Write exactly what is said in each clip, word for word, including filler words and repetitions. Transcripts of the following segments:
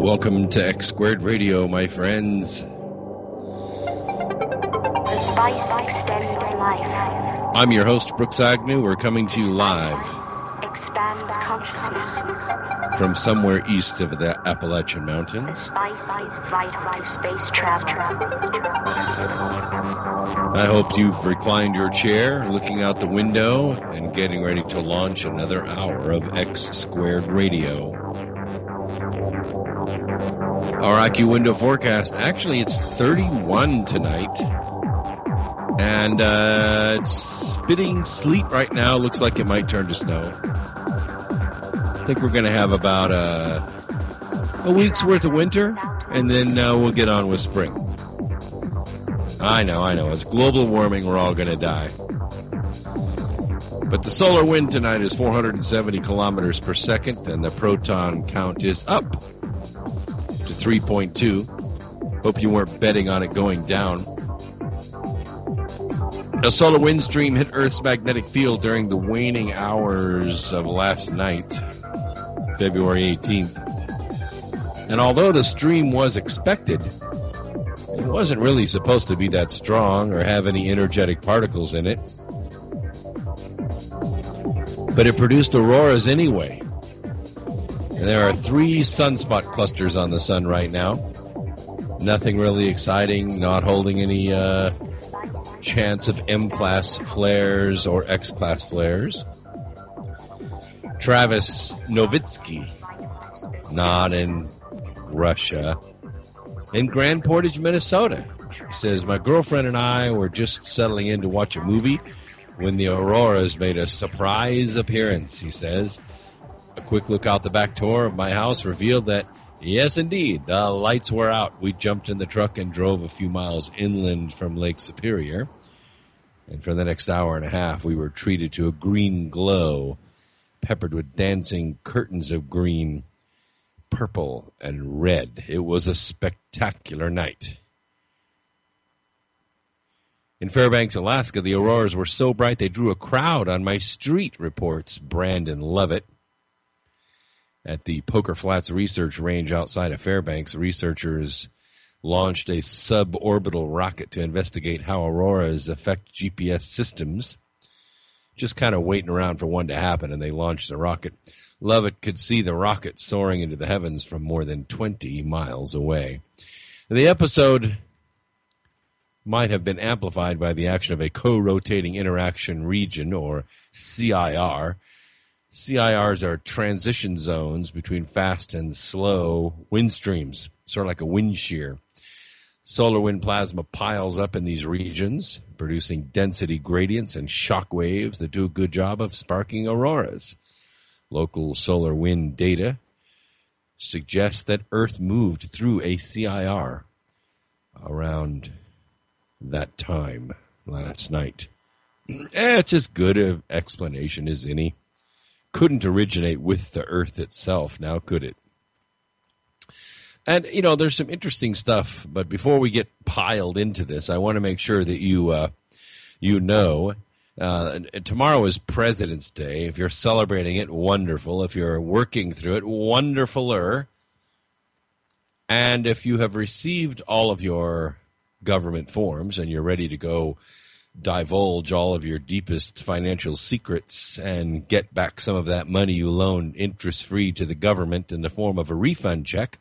Welcome to X Squared Radio, my friends. The spice extends life. I'm your host, Brooks Agnew. We're coming to you live Expands consciousness. from somewhere east of the Appalachian Mountains. Spice is vital to space travel. I hope you've reclined your chair, looking out the window, and getting ready to launch another hour of X Squared Radio. Our I Q window forecast, actually it's thirty-one tonight, and uh, it's spitting sleet right now. Looks like it might turn to snow. I think we're going to have about a, a week's worth of winter, and then uh, we'll get on with spring. I know, I know, it's global warming, we're all going to die. But the solar wind tonight is four hundred seventy kilometers per second, and the proton count is up to three point two. Hope you weren't betting on it going down. A solar wind stream hit Earth's magnetic field during the waning hours of last night, February eighteenth. And although the stream was expected, it wasn't really supposed to be that strong or have any energetic particles in it. But it produced auroras anyway. And there are three sunspot clusters on the sun right now. Nothing really exciting, not holding any uh, chance of M-class flares or X-class flares. Travis Novitsky, not in Russia, in Grand Portage, Minnesota. He says, my girlfriend and I were just settling in to watch a movie when the auroras made a surprise appearance, he says. A quick look out the back door of my house revealed that, yes, indeed, the lights were out. We jumped in the truck and drove a few miles inland from Lake Superior. And for the next hour and a half, we were treated to a green glow, peppered with dancing curtains of green, purple, and red. It was a spectacular night. In Fairbanks, Alaska, the auroras were so bright they drew a crowd on my street, reports Brandon Lovett. At the Poker Flats Research Range outside of Fairbanks, researchers launched a suborbital rocket to investigate how auroras affect G P S systems. Just kind of waiting around for one to happen, and they launched the rocket. Lovett could see the rocket soaring into the heavens from more than twenty miles away. And the episode might have been amplified by the action of a co-rotating interaction region, or C I R. C I Rs are transition zones between fast and slow wind streams, sort of like a wind shear. Solar wind plasma piles up in these regions, producing density gradients and shock waves that do a good job of sparking auroras. Local solar wind data suggests that Earth moved through a C I R around that time last night. Eh, it's as good an explanation as any. Couldn't originate with the Earth itself, now could it? And, you know, there's some interesting stuff, but before we get piled into this, I want to make sure that you, uh, you know, uh, tomorrow is President's Day. If you're celebrating it, wonderful. If you're working through it, wonderfuler. And if you have received all of your government forms and you're ready to go divulge all of your deepest financial secrets and get back some of that money you loaned interest-free to the government in the form of a refund check,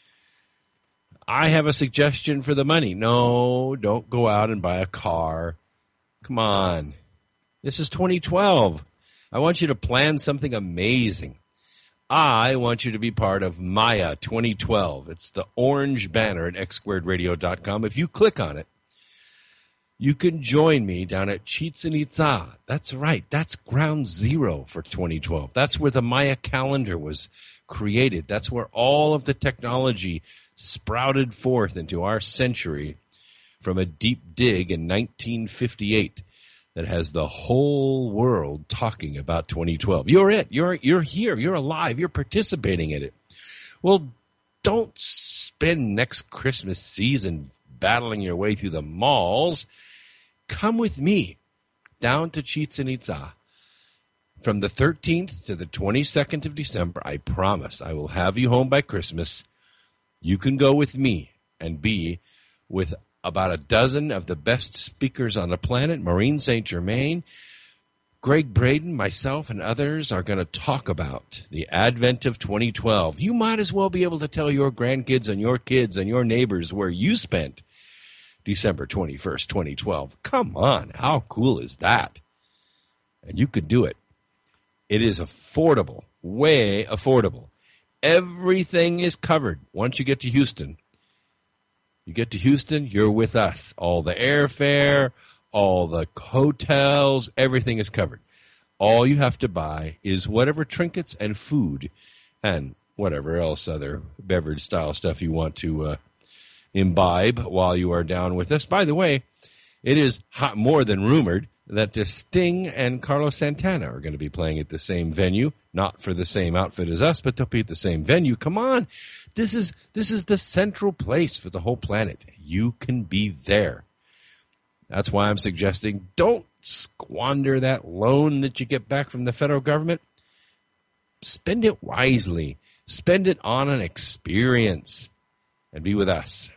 I have a suggestion for the money. No, don't go out and buy a car. Come on. This is twenty twelve. I want you to plan something amazing. I want you to be part of Maya twenty twelve. It's the orange banner at x squared radio dot com. If you click on it, you can join me down at Chichen Itza. That's right. That's ground zero for twenty twelve. That's where the Maya calendar was created. That's where all of the technology sprouted forth into our century from a deep dig in nineteen fifty-eight that has the whole world talking about twenty twelve. You're it. You're you're here. You're alive. You're participating in it. Well, don't spend next Christmas season battling your way through the malls. Come with me down to Chichen Itza from the thirteenth to the twenty-second of December. I promise I will have you home by Christmas. You can go with me and be with about a dozen of the best speakers on the planet. Maureen Saint Germain, Greg Braden, myself, and others are going to talk about the advent of twenty twelve. You might as well be able to tell your grandkids and your kids and your neighbors where you spent December twenty-first, twenty twelve. Come on, how cool is that? And you could do it. It is affordable, way affordable. Everything is covered once you get to Houston. You get to Houston, you're with us. All the airfare, all the hotels, everything is covered. All you have to buy is whatever trinkets and food and whatever else other beverage-style stuff you want to uh, imbibe while you are down with us. By the way, it is hot, more than rumored that uh, Sting and Carlos Santana are going to be playing at the same venue. Not for the same outfit as us, but they'll be at the same venue. Come on. This is this is the central place for the whole planet. You can be there. That's why I'm suggesting don't squander that loan that you get back from the federal government. Spend it wisely. Spend it on an experience and be with us.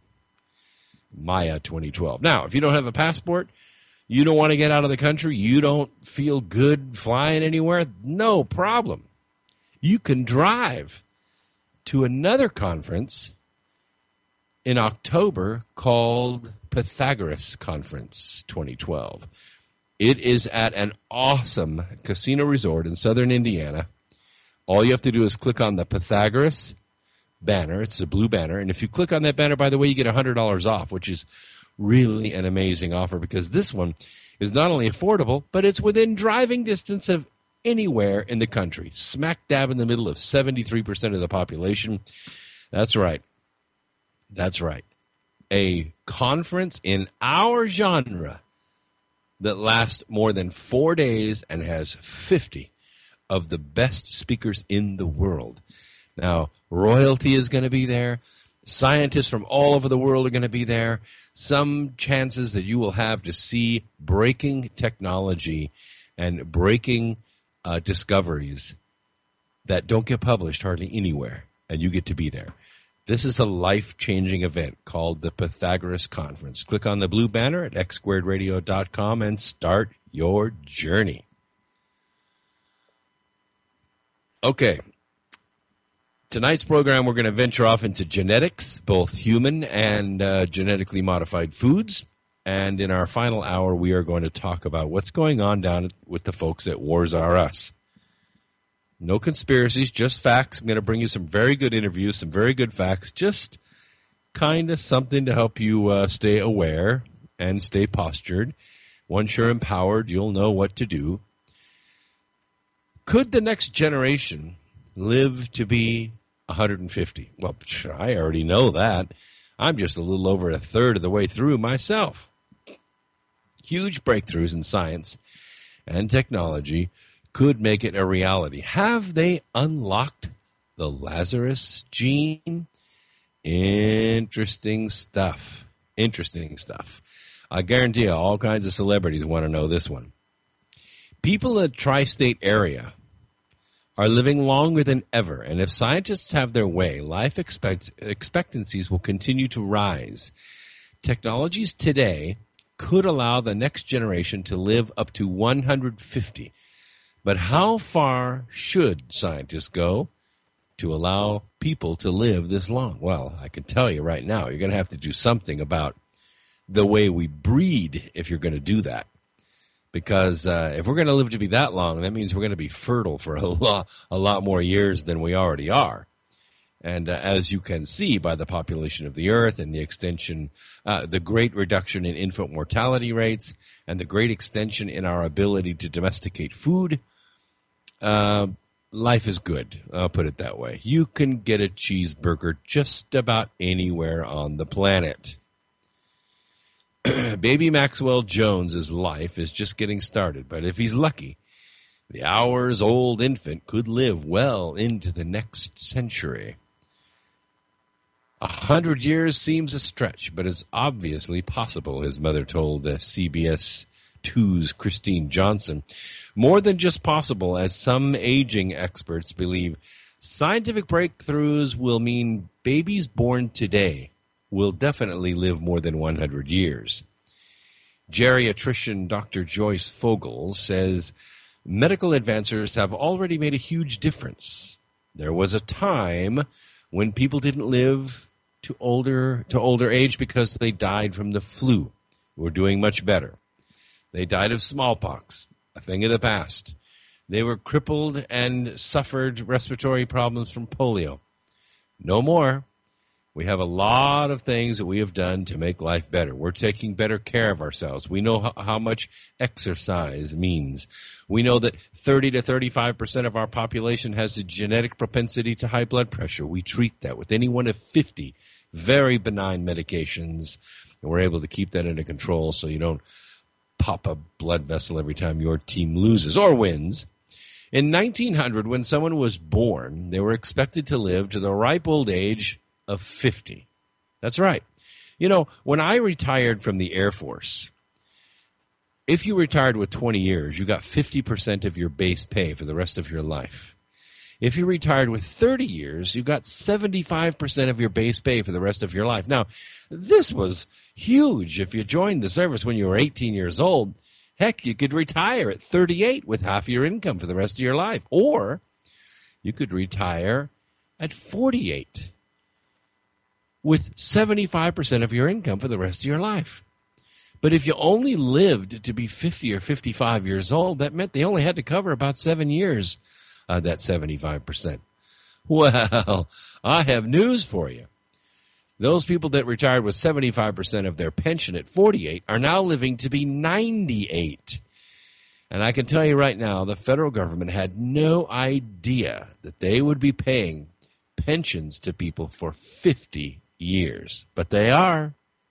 Maya twenty twelve. Now, if you don't have a passport, you don't want to get out of the country, you don't feel good flying anywhere, no problem. You can drive to another conference in October called Pythagoras Conference twenty twelve. It is at an awesome casino resort in southern Indiana. All you have to do is click on the Pythagoras banner. It's a blue banner. And if you click on that banner, by the way, you get one hundred dollars off, which is really an amazing offer because this one is not only affordable, but it's within driving distance of anywhere in the country. Smack dab in the middle of seventy-three percent of the population. That's right. That's right. A conference in our genre that lasts more than four days and has fifty of the best speakers in the world. Now, royalty is going to be there. Scientists from all over the world are going to be there. Some chances that you will have to see breaking technology and breaking uh, discoveries that don't get published hardly anywhere, and you get to be there. This is a life-changing event called the Pythagoras Conference. Click on the blue banner at x squared radio dot com and start your journey. Okay. Tonight's program, we're going to venture off into genetics, both human and uh, genetically modified foods. And in our final hour, we are going to talk about what's going on down with the folks at Wars R Us. No conspiracies, just facts. I'm going to bring you some very good interviews, some very good facts, just kind of something to help you uh, stay aware and stay postured. Once you're empowered, you'll know what to do. Could the next generation live to be one hundred fifty? Well, I already know that. I'm just a little over a third of the way through myself. Huge breakthroughs in science and technology could make it a reality. Have they unlocked the Lazarus gene? Interesting stuff. Interesting stuff. I guarantee you all kinds of celebrities want to know this one. People in the tri-state area are living longer than ever, and if scientists have their way, life expect- expectancies will continue to rise. Technologies today could allow the next generation to live up to one hundred fifty. But how far should scientists go to allow people to live this long? Well, I can tell you right now, you're going to have to do something about the way we breed if you're going to do that. Because uh, if we're going to live to be that long, that means we're going to be fertile for a lot, a lot more years than we already are. And uh, as you can see by the population of the earth and the extension, uh, the great reduction in infant mortality rates and the great extension in our ability to domesticate food, uh, life is good. I'll put it that way. You can get a cheeseburger just about anywhere on the planet. Baby Maxwell Jones's life is just getting started, but if he's lucky, the hours-old infant could live well into the next century. A hundred years seems a stretch, but is obviously possible, his mother told uh, C B S two's Christine Johnson. More than just possible, as some aging experts believe Scientific breakthroughs will mean babies born today will definitely live more than one hundred years. Geriatrician Doctor Joyce Fogel says medical advances have already made a huge difference. There was a time when people didn't live to older to older age because they died from the flu. We're doing much better. They died of smallpox, a thing of the past. They were crippled and suffered respiratory problems from polio. No more. We have a lot of things that we have done to make life better. We're taking better care of ourselves. We know how, how much exercise means. We know that thirty to thirty-five percent of our population has a genetic propensity to high blood pressure. We treat that with any one of fifty very benign medications, and we're able to keep that under control so you don't pop a blood vessel every time your team loses or wins. In nineteen hundred, when someone was born, they were expected to live to the ripe old age of fifty. That's right. You know, when I retired from the Air Force, if you retired with twenty years, you got fifty percent of your base pay for the rest of your life. If you retired with thirty years, you got seventy-five percent of your base pay for the rest of your life. Now, this was huge. If you joined the service when you were eighteen years old, heck, you could retire at thirty-eight with half your income for the rest of your life. Or you could retire at forty-eight with seventy-five percent of your income for the rest of your life. But if you only lived to be fifty or fifty-five years old, that meant they only had to cover about seven years of that seventy-five percent. Well, I have news for you. Those people that retired with seventy-five percent of their pension at forty-eight are now living to be ninety-eight. And I can tell you right now, the federal government had no idea that they would be paying pensions to people for fifty years. But they are.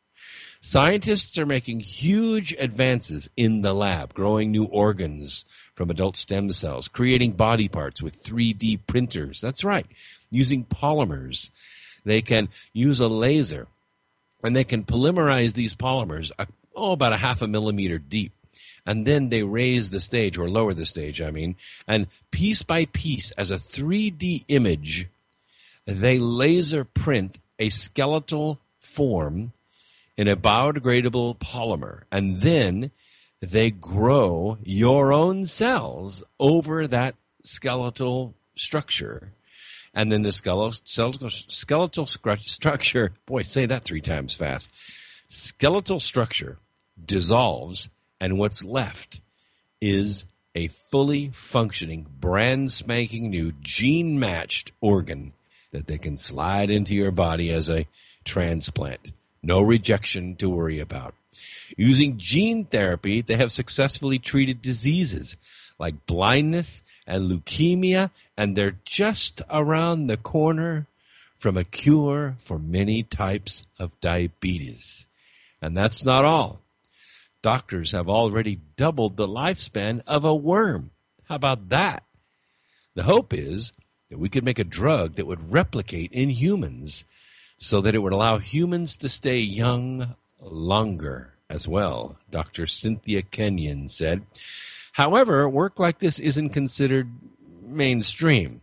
Scientists are making huge advances in the lab, growing new organs from adult stem cells, creating body parts with three D printers. That's right, using polymers. They can use a laser, and they can polymerize these polymers, oh, about a half a millimeter deep. And then they raise the stage, or lower the stage, I mean, and piece by piece, as a three D image, they laser print a skeletal form in a biodegradable polymer. And then they grow your own cells over that skeletal structure. And then the skeletal, skeletal structure, boy, say that three times fast, skeletal structure dissolves, and what's left is a fully functioning, brand spanking new, gene-matched organ that they can slide into your body as a transplant. No rejection to worry about. Using gene therapy, they have successfully treated diseases like blindness and leukemia, and they're just around the corner from a cure for many types of diabetes. And that's not all. Doctors have already doubled the lifespan of a worm. How about that? The hope is that we could make a drug that would replicate in humans so that it would allow humans to stay young longer as well, Doctor Cynthia Kenyon said. However, work like this isn't considered mainstream.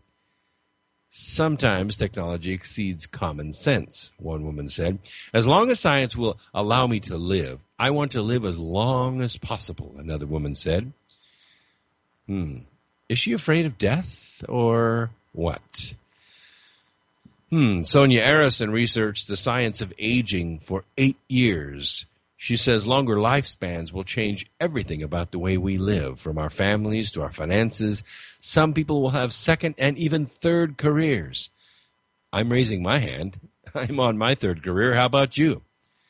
Sometimes technology exceeds common sense, one woman said. As long as science will allow me to live, I want to live as long as possible, another woman said. Hmm. Is she afraid of death or what? Hmm. Sonia Arison researched the science of aging for eight years. She says longer lifespans will change everything about the way we live, from our families to our finances. Some people will have second and even third careers. I'm raising my hand. I'm on my third career. How about you?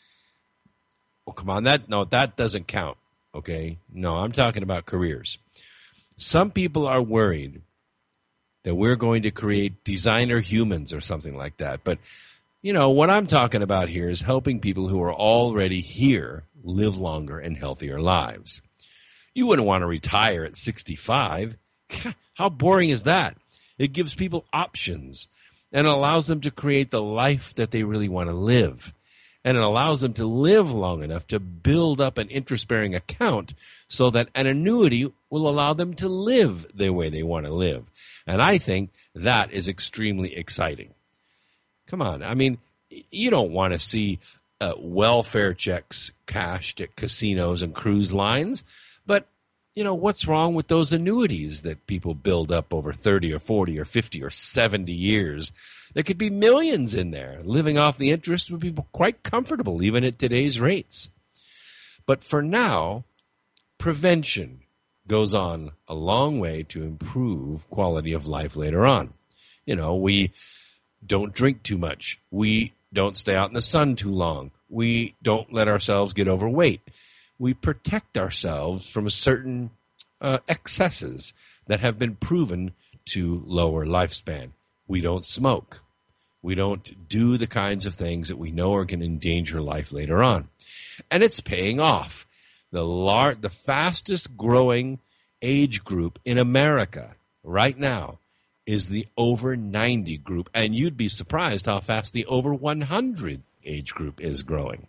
Oh, come on. That no, that doesn't count. Okay? No, I'm talking about careers. Some people are worried that we're going to create designer humans or something like that. But, you know, what I'm talking about here is helping people who are already here live longer and healthier lives. You wouldn't want to retire at sixty-five. How boring is that? It gives people options and allows them to create the life that they really want to live. And it allows them to live long enough to build up an interest-bearing account so that an annuity will allow them to live the way they want to live. And I think that is extremely exciting. Come on. I mean, you don't want to see uh, welfare checks cashed at casinos and cruise lines. But, you know, what's wrong with those annuities that people build up over thirty or forty or fifty or seventy years? There could be millions in there. Living off the interest would be quite comfortable, even at today's rates. But for now, prevention goes on a long way to improve quality of life later on. You know, we don't drink too much. We don't stay out in the sun too long. We don't let ourselves get overweight. We protect ourselves from certain uh, excesses that have been proven to lower lifespan. We don't smoke. We don't do the kinds of things that we know are going to endanger life later on. And it's paying off. The lar- the fastest growing age group in America right now is the over ninety group. And you'd be surprised how fast the over one hundred age group is growing.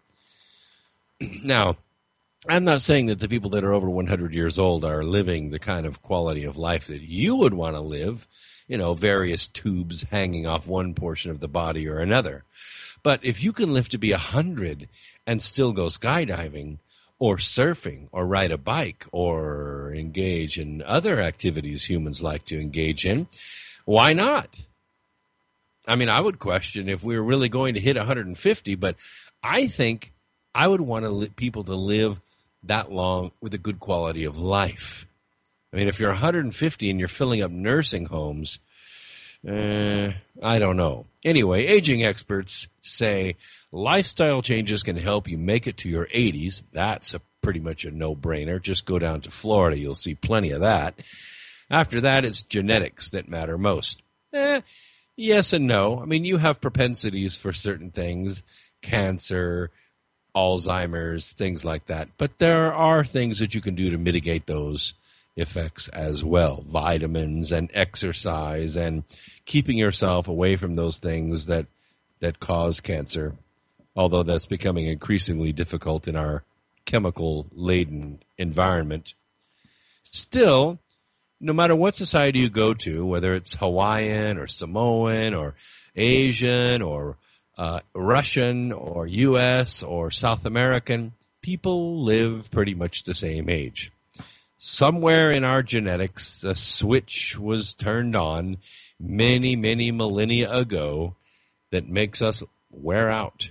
Now, I'm not saying that the people that are over one hundred years old are living the kind of quality of life that you would want to live, you know, various tubes hanging off one portion of the body or another. But if you can live to be one hundred and still go skydiving or surfing or ride a bike or engage in other activities humans like to engage in, why not? I mean, I would question if we were really going to hit one hundred fifty, but I think I would want to li- people to live that long with a good quality of life. I mean, if you're one hundred fifty and you're filling up nursing homes, uh, I don't know. Anyway, aging experts say lifestyle changes can help you make it to your eighties. That's a pretty much a no-brainer. Just go down to Florida. You'll see plenty of that. After that, it's genetics that matter most. Eh, yes and no. I mean, you have propensities for certain things, cancer, Alzheimer's, things like that. But there are things that you can do to mitigate those effects as well. Vitamins and exercise and keeping yourself away from those things that that cause cancer, although that's becoming increasingly difficult in our chemical-laden environment. Still, no matter what society you go to, whether it's Hawaiian or Samoan or Asian or uh, Russian or U S or South American, people live pretty much the same age. Somewhere in our genetics, a switch was turned on many, many millennia ago that makes us wear out.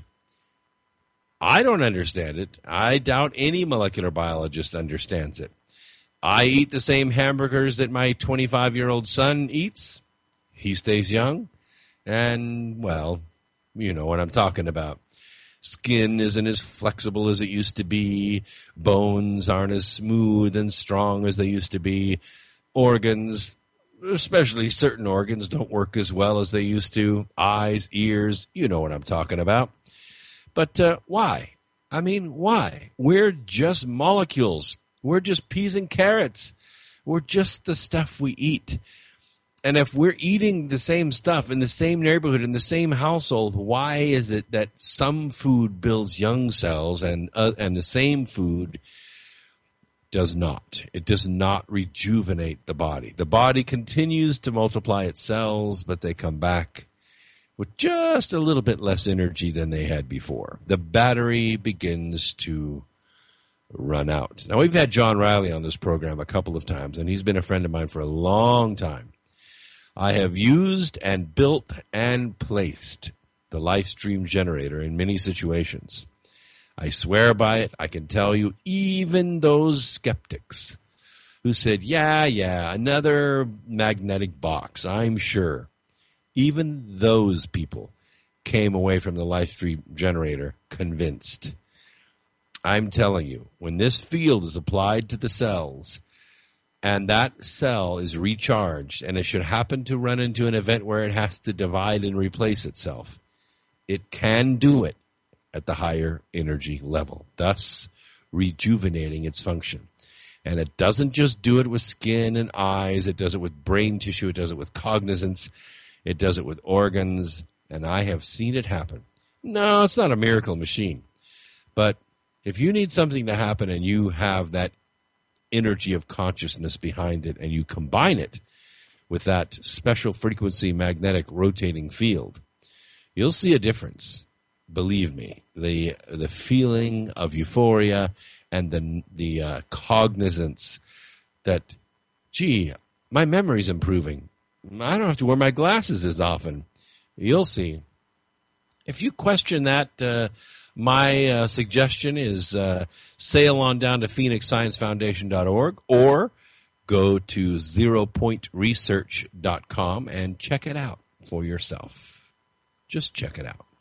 I don't understand it. I doubt any molecular biologist understands it. I eat the same hamburgers that my twenty-five-year-old son eats. He stays young. And, well, you know what I'm talking about. Skin isn't as flexible as it used to be. Bones aren't as smooth and strong as they used to be. Organs, especially certain organs, don't work as well as they used to. Eyes, ears, you know what I'm talking about. But uh, why? I mean, why? We're just molecules. We're just peas and carrots. We're just the stuff we eat. And if we're eating the same stuff in the same neighborhood, in the same household, why is it that some food builds young cells and uh, and the same food does not? It does not rejuvenate the body. The body continues to multiply its cells, but they come back with just a little bit less energy than they had before. The battery begins to run out. Now, we've had John Riley on this program a couple of times, and he's been a friend of mine for a long time. I have used and built and placed the LifeStream generator in many situations. I swear by it. I can tell you, even those skeptics who said, yeah, yeah, another magnetic box, I'm sure. Even those people came away from the LifeStream generator convinced. I'm telling you, when this field is applied to the cells and that cell is recharged and it should happen to run into an event where it has to divide and replace itself, it can do it at the higher energy level, thus rejuvenating its function. And it doesn't just do it with skin and eyes. It does it with brain tissue. It does it with cognizance. It does it with organs, and I have seen it happen. No, it's not a miracle machine. But if you need something to happen and you have that energy of consciousness behind it and you combine it with that special frequency magnetic rotating field, you'll see a difference. Believe me, the the feeling of euphoria and the the uh, cognizance that, gee, my memory's improving. I don't have to wear my glasses as often. You'll see. If you question that, uh, my uh, suggestion is uh, sail on down to phoenix science foundation dot org or go to zero point research dot com and check it out for yourself. Just check it out.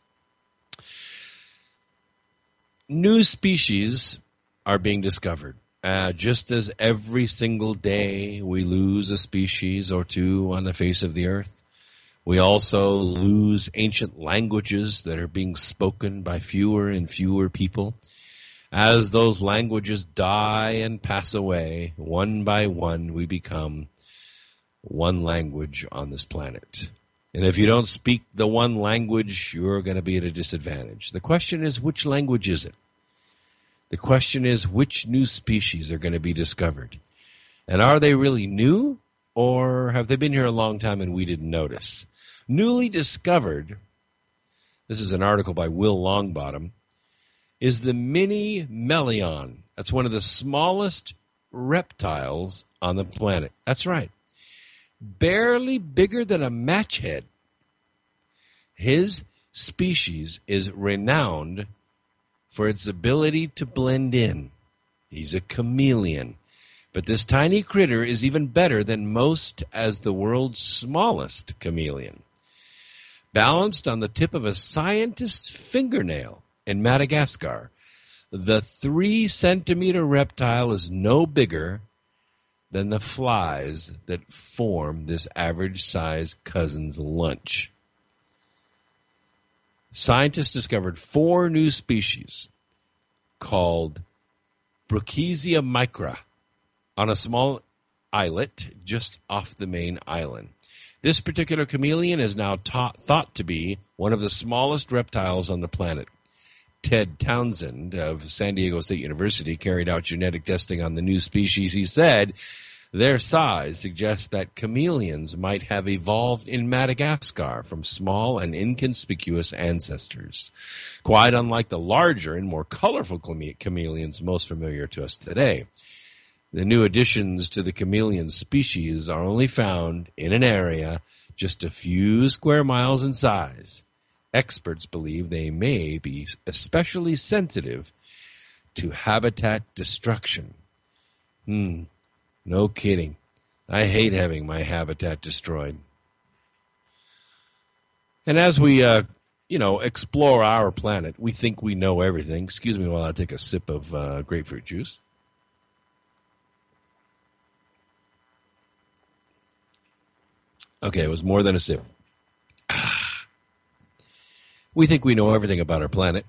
New species are being discovered. Uh, just as every single day we lose a species or two on the face of the earth, we also lose ancient languages that are being spoken by fewer and fewer people. As those languages die and pass away, one by one we become one language on this planet. And if you don't speak the one language, you're going to be at a disadvantage. The question is, which language is it? The question is, which new species are going to be discovered? And are they really new, or have they been here a long time and we didn't notice? Newly discovered, this is an article by Will Longbottom, is the mini melion. That's one of the smallest reptiles on the planet. That's right. Barely bigger than a match head. His species is renowned for its ability to blend in. He's a chameleon. But this tiny critter is even better than most as the world's smallest chameleon. Balanced on the tip of a scientist's fingernail in Madagascar, the three-centimeter reptile is no bigger than the flies that form this average-sized cousin's lunch. Scientists discovered four new species called Brookesia micra on a small islet just off the main island. This particular chameleon is now ta- thought to be one of the smallest reptiles on the planet. Ted Townsend of San Diego State University carried out genetic testing on the new species. He said their size suggests that chameleons might have evolved in Madagascar from small and inconspicuous ancestors, quite unlike the larger and more colorful chame- chameleons most familiar to us today. The new additions to the chameleon species are only found in an area just a few square miles in size. Experts believe they may be especially sensitive to habitat destruction. Hmm, no kidding. I hate having my habitat destroyed. And as we, uh, you know, explore our planet, we think we know everything. Excuse me while I take a sip of uh, grapefruit juice. Okay, it was more than a sip. We think we know everything about our planet.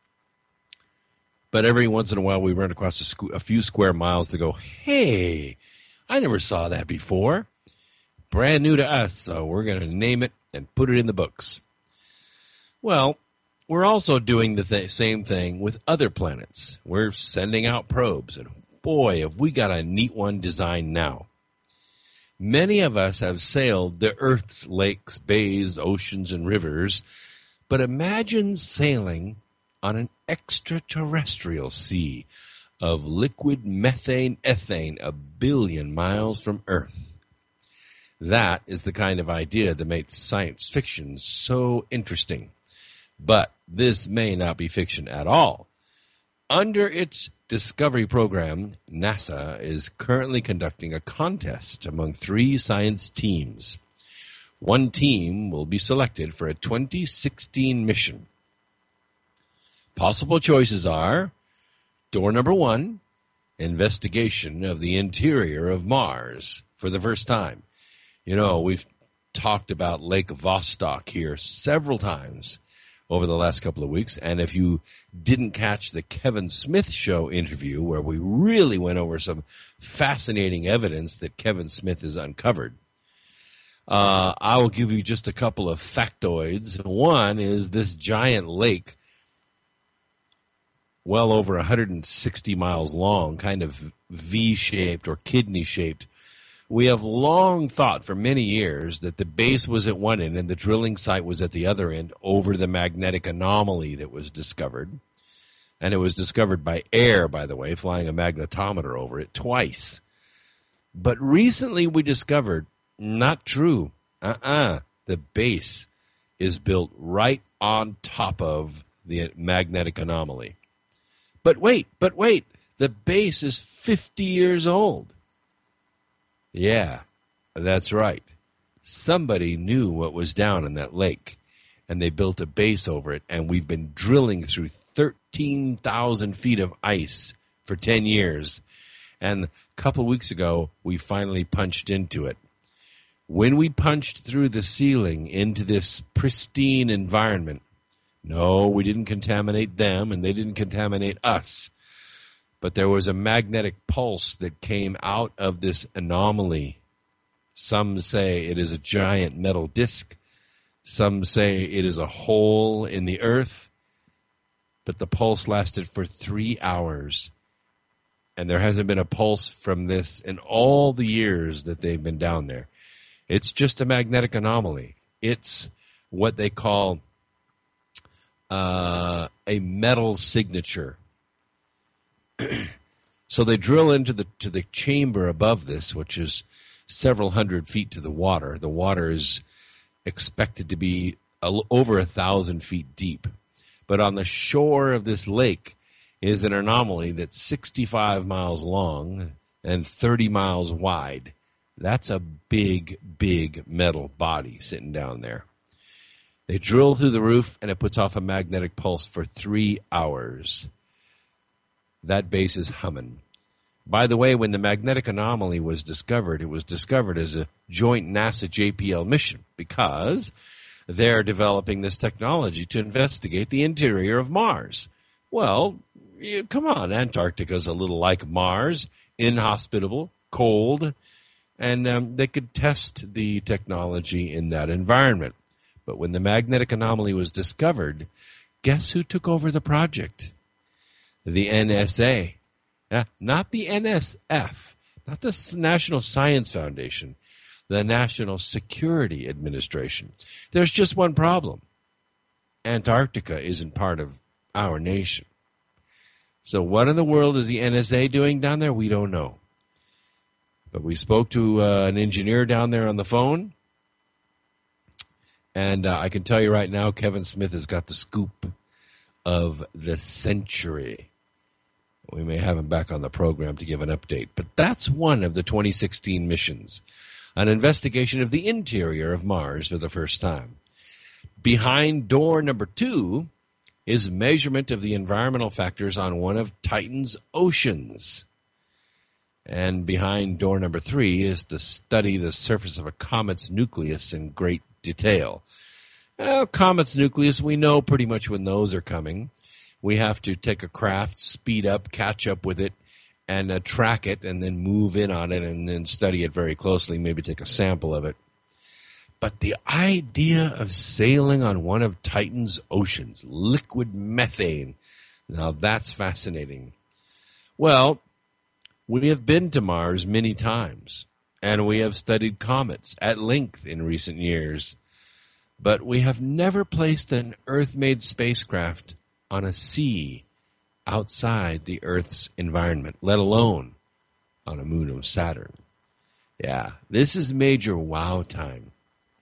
But every once in a while we run across a, squ- a few square miles to go, hey, I never saw that before. Brand new to us, so we're going to name it and put it in the books. Well, we're also doing the th- same thing with other planets. We're sending out probes, and boy, have we got a neat one designed now. Many of us have sailed the Earth's lakes, bays, oceans, and rivers, but imagine sailing on an extraterrestrial sea of liquid methane ethane a billion miles from Earth. That is the kind of idea that makes science fiction so interesting. But this may not be fiction at all. Under its Discovery program, NASA is currently conducting a contest among three science teams. One team will be selected for a twenty sixteen mission. Possible choices are door number one, investigation of the interior of Mars for the first time. You know, we've talked about Lake Vostok here several times over the last couple of weeks, and if you didn't catch the Kevin Smith Show interview where we really went over some fascinating evidence that Kevin Smith has uncovered, Uh, I will give you just a couple of factoids. One is this giant lake, well over one hundred sixty miles long, kind of V-shaped or kidney-shaped. We have long thought for many years that the base was at one end and the drilling site was at the other end over the magnetic anomaly that was discovered. And it was discovered by air, by the way, flying a magnetometer over it twice. But recently we discovered, not true. Uh-uh. The base is built right on top of the magnetic anomaly. But wait, but wait. The base is fifty years old. Yeah, that's right. Somebody knew what was down in that lake, and they built a base over it, and we've been drilling through thirteen thousand feet of ice for ten years. And a couple weeks ago, we finally punched into it. When we punched through the ceiling into this pristine environment, no, we didn't contaminate them, and they didn't contaminate us. But there was a magnetic pulse that came out of this anomaly. Some say it is a giant metal disc. Some say it is a hole in the earth. But the pulse lasted for three hours. And there hasn't been a pulse from this in all the years that they've been down there. It's just a magnetic anomaly. It's what they call uh, a metal signature. So they drill into the to the chamber above this, which is several hundred feet to the water. The water is expected to be a, over a thousand feet deep. But on the shore of this lake is an anomaly that's sixty-five miles long and thirty miles wide. That's a big, big metal body sitting down there. They drill through the roof, and it puts off a magnetic pulse for three hours. That base is humming. By the way, when the magnetic anomaly was discovered, it was discovered as a joint NASA J P L mission because they're developing this technology to investigate the interior of Mars. Well, you, come on, Antarctica's a little like Mars, inhospitable, cold, and um, they could test the technology in that environment. But when the magnetic anomaly was discovered, guess who took over the project? The N S A. Uh, not the N S F, not the National Science Foundation, the National Security Administration. There's just one problem. Antarctica isn't part of our nation. So what in the world is the N S A doing down there? We don't know. But we spoke to uh, an engineer down there on the phone, and uh, I can tell you right now, Kevin Smith has got the scoop of the century. We may have him back on the program to give an update. But that's one of the twenty sixteen missions, an investigation of the interior of Mars for the first time. Behind door number two is measurement of the environmental factors on one of Titan's oceans. And behind door number three is to study the surface of a comet's nucleus in great detail. Well, comet's nucleus, we know pretty much when those are coming. We have to take a craft, speed up, catch up with it, and uh, track it, and then move in on it, and then study it very closely, maybe take a sample of it. But the idea of sailing on one of Titan's oceans, liquid methane, now that's fascinating. Well, we have been to Mars many times, and we have studied comets at length in recent years, but we have never placed an Earth-made spacecraft on a sea outside the Earth's environment, let alone on a moon of Saturn. Yeah, this is major wow time.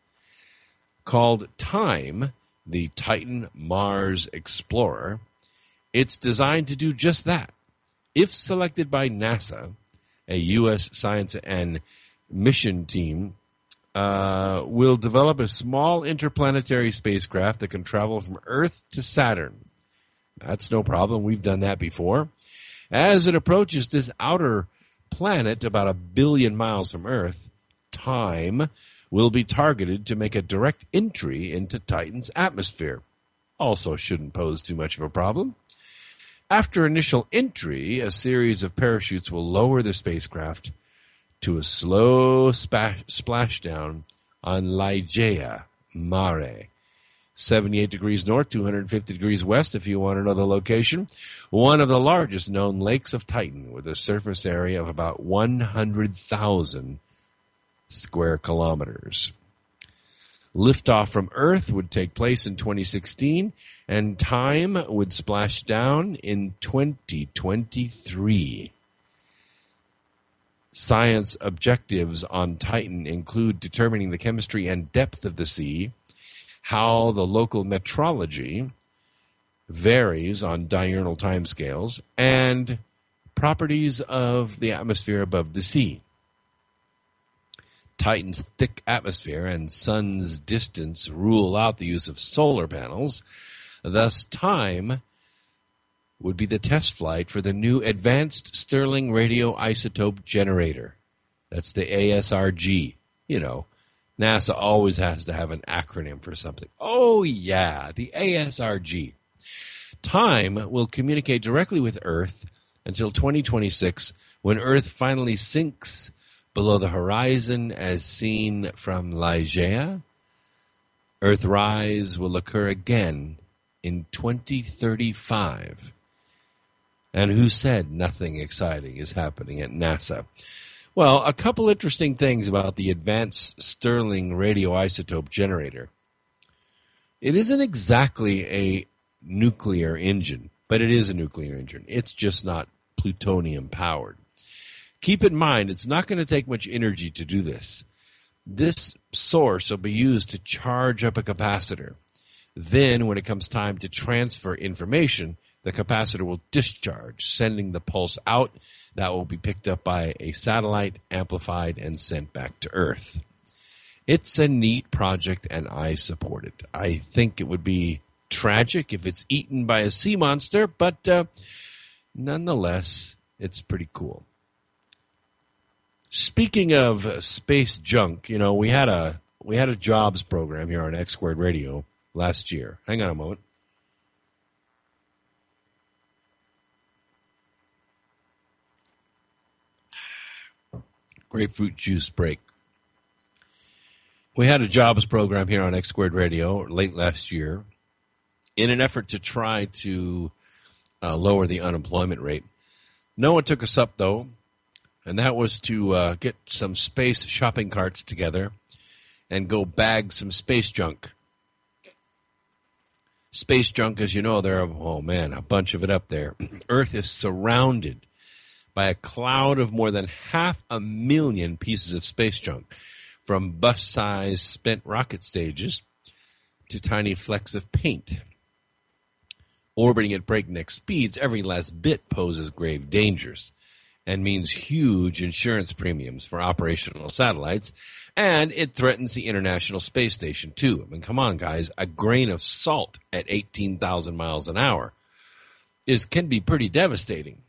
Called TIME, the Titan Mars Explorer, it's designed to do just that. If selected by NASA, a U S science and mission team uh, will develop a small interplanetary spacecraft that can travel from Earth to Saturn. That's no problem. We've done that before. As it approaches this outer planet about a billion miles from Earth, TIME will be targeted to make a direct entry into Titan's atmosphere. Also shouldn't pose too much of a problem. After initial entry, a series of parachutes will lower the spacecraft to a slow spa- splashdown on Ligeia Mare. seventy-eight degrees north, two hundred fifty degrees west if you want to know the location. One of the largest known lakes of Titan with a surface area of about one hundred thousand square kilometers. Liftoff from Earth would take place in twenty sixteen, and time would splash down in twenty twenty-three. Science objectives on Titan include determining the chemistry and depth of the sea, how the local metrology varies on diurnal timescales, and properties of the atmosphere above the sea. Titan's thick atmosphere and sun's distance rule out the use of solar panels. Thus, time would be the test flight for the new Advanced Stirling Radioisotope Generator. That's the A S R G. You know, NASA always has to have an acronym for something. Oh, yeah, the A S R G. Time will communicate directly with Earth until twenty twenty-six, when Earth finally sinks below the horizon as seen from Ligeia. Earthrise will occur again in twenty thirty-five. And who said nothing exciting is happening at NASA? Well, a couple interesting things about the Advanced Stirling Radioisotope Generator. It isn't exactly a nuclear engine, but it is a nuclear engine. It's just not plutonium-powered. Keep in mind, it's not going to take much energy to do this. This source will be used to charge up a capacitor. Then, when it comes time to transfer information, the capacitor will discharge, sending the pulse out. That will be picked up by a satellite, amplified, and sent back to Earth. It's a neat project, and I support it. I think it would be tragic if it's eaten by a sea monster, but uh, nonetheless, it's pretty cool. Speaking of space junk, you know, we had a we had a jobs program here on X Squared Radio last year. Hang on a moment. Grapefruit juice break. We had a jobs program here on X Squared Radio late last year in an effort to try to uh, lower the unemployment rate. No one took us up, though, and that was to uh, get some space shopping carts together and go bag some space junk. Space junk, as you know, there are, oh man, a bunch of it up there. Earth is surrounded by a cloud of more than half a million pieces of space junk, from bus-sized spent rocket stages to tiny flecks of paint. Orbiting at breakneck speeds, every last bit poses grave dangers and means huge insurance premiums for operational satellites, and it threatens the International Space Station, too. I mean, come on, guys, a grain of salt at eighteen thousand miles an hour is can be pretty devastating.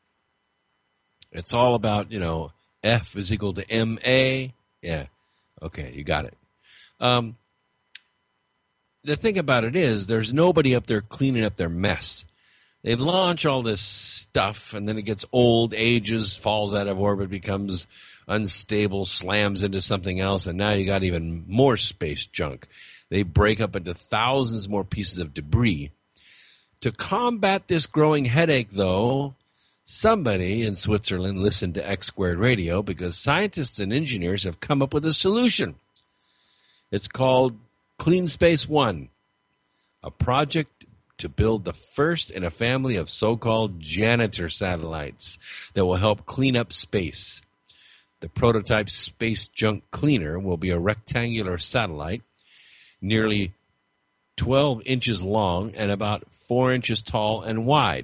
It's all about, you know, F is equal to M A. Yeah, okay, you got it. Um, the thing about it is there's nobody up there cleaning up their mess. They launch all this stuff, and then it gets old, ages, falls out of orbit, becomes unstable, slams into something else, and now you got even more space junk. They break up into thousands more pieces of debris. To combat this growing headache, though, somebody in Switzerland listened to X Squared Radio because scientists and engineers have come up with a solution. It's called Clean Space One, a project to build the first in a family of so-called janitor satellites that will help clean up space. The prototype space junk cleaner will be a rectangular satellite, nearly twelve inches long and about four inches tall and wide.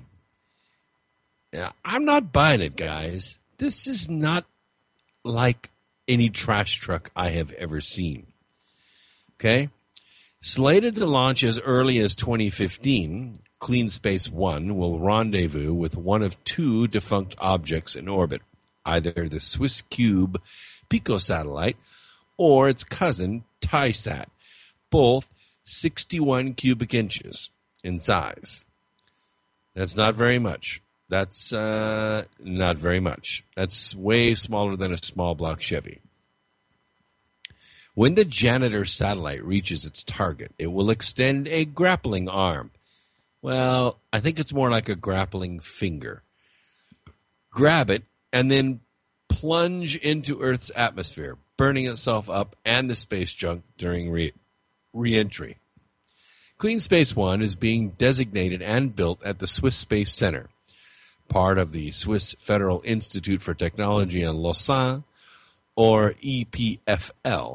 Now, I'm not buying it, guys. This is not like any trash truck I have ever seen. Okay? Slated to launch as early as twenty fifteen, Clean Space One will rendezvous with one of two defunct objects in orbit, either the Swiss Cube Pico satellite or its cousin TISAT, both sixty-one cubic inches in size. That's not very much. That's uh, not very much. That's way smaller than a small block Chevy. When the Janitor satellite reaches its target, it will extend a grappling arm. Well, I think it's more like a grappling finger. Grab it and then plunge into Earth's atmosphere, burning itself up and the space junk during re- re-entry. Clean Space One is being designated and built at the Swiss Space Center, part of the Swiss Federal Institute for Technology in Lausanne, or E P F L.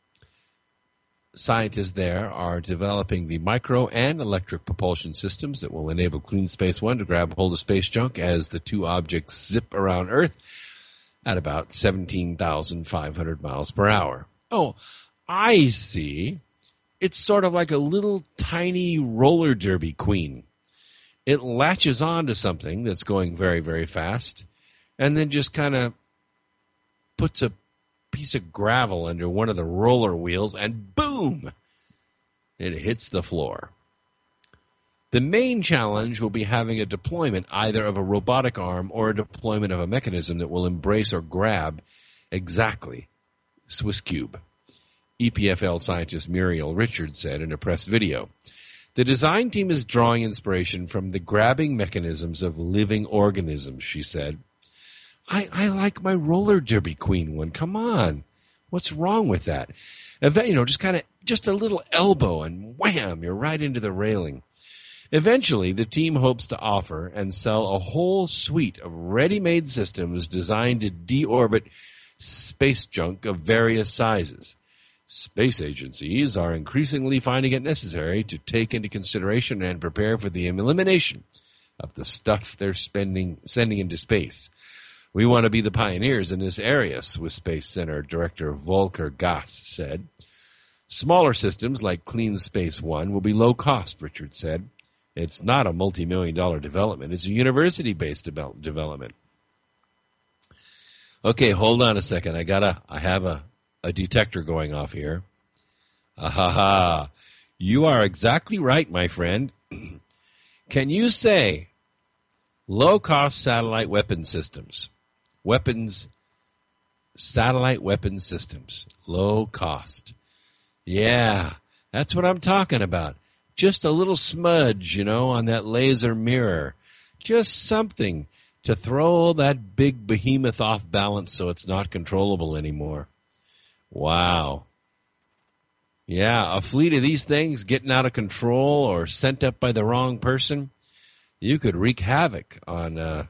Scientists there are developing the micro and electric propulsion systems that will enable Clean Space One to grab hold of space junk as the two objects zip around Earth at about seventeen thousand five hundred miles per hour. Oh, I see. It's sort of like a little tiny roller derby queen. It latches on to something that's going very, very fast and then just kind of puts a piece of gravel under one of the roller wheels and boom, it hits the floor. The main challenge will be having a deployment either of a robotic arm or a deployment of a mechanism that will embrace or grab exactly Swiss Cube. E P F L scientist Muriel Richards said in a press video. The design team is drawing inspiration from the grabbing mechanisms of living organisms, she said. I, I like my roller derby queen one. Come on. What's wrong with that? You know, just kind of, just a little elbow and wham, you're right into the railing. Eventually, the team hopes to offer and sell a whole suite of ready-made systems designed to deorbit space junk of various sizes. Space agencies are increasingly finding it necessary to take into consideration and prepare for the elimination of the stuff they're spending, sending into space. We want to be the pioneers in this area, Swiss Space Center Director Volker Gass said. Smaller systems like Clean Space One will be low cost, Richard said. It's not a multi-million dollar development. It's a university-based de- development. Okay, hold on a second. I gotta, I have a, a detector going off here. Ah ha ha. You are exactly right, my friend. Can you say low-cost satellite weapon systems? Weapons, satellite weapon systems, low cost. Yeah, that's what I'm talking about. Just a little smudge, you know, on that laser mirror. Just something to throw that big behemoth off balance so it's not controllable anymore. Wow. Yeah, a fleet of these things getting out of control or sent up by the wrong person, you could wreak havoc on uh,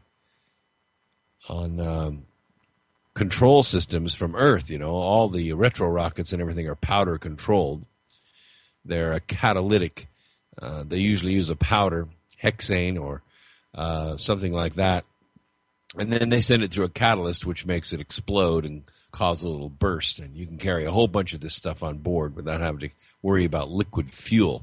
on um, control systems from Earth. You know, all the retro rockets and everything are powder controlled. They're a catalytic. Uh, they usually use a powder, hexane or uh, something like that. And then they send it through a catalyst, which makes it explode and cause a little burst. And you can carry a whole bunch of this stuff on board without having to worry about liquid fuel.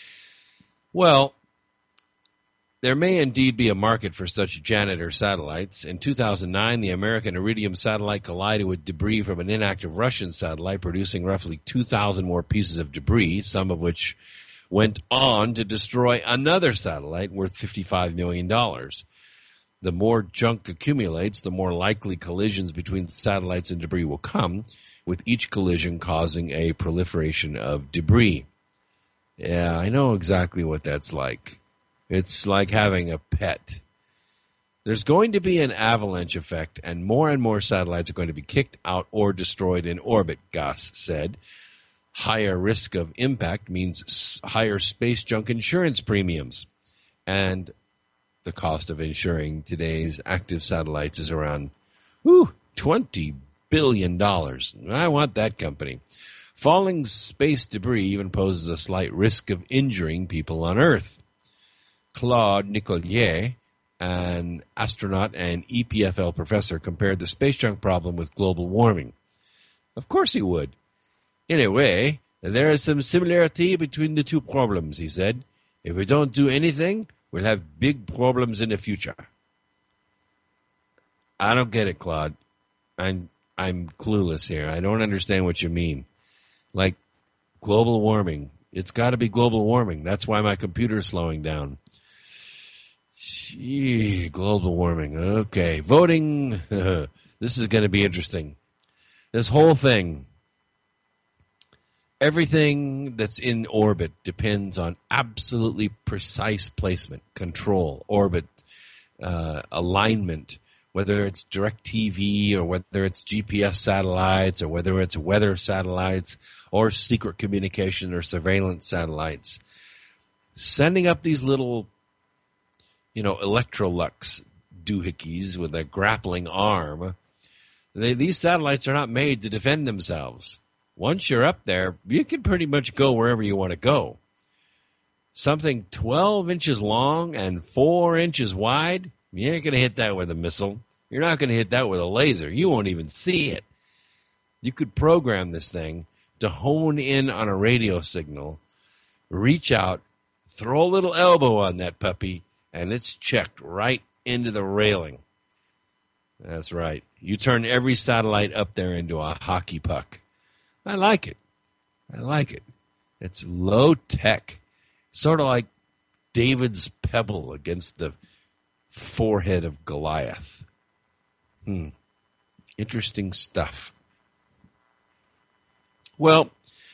Well, there may indeed be a market for such janitor satellites. In two thousand nine, the American Iridium satellite collided with debris from an inactive Russian satellite, producing roughly two thousand more pieces of debris, some of which went on to destroy another satellite worth fifty-five million dollars. The more junk accumulates, the more likely collisions between satellites and debris will come, with each collision causing a proliferation of debris. Yeah, I know exactly what that's like. It's like having a pet. There's going to be an avalanche effect, and more and more satellites are going to be kicked out or destroyed in orbit, Gass said. Higher risk of impact means higher space junk insurance premiums. And the cost of insuring today's active satellites is around whew, twenty billion dollars. I want that company. Falling space debris even poses a slight risk of injuring people on Earth. Claude Nicollier, an astronaut and E P F L professor, compared the space junk problem with global warming. Of course he would. In a way, there is some similarity between the two problems, he said. If we don't do anything, we'll have big problems in the future. I don't get it, Claude. I'm I'm clueless here. I don't understand what you mean. Like, global warming. It's got to be global warming. That's why my computer's slowing down. Gee, global warming. Okay, voting. This is going to be interesting. This whole thing. Everything that's in orbit depends on absolutely precise placement, control, orbit, uh, alignment, whether it's DirecTV or whether it's G P S satellites or whether it's weather satellites or secret communication or surveillance satellites. Sending up these little, you know, Electrolux doohickeys with a grappling arm, they, these satellites are not made to defend themselves. Once you're up there, you can pretty much go wherever you want to go. Something twelve inches long and four inches wide, you ain't going to hit that with a missile. You're not going to hit that with a laser. You won't even see it. You could program this thing to hone in on a radio signal, reach out, throw a little elbow on that puppy, and it's checked right into the railing. That's right. You turn every satellite up there into a hockey puck. I like it. I like it. It's low tech, sort of like David's pebble against the forehead of Goliath. Hmm. Interesting stuff. Well,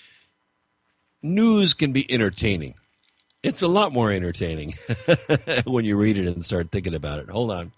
news can be entertaining. It's a lot more entertaining when you read it and start thinking about it. Hold on.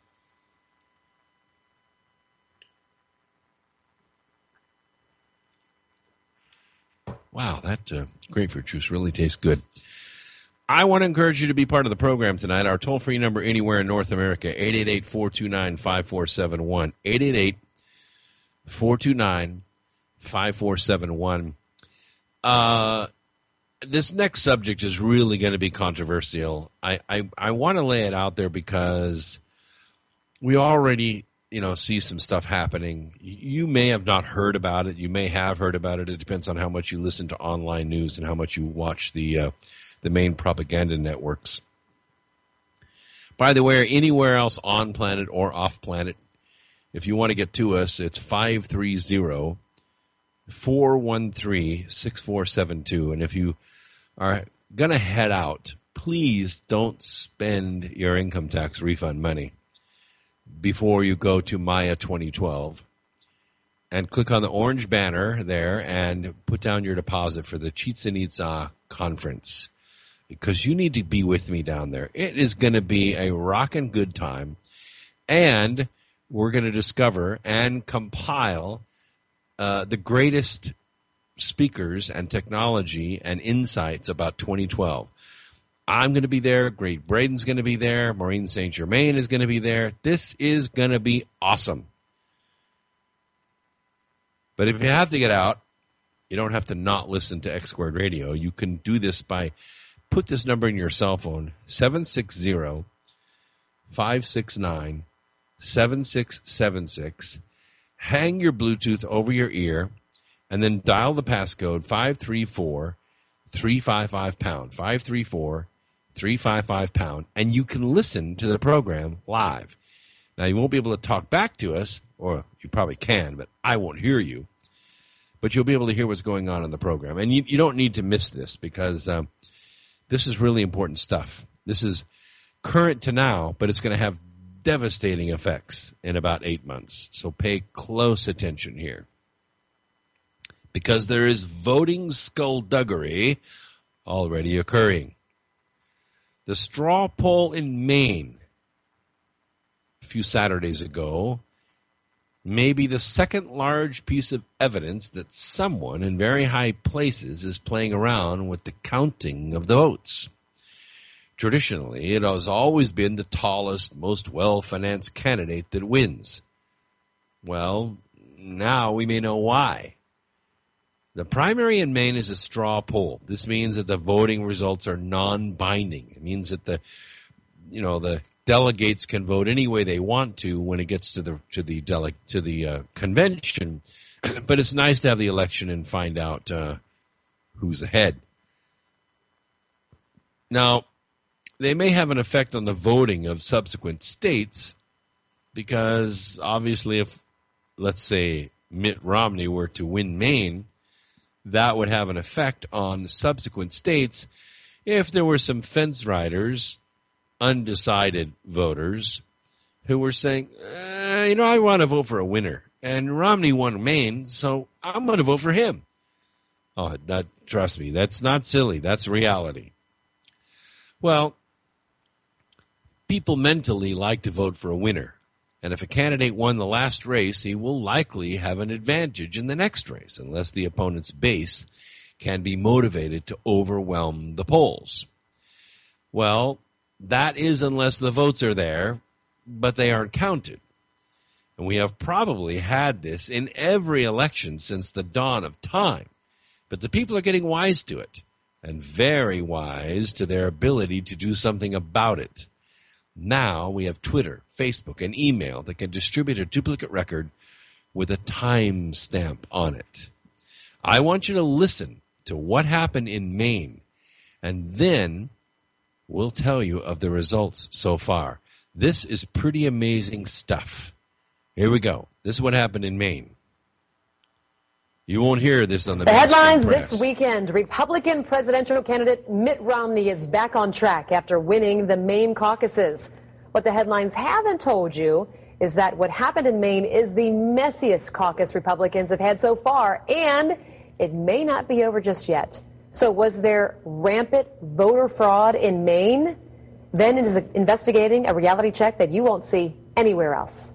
Wow, that uh, grapefruit juice really tastes good. I want to encourage you to be part of the program tonight. Our toll-free number anywhere in North America, eight eight eight, four two nine, five four seven one. eight eight eight, four two nine, five four seven one. Uh, this next subject is really going to be controversial. I, I, I want to lay it out there because we already, you know, see some stuff happening. You may have not heard about it. You may have heard about it. It depends on how much you listen to online news and how much you watch the uh, the main propaganda networks. By the way, anywhere else on planet or off planet, if you want to get to us, it's five three zero, four one three, six four seven two. And if you are going to head out, please don't spend your income tax refund money before you go to Maya twenty twelve. And click on the orange banner there and put down your deposit for the Chichen Itza conference, because you need to be with me down there. It is going to be a rockin' good time, and we're going to discover and compile uh, the greatest speakers and technology and insights about twenty twelve. I'm going to be there. Greg Braden's going to be there. Maureen Saint Germain is going to be there. This is going to be awesome. But if you have to get out, you don't have to not listen to X Squared Radio. You can do this by put this number in your cell phone, seven six zero, five six nine, seven six seven six. Hang your Bluetooth over your ear, and then dial the passcode five three four, three five five pound, five three four, three five five pound, and you can listen to the program live. Now, you won't be able to talk back to us, or you probably can, but I won't hear you. But you'll be able to hear what's going on in the program. And you, you don't need to miss this, because um, this is really important stuff. This is current to now, but it's going to have devastating effects in about eight months. So pay close attention here, because there is voting skullduggery already occurring. The straw poll in Maine a few Saturdays ago may be the second large piece of evidence that someone in very high places is playing around with the counting of the votes. Traditionally, it has always been the tallest, most well-financed candidate that wins. Well, now we may know why. The primary in Maine is a straw poll. This means that the voting results are non-binding. It means that the, you know, the delegates can vote any way they want to when it gets to the to the dele- to the uh, convention. But it's nice to have the election and find out uh, who's ahead. Now, they may have an effect on the voting of subsequent states, because obviously, if let's say Mitt Romney were to win Maine, that would have an effect on subsequent states if there were some fence riders, undecided voters, who were saying, eh, you know, I want to vote for a winner. And Romney won Maine, so I'm going to vote for him. Oh, that, trust me, that's not silly. That's reality. Well, people mentally like to vote for a winner. And if a candidate won the last race, he will likely have an advantage in the next race, unless the opponent's base can be motivated to overwhelm the polls. Well, that is unless the votes are there, but they aren't counted. And we have probably had this in every election since the dawn of time. But the people are getting wise to it, and very wise to their ability to do something about it. Now we have Twitter, Facebook, and email that can distribute a duplicate record with a time stamp on it. I want you to listen to what happened in Maine, and then we'll tell you of the results so far. This is pretty amazing stuff. Here we go. This is what happened in Maine. You won't hear this on the, the headlines press. This weekend. Republican presidential candidate Mitt Romney is back on track after winning the Maine caucuses. What the headlines haven't told you is that what happened in Maine is the messiest caucus Republicans have had so far, and it may not be over just yet. So was there rampant voter fraud in Maine? Then it is investigating a reality check that you won't see anywhere else.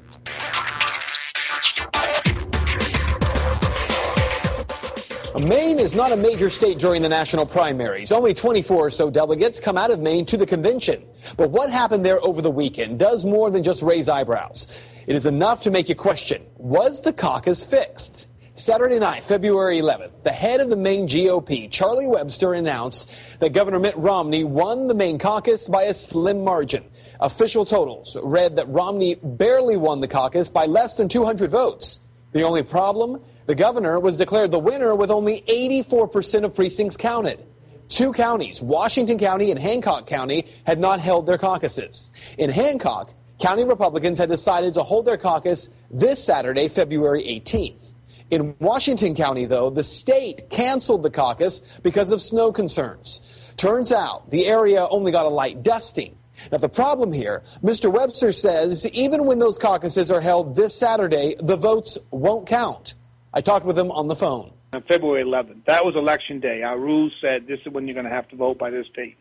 Maine is not a major state during the national primaries. Only twenty-four or so delegates come out of Maine to the convention. But what happened there over the weekend does more than just raise eyebrows. It is enough to make you question, was the caucus fixed? Saturday night, February eleventh, the head of the Maine G O P, Charlie Webster, announced that Governor Mitt Romney won the Maine caucus by a slim margin. Official totals read that Romney barely won the caucus by less than two hundred votes. The only problem? The governor was declared the winner with only eighty-four percent of precincts counted. Two counties, Washington County and Hancock County, had not held their caucuses. In Hancock, county Republicans had decided to hold their caucus this Saturday, February eighteenth. In Washington County, though, the state canceled the caucus because of snow concerns. Turns out the area only got a light dusting. Now, the problem here, Mister Webster says even when those caucuses are held this Saturday, the votes won't count. I talked with him on the phone. On February eleventh, that was election day. Our rules said this is when you're going to have to vote by this date.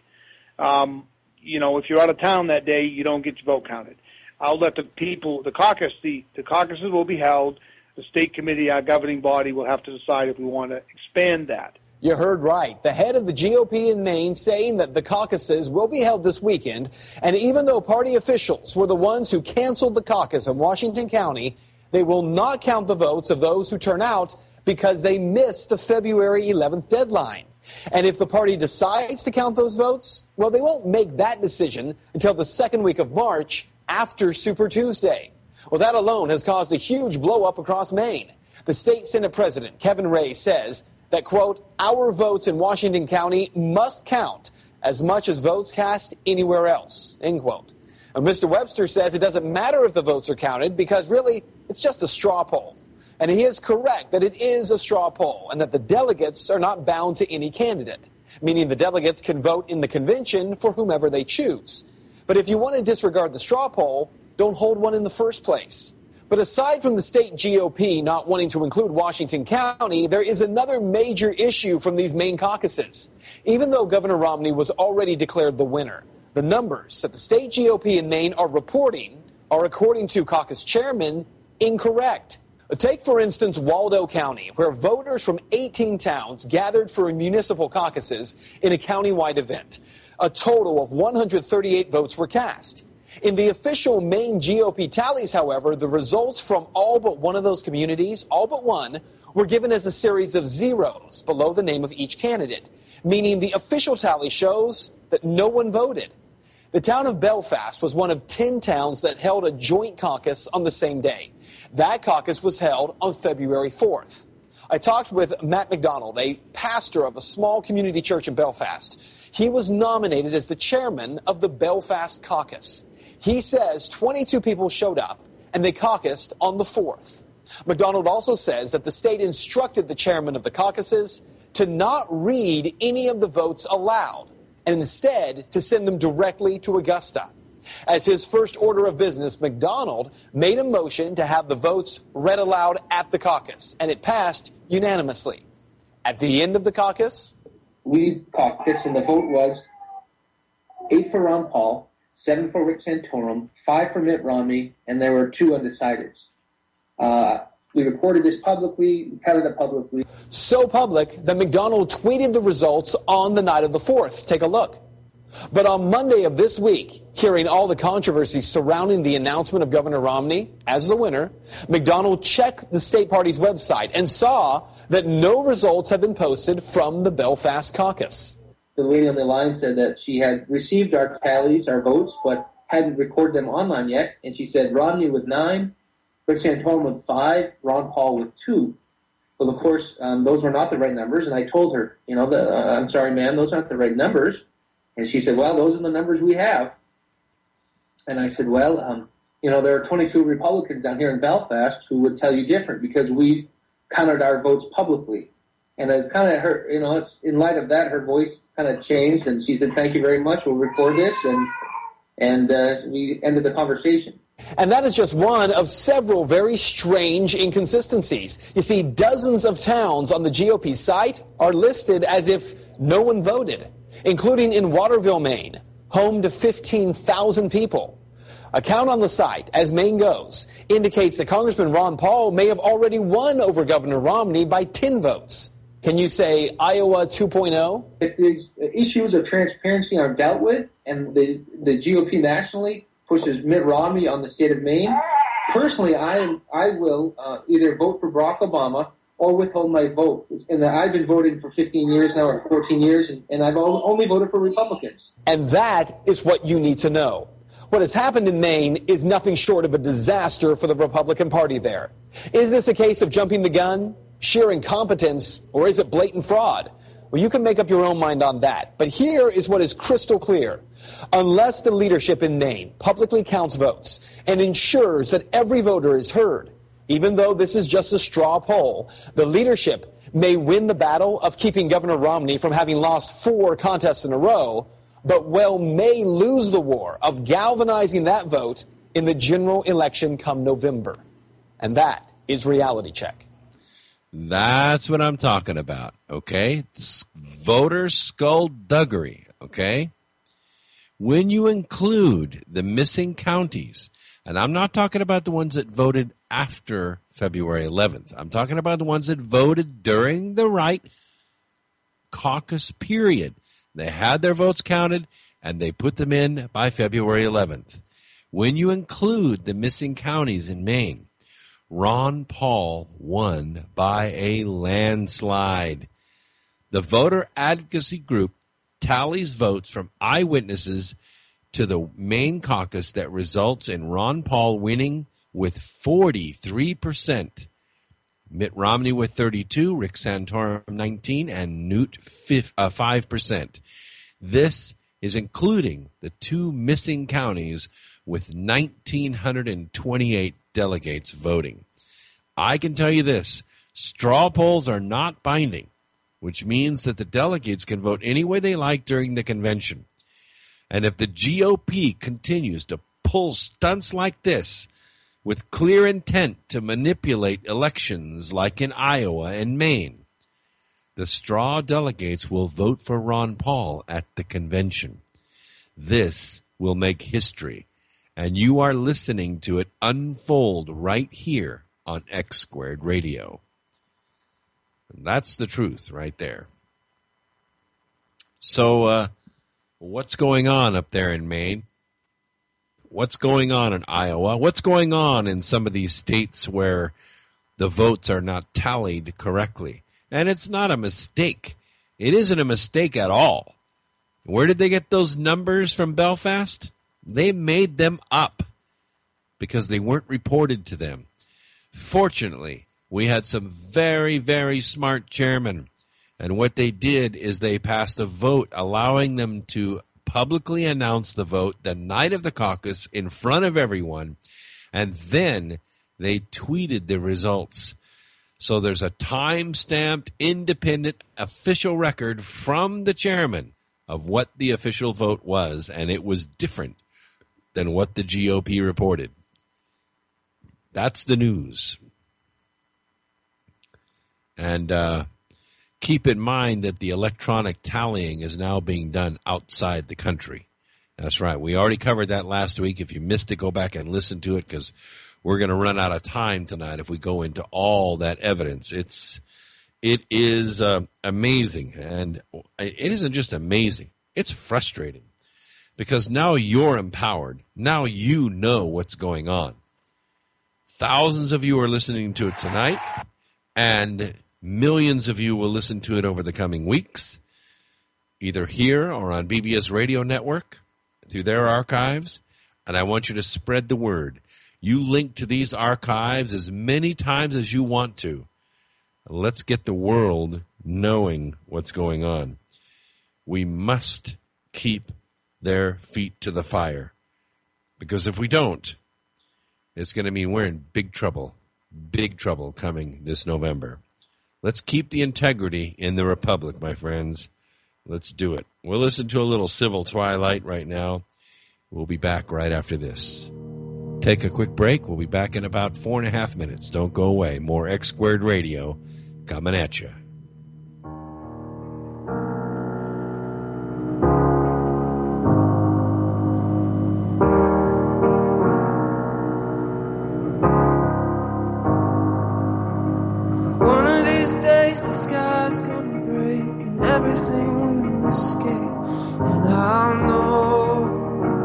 Um, you know, if you're out of town that day, you don't get your vote counted. I'll let the people, the caucus, the, the caucuses will be held. The state committee, our governing body, will have to decide if we want to expand that. You heard right. The head of the G O P in Maine saying that the caucuses will be held this weekend. And even though party officials were the ones who canceled the caucus in Washington County, they will not count the votes of those who turn out because they missed the February eleventh deadline. And if the party decides to count those votes, well, they won't make that decision until the second week of March after Super Tuesday. Well, that alone has caused a huge blow-up across Maine. The state Senate president, Kevin Ray, says that, quote, our votes in Washington County must count as much as votes cast anywhere else, end quote. And Mister Webster says it doesn't matter if the votes are counted because really it's just a straw poll. And he is correct that it is a straw poll and that the delegates are not bound to any candidate, meaning the delegates can vote in the convention for whomever they choose. But if you want to disregard the straw poll, don't hold one in the first place. But aside from the state G O P not wanting to include Washington County, there is another major issue from these Maine caucuses. Even though Governor Romney was already declared the winner, the numbers that the state G O P in Maine are reporting are, according to caucus chairman, incorrect. Take, for instance, Waldo County, where voters from eighteen towns gathered for municipal caucuses in a countywide event. A total of one hundred thirty-eight votes were cast. In the official Maine G O P tallies, however, the results from all but one of those communities, all but one, were given as a series of zeros below the name of each candidate, meaning the official tally shows that no one voted. The town of Belfast was one of ten towns that held a joint caucus on the same day. That caucus was held on February fourth. I talked with Matt McDonald, a pastor of a small community church in Belfast. He was nominated as the chairman of the Belfast caucus. He says twenty-two people showed up, and they caucused on the fourth. McDonald also says that the state instructed the chairman of the caucuses to not read any of the votes aloud, and instead to send them directly to Augusta. As his first order of business, McDonald made a motion to have the votes read aloud at the caucus, and it passed unanimously. At the end of the caucus, we caucused, and the vote was eight for Ron Paul, seven for Rick Santorum, five for Mitt Romney, and there were two undecideds. Uh, we reported this publicly, we counted it publicly. So public that McDonald tweeted the results on the night of the fourth. Take a look. But on Monday of this week, hearing all the controversy surrounding the announcement of Governor Romney as the winner, McDonald checked the state party's website and saw that no results had been posted from the Belfast caucus. The lady on the line said that she had received our tallies, our votes, but hadn't recorded them online yet. And she said Romney with nine, Rick Santorum with five, Ron Paul with two. Well, of course, um, those were not the right numbers. And I told her, you know, the, uh, I'm sorry, ma'am, those aren't the right numbers. And she said, well, those are the numbers we have. And I said, well, um, you know, there are twenty-two Republicans down here in Belfast who would tell you different because we counted our votes publicly. And it's kind of her, you know, it's, in light of that, her voice kind of changed. And she said, thank you very much. We'll record this. And, and uh, we ended the conversation. And that is just one of several very strange inconsistencies. You see, dozens of towns on the G O P site are listed as if no one voted, including in Waterville, Maine, home to fifteen thousand people. A count on the site, as Maine goes, indicates that Congressman Ron Paul may have already won over Governor Romney by ten votes. Can you say Iowa two point oh? If these issues of transparency aren't dealt with, and the, the G O P nationally pushes Mitt Romney on the state of Maine, personally, I I will uh, either vote for Barack Obama or withhold my vote. And I've been voting for fifteen years now, or fourteen years, and, and I've only voted for Republicans. And that is what you need to know. What has happened in Maine is nothing short of a disaster for the Republican Party there. Is this a case of jumping the gun, sheer incompetence, or is it blatant fraud? Well, you can make up your own mind on that. But here is what is crystal clear. Unless the leadership in Maine publicly counts votes and ensures that every voter is heard, even though this is just a straw poll, the leadership may win the battle of keeping Governor Romney from having lost four contests in a row, but well may lose the war of galvanizing that vote in the general election come November. And that is Reality Check. That's what I'm talking about, okay? Voter skullduggery, okay? When you include the missing counties, and I'm not talking about the ones that voted after February eleventh. I'm talking about the ones that voted during the right caucus period. They had their votes counted, and they put them in by February eleventh. When you include the missing counties in Maine, Ron Paul won by a landslide. The voter advocacy group tallies votes from eyewitnesses to the Maine caucus that results in Ron Paul winning with forty-three percent. Mitt Romney with thirty-two, Rick Santorum nineteen, and Newt five percent. This is including the two missing counties with one thousand nine hundred twenty-eight delegates voting. I can tell you this, straw polls are not binding, which means that the delegates can vote any way they like during the convention. And if the G O P continues to pull stunts like this with clear intent to manipulate elections like in Iowa and Maine, the straw delegates will vote for Ron Paul at the convention. This will make history, and you are listening to it unfold right here on X Squared Radio. And that's the truth right there. So, uh, what's going on up there in Maine? What's going on in Iowa? What's going on in some of these states where the votes are not tallied correctly? And it's not a mistake. It isn't a mistake at all. Where did they get those numbers from Belfast? They made them up because they weren't reported to them. Fortunately, we had some very, very smart chairmen. And what they did is they passed a vote allowing them to publicly announce the vote the night of the caucus in front of everyone. And then they tweeted the results. So there's a time-stamped, independent, official record from the chairman of what the official vote was. And it was different than what the G O P reported. That's the news. And uh, keep in mind that the electronic tallying is now being done outside the country. That's right. We already covered that last week. If you missed it, go back and listen to it, because we're going to run out of time tonight if we go into all that evidence. It's it is uh, amazing, and it isn't just amazing. It's frustrating, because now you're empowered. Now you know what's going on. Thousands of you are listening to it tonight, and millions of you will listen to it over the coming weeks, either here or on B B S Radio Network, through their archives, and I want you to spread the word. You link to these archives as many times as you want to. Let's get the world knowing what's going on. We must keep their feet to the fire, because if we don't, it's going to mean we're in big trouble, big trouble coming this November. Let's keep the integrity in the Republic, my friends. Let's do it. We'll listen to a little Civil Twilight right now. We'll be back right after this. Take a quick break. We'll be back in about four and a half minutes. Don't go away. More X Squared Radio coming at you. One of these days the sky's gonna break and everything will escape, and I'll know.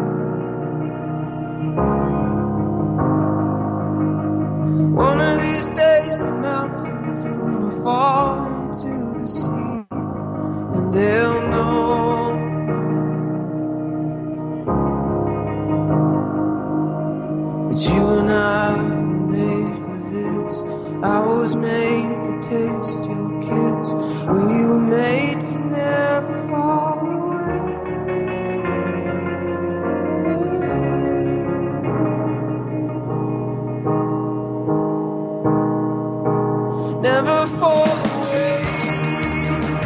One of these days the mountains are gonna fall into the sea, and they'll know. But you and I were made for this. I was made to taste your kiss. We were made to never fall away. Never fall away.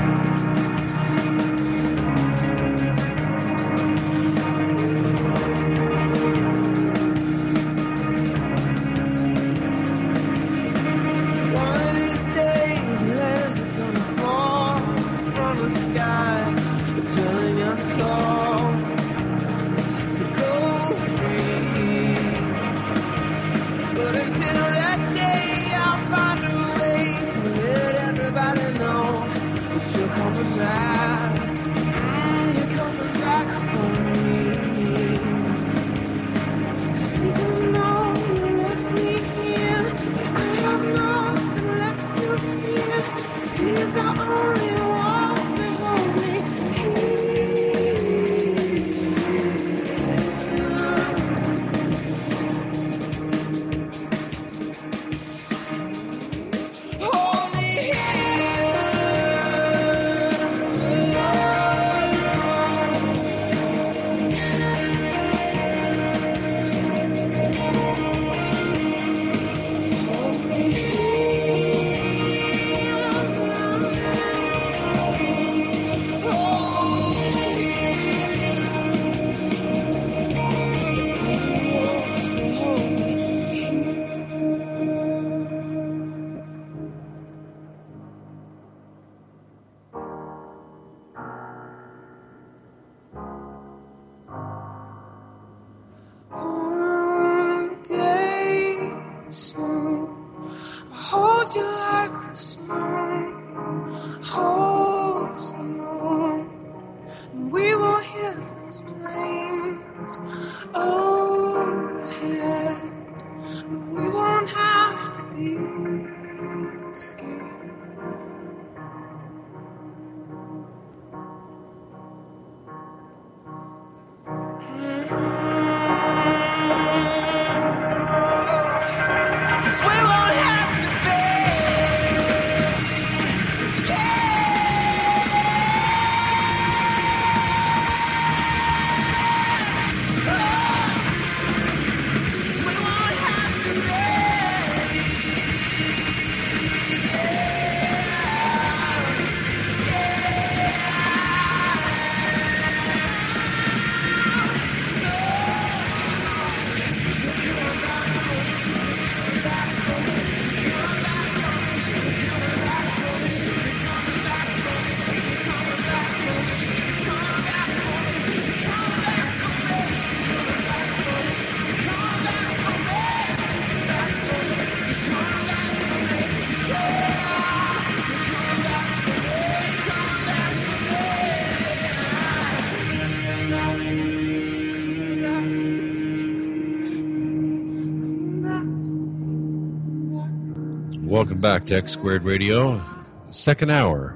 Welcome back to X Squared Radio, second hour.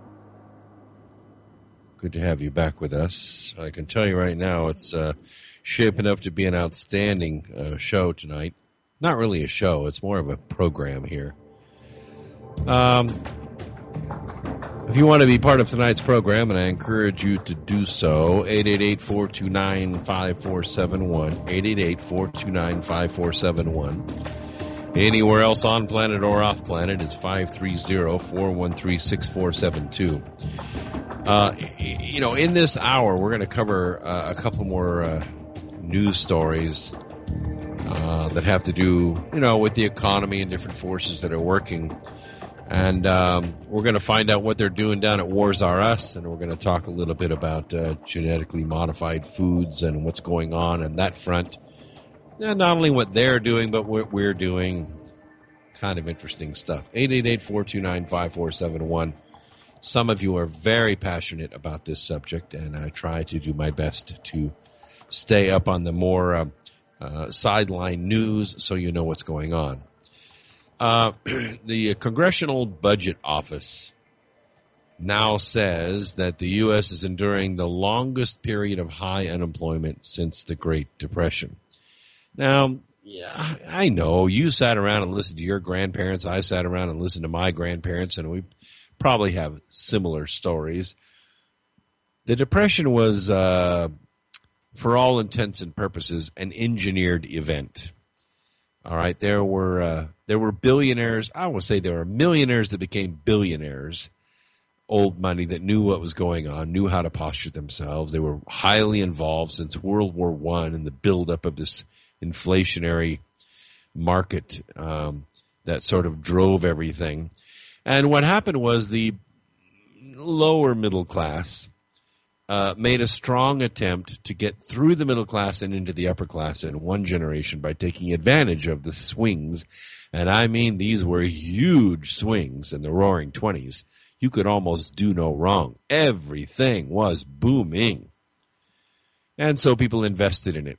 Good to have you back with us. I can tell you right now it's uh, shaping up to be an outstanding uh, show tonight. Not really a show, it's more of a program here. Um, if you want to be part of tonight's program, and I encourage you to do so, eight eight eight, four two nine, five four seven one, eight eight eight, four two nine, five four seven one. Anywhere else on planet or off planet, it's five three zero, four one three, six four seven two. Uh, you know, in this hour, we're going to cover uh, a couple more uh, news stories uh, that have to do, you know, with the economy and different forces that are working. And um, we're going to find out what they're doing down at Wars R Us, and we're going to talk a little bit about uh, genetically modified foods and what's going on on that front. And not only what they're doing, but what we're doing. Kind of interesting stuff. eight eight eight, four two nine, five four seven one. Some of you are very passionate about this subject, and I try to do my best to stay up on the more uh, uh, sideline news so you know what's going on. Uh, the Congressional Budget Office now says that the U S is enduring the longest period of high unemployment since the Great Depression. Now, yeah, I know you sat around and listened to your grandparents. I sat around and listened to my grandparents, and we probably have similar stories. The Depression was, uh, for all intents and purposes, an engineered event. All right, there were uh, there were billionaires. I will say there were millionaires that became billionaires. Old money that knew what was going on, knew how to posture themselves. They were highly involved since World War One and the buildup of this inflationary market um, that sort of drove everything. And what happened was the lower middle class uh, made a strong attempt to get through the middle class and into the upper class in one generation by taking advantage of the swings. And I mean, these were huge swings in the roaring twenties. You could almost do no wrong. Everything was booming. And so people invested in it.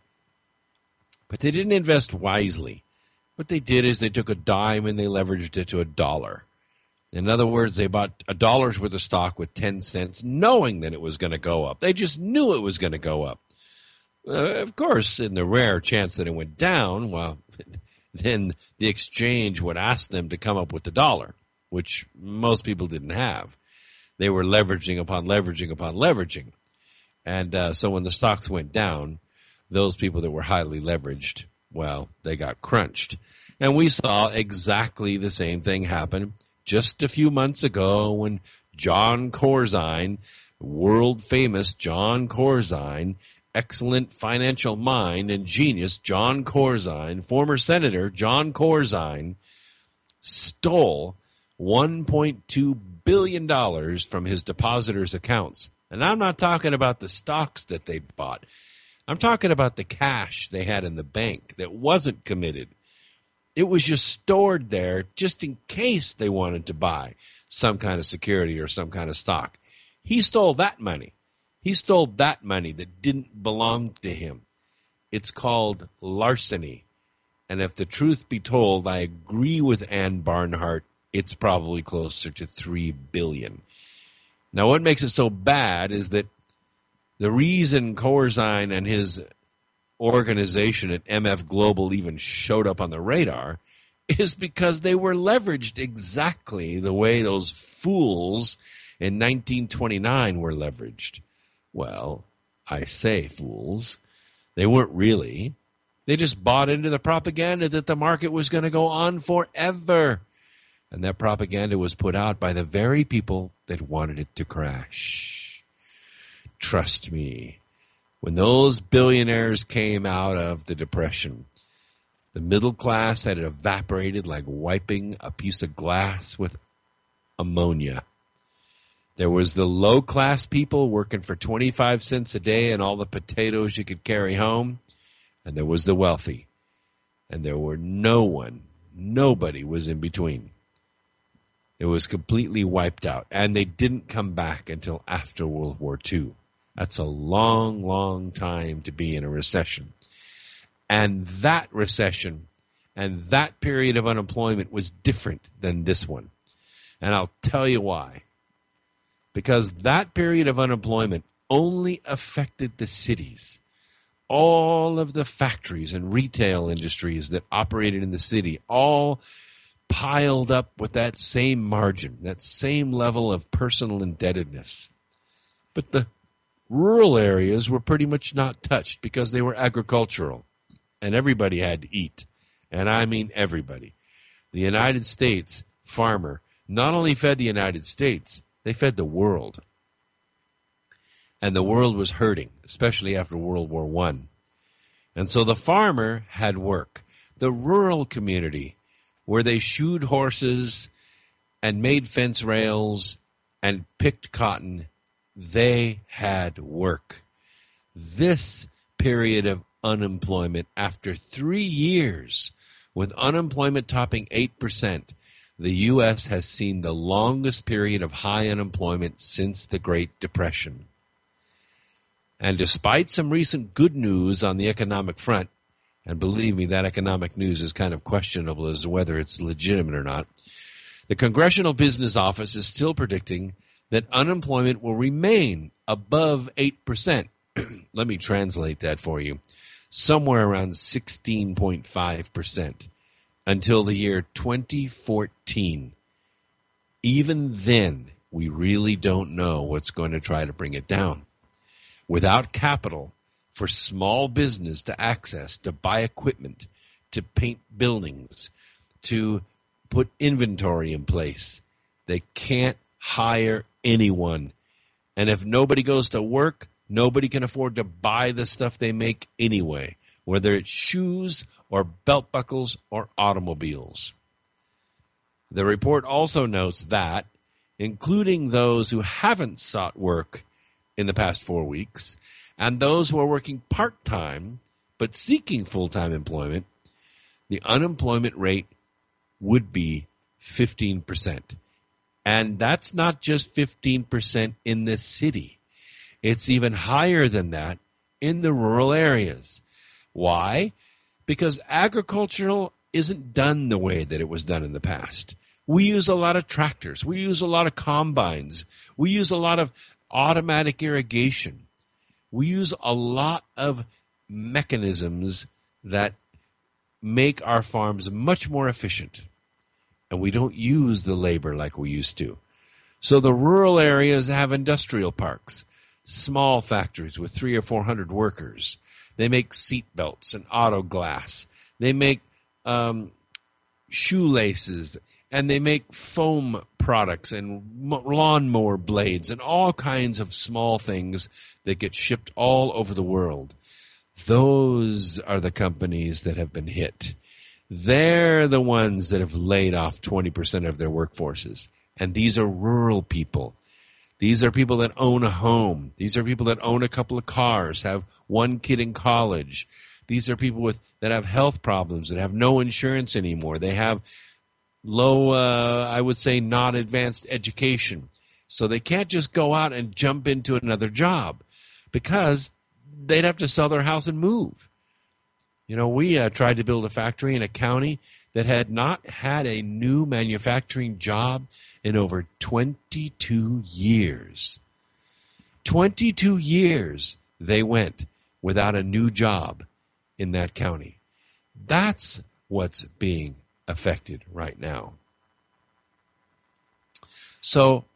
But they didn't invest wisely. What they did is they took a dime and they leveraged it to a dollar. In other words, they bought a dollar's worth of stock with ten cents, knowing that it was going to go up. They just knew it was going to go up. Uh, of course, in the rare chance that it went down, well, then the exchange would ask them to come up with the dollar, which most people didn't have. They were leveraging upon leveraging upon leveraging. And uh, so when the stocks went down, those people that were highly leveraged, well, they got crunched. And we saw exactly the same thing happen just a few months ago when Jon Corzine, world-famous Jon Corzine, excellent financial mind and genius Jon Corzine, former Senator Jon Corzine, stole one point two billion dollars from his depositors' accounts. And I'm not talking about the stocks that they bought. I'm talking about the cash they had in the bank that wasn't committed. It was just stored there just in case they wanted to buy some kind of security or some kind of stock. He stole that money. He stole that money that didn't belong to him. It's called larceny. And if the truth be told, I agree with Ann Barnhart, it's probably closer to three billion dollars. Now, what makes it so bad is that the reason Corzine and his organization at M F Global even showed up on the radar is because they were leveraged exactly the way those fools in nineteen twenty-nine were leveraged. Well, I say fools. They weren't really. They just bought into the propaganda that the market was going to go on forever. And that propaganda was put out by the very people that wanted it to crash. Trust me, when those billionaires came out of the Depression, the middle class had evaporated like wiping a piece of glass with ammonia. There was the low-class people working for twenty-five cents a day and all the potatoes you could carry home, and there was the wealthy. And there were no one, nobody was in between. It was completely wiped out, and they didn't come back until after World War Two. That's a long, long time to be in a recession. And that recession And that period of unemployment was different than this one. And I'll tell you why. Because that period of unemployment only affected the cities. All of the factories and retail industries that operated in the city all piled up with that same margin, that same level of personal indebtedness. But the rural areas were pretty much not touched because they were agricultural, and everybody had to eat. And I mean everybody. The United States farmer not only fed the United States, they fed the world. And the world was hurting, especially after World War One. And so the farmer had work. The rural community, where they shoed horses and made fence rails and picked cotton, they had work. This period of unemployment, after three years with unemployment topping eight percent, the U S has seen the longest period of high unemployment since the Great Depression. And despite some recent good news on the economic front, and believe me, that economic news is kind of questionable as to whether it's legitimate or not, the Congressional Business Office is still predicting that unemployment will remain above eight percent. Let me translate that for you. Somewhere around sixteen point five percent until the year twenty fourteen. Even then, we really don't know what's going to try to bring it down. Without capital for small business to access, to buy equipment, to paint buildings, to put inventory in place, they can't hire anyone. And if nobody goes to work, nobody can afford to buy the stuff they make anyway, whether it's shoes or belt buckles or automobiles. The report also notes that, including those who haven't sought work in the past four weeks, and those who are working part-time but seeking full-time employment, the unemployment rate would be fifteen percent. And that's not just fifteen percent in the city. It's even higher than that in the rural areas. Why? Because agricultural isn't done the way that it was done in the past. We use a lot of tractors. We use a lot of combines. We use a lot of automatic irrigation. We use a lot of mechanisms that make our farms much more efficient. And we don't use the labor like we used to. So the rural areas have industrial parks, small factories with three or four hundred workers. They make seat belts and auto glass. They make um, shoelaces, and they make foam products and lawnmower blades and all kinds of small things that get shipped all over the world. Those are the companies that have been hit. They're the ones that have laid off twenty percent of their workforces. And these are rural people. These are people that own a home. These are people that own a couple of cars, have one kid in college. These are people with that have health problems, that have no insurance anymore. They have low, uh, I would say, not advanced education. So they can't just go out and jump into another job because they'd have to sell their house and move. You know, we uh, tried to build a factory in a county that had not had a new manufacturing job in over twenty-two years. twenty-two years they went without a new job in that county. That's what's being affected right now. So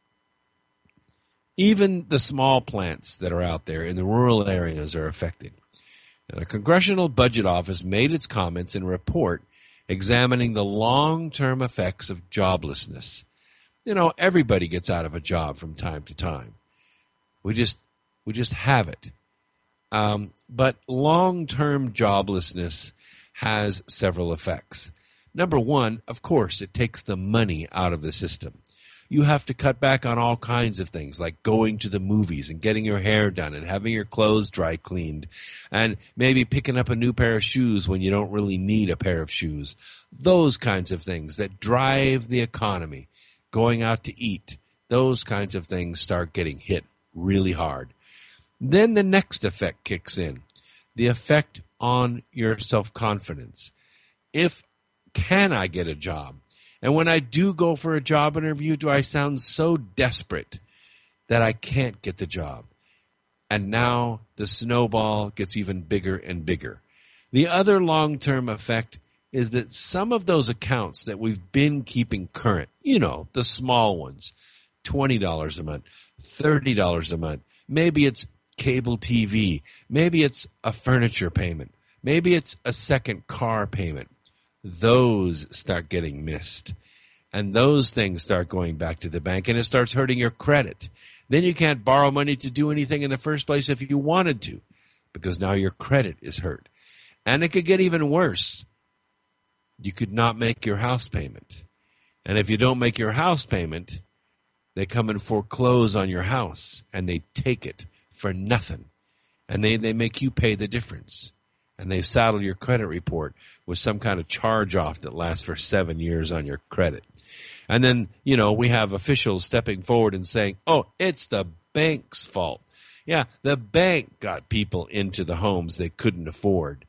even the small plants that are out there in the rural areas are affected. And the Congressional Budget Office made its comments in a report examining the long-term effects of joblessness. You know, everybody gets out of a job from time to time. We just we just have it. Um, but long-term joblessness has several effects. Number one, of course, it takes the money out of the system. You have to cut back on all kinds of things, like going to the movies and getting your hair done and having your clothes dry cleaned and maybe picking up a new pair of shoes when you don't really need a pair of shoes. Those kinds of things that drive the economy, going out to eat, those kinds of things start getting hit really hard. Then the next effect kicks in, the effect on your self-confidence. if can I get a job? And when I do go for a job interview, do I sound so desperate that I can't get the job? And now the snowball gets even bigger and bigger. The other long-term effect is that some of those accounts that we've been keeping current, you know, the small ones, twenty dollars a month, thirty dollars a month, maybe it's cable T V, maybe it's a furniture payment, maybe it's a second car payment. Those start getting missed. And those things start going back to the bank, and it starts hurting your credit. Then you can't borrow money to do anything in the first place if you wanted to, because now your credit is hurt. And it could get even worse. You could not make your house payment. And if you don't make your house payment, they come and foreclose on your house, and they take it for nothing. And they, they make you pay the difference. And they saddle your credit report with some kind of charge-off that lasts for seven years on your credit. And then, you know, we have officials stepping forward and saying, oh, it's the bank's fault. Yeah, the bank got people into the homes they couldn't afford.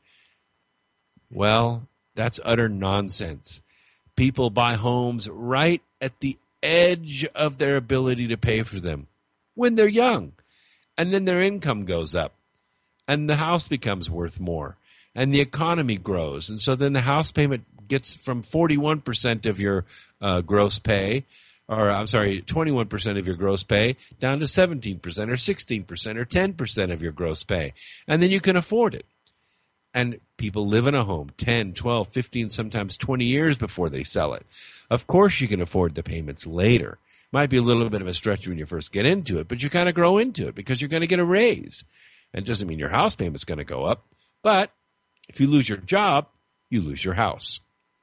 Well, that's utter nonsense. People buy homes right at the edge of their ability to pay for them when they're young. And then their income goes up. And the house becomes worth more. And the economy grows. And so then the house payment gets from forty-one percent of your uh, gross pay, or I'm sorry, twenty-one percent of your gross pay, down to seventeen percent or sixteen percent or ten percent of your gross pay. And then you can afford it. And people live in a home ten, twelve, fifteen, sometimes twenty years before they sell it. Of course you can afford the payments later. Might be a little bit of a stretch when you first get into it, but you kind of grow into it because you're going to get a raise. And it doesn't mean your house payment's going to go up. But if you lose your job, you lose your house.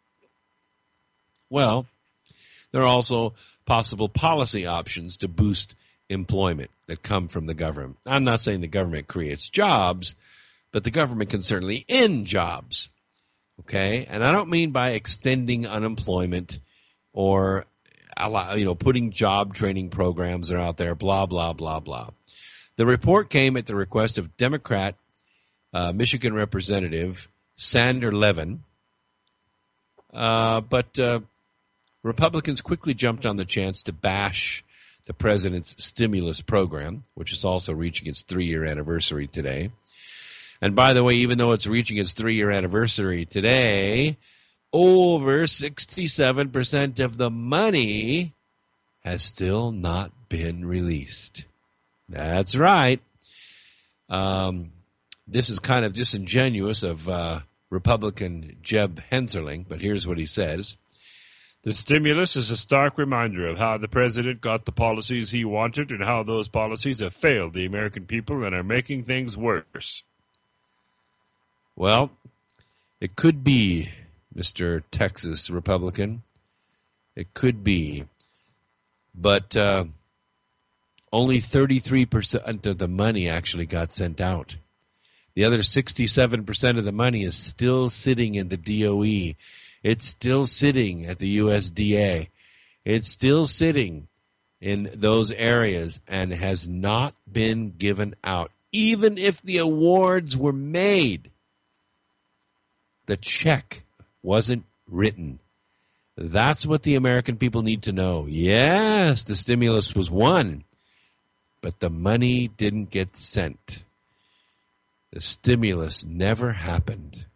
Well, there are also possible policy options to boost employment that come from the government. I'm not saying the government creates jobs, but the government can certainly end jobs. Okay? And I don't mean by extending unemployment or allow, you know, putting job training programs that are out there, blah, blah, blah, blah. The report came at the request of Democrat uh, Michigan Representative Sander Levin, uh, but uh, Republicans quickly jumped on the chance to bash the president's stimulus program, which is also reaching its three-year anniversary today. And by the way, even though it's reaching its three-year anniversary today, over sixty-seven percent of the money has still not been released. That's right. Um, this is kind of disingenuous of uh, Republican Jeb Hensarling, but here's what he says. The stimulus is a stark reminder of how the president got the policies he wanted and how those policies have failed the American people and are making things worse. Well, it could be, Mister Texas Republican. It could be. But uh, only thirty-three percent of the money actually got sent out. The other sixty-seven percent of the money is still sitting in the D O E. It's still sitting at the U S D A. It's still sitting in those areas and has not been given out. Even if the awards were made, the check wasn't written. That's what the American people need to know. Yes, the stimulus was won, but the money didn't get sent. The stimulus never happened.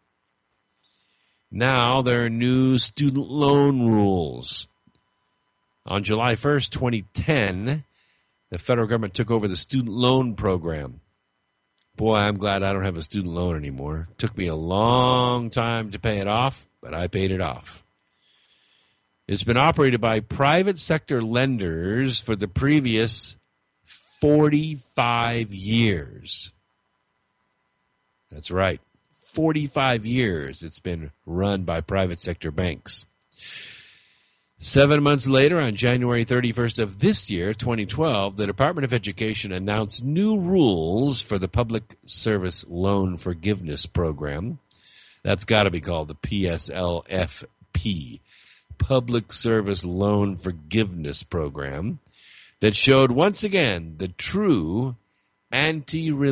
Now there are new student loan rules. On July first, twenty ten, the federal government took over the student loan program. Boy, I'm glad I don't have a student loan anymore. It took me a long time to pay it off, but I paid it off. It's been operated by private sector lenders for the previous forty-five years. That's right. forty-five years it's been run by private sector banks. Seven months later, on January thirty-first of this year, twenty twelve, the Department of Education announced new rules for the Public Service Loan Forgiveness Program. That's got to be called the P S L F P, Public Service Loan Forgiveness Program, that showed once again the true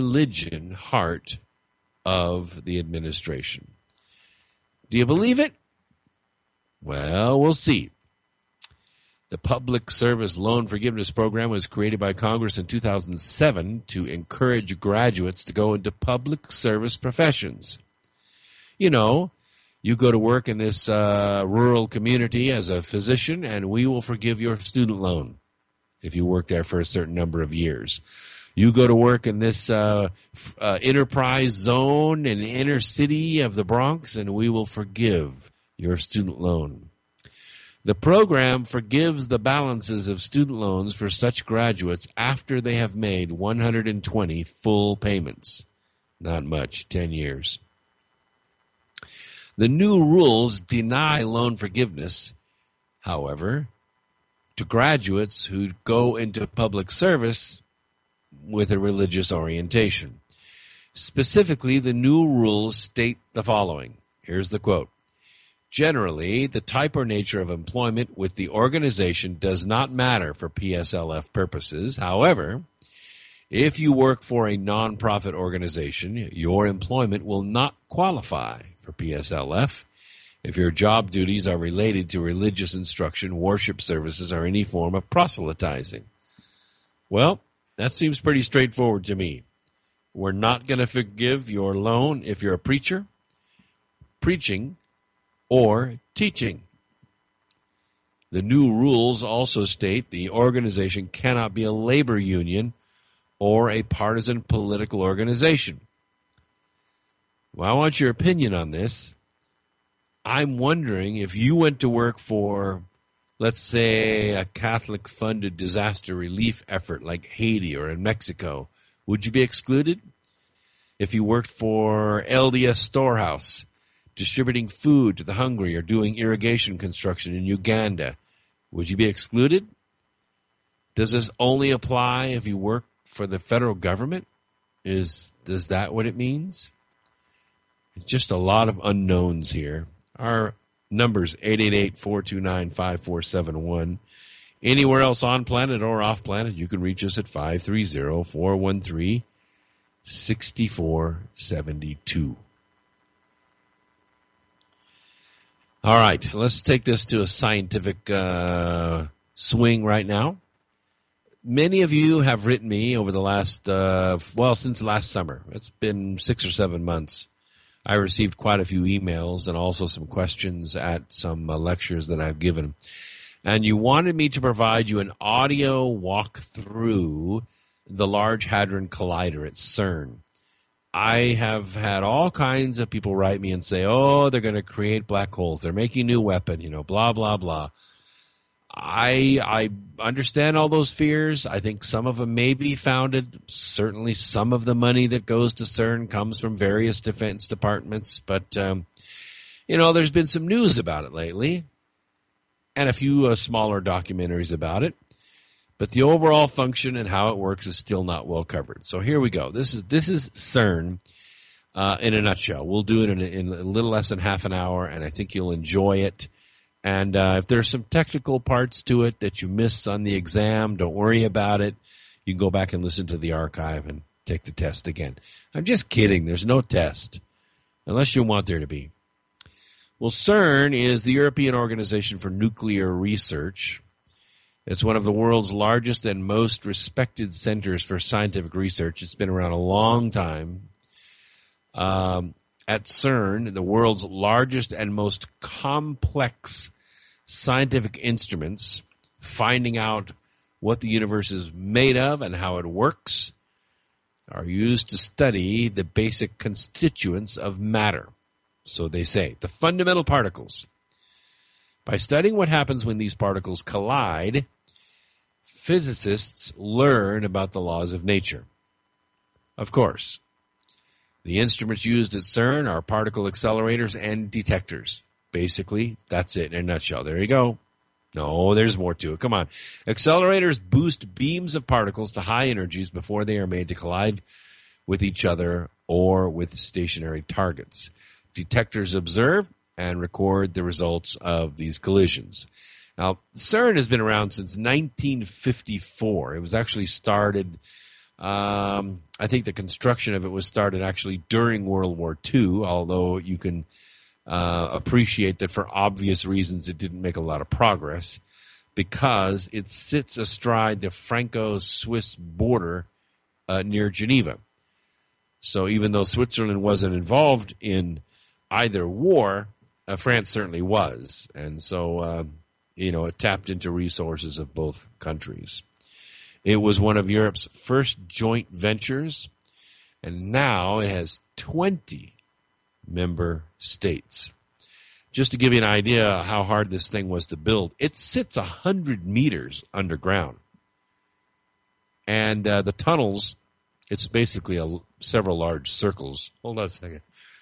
anti-religion heart of the administration. Do you believe it? Well, we'll see. The Public Service Loan Forgiveness Program was created by Congress in two thousand seven to encourage graduates to go into public service professions. You know, you go to work in this uh, rural community as a physician, and we will forgive your student loan if you work there for a certain number of years. You go to work in this uh, f- uh, enterprise zone in the inner city of the Bronx, and we will forgive your student loan. The program forgives the balances of student loans for such graduates after they have made one hundred twenty full payments. Not much, ten years. The new rules deny loan forgiveness, however, to graduates who go into public service with a religious orientation. Specifically, the new rules state the following. Here's the quote. Generally, the type or nature of employment with the organization does not matter for P S L F purposes. However, if you work for a nonprofit organization, your employment will not qualify for P S L F if your job duties are related to religious instruction, worship services, or any form of proselytizing. Well, that seems pretty straightforward to me. We're not going to forgive your loan if you're a preacher, preaching, or teaching. The new rules also state the organization cannot be a labor union or a partisan political organization. Well, I want your opinion on this. I'm wondering if you went to work for, let's say, a Catholic-funded disaster relief effort like Haiti or in Mexico, would you be excluded? If you worked for L D S Storehouse, distributing food to the hungry or doing irrigation construction in Uganda, would you be excluded? Does this only apply if you work for the federal government? Is does that what it means? It's just a lot of unknowns here. Our number's eight eight eight, four two nine, five four seven one. Anywhere else on planet or off planet, you can reach us at five three zero, four one three, six four seven two. All right, let's take this to a scientific uh, swing right now. Many of you have written me over the last, uh, well, since last summer. It's been six or seven months. I received quite a few emails and also some questions at some uh, lectures that I've given. And you wanted me to provide you an audio walk through the Large Hadron Collider at CERN. I have had all kinds of people write me and say, oh, they're going to create black holes. They're making a new weapon, you know, blah, blah, blah. I I understand all those fears. I think some of them may be founded. Certainly some of the money that goes to CERN comes from various defense departments. But, um, you know, there's been some news about it lately and a few uh, smaller documentaries about it. But the overall function and how it works is still not well covered. So here we go. This is this is CERN uh, in a nutshell. We'll do it in a, in a little less than half an hour, and I think you'll enjoy it. And uh, if there's some technical parts to it that you missed on the exam, don't worry about it. You can go back and listen to the archive and take the test again. I'm just kidding. There's no test, unless you want there to be. Well, CERN is the European Organization for Nuclear Research. It's one of the world's largest and most respected centers for scientific research. It's been around a long time. Um, at CERN, the world's largest and most complex scientific instruments, finding out what the universe is made of and how it works, are used to study the basic constituents of matter. So they say, the fundamental particles. By studying what happens when these particles collide, physicists learn about the laws of nature. Of course, the instruments used at CERN are particle accelerators and detectors. Basically, that's it in a nutshell. There you go. No, there's more to it. Come on. Accelerators boost beams of particles to high energies before they are made to collide with each other or with stationary targets. Detectors observe and record the results of these collisions. Now, CERN has been around since nineteen fifty-four. It was actually started, um, I think the construction of it was started actually during World War Two, although you can uh, appreciate that for obvious reasons it didn't make a lot of progress, because it sits astride the Franco-Swiss border uh, near Geneva. So even though Switzerland wasn't involved in either war, uh, France certainly was. And so, uh, you know, it tapped into resources of both countries. It was one of Europe's first joint ventures, and now it has twenty member states. Just to give you an idea how hard this thing was to build, it sits one hundred meters underground. And uh, the tunnels, it's basically a, several large circles. Hold on a second.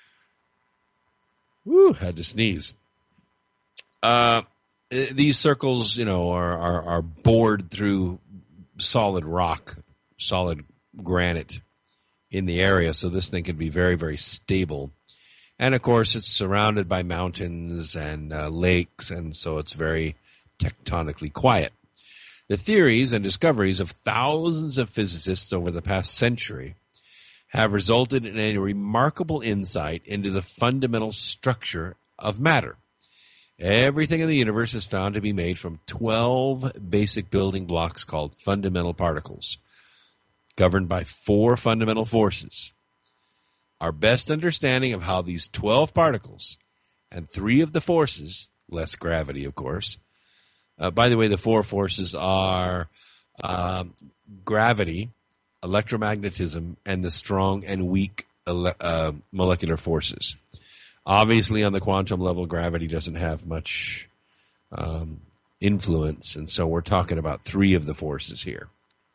Woo, had to sneeze. Uh, these circles, you know, are, are, are bored through solid rock, solid granite in the area, so this thing can be very, very stable. And, of course, it's surrounded by mountains and uh, lakes, and so it's very tectonically quiet. The theories and discoveries of thousands of physicists over the past century have resulted in a remarkable insight into the fundamental structure of matter. Everything in the universe is found to be made from twelve basic building blocks called fundamental particles, governed by four fundamental forces. Our best understanding of how these twelve particles and three of the forces, less gravity, of course. Uh, by the way, the four forces are uh, gravity, electromagnetism, and the strong and weak ele- uh, molecular forces. Obviously, on the quantum level, gravity doesn't have much um, influence, and so we're talking about three of the forces here.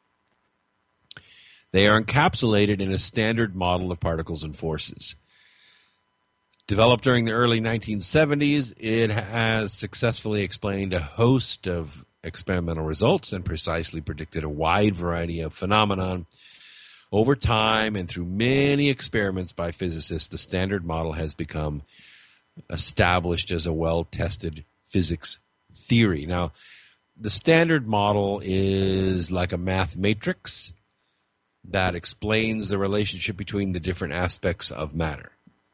They are encapsulated in a standard model of particles and forces. Developed during the early nineteen seventies, it has successfully explained a host of experimental results and precisely predicted a wide variety of phenomena. Over time and through many experiments by physicists, the standard model has become established as a well-tested physics theory. Now, the standard model is like a math matrix that explains the relationship between the different aspects of matter.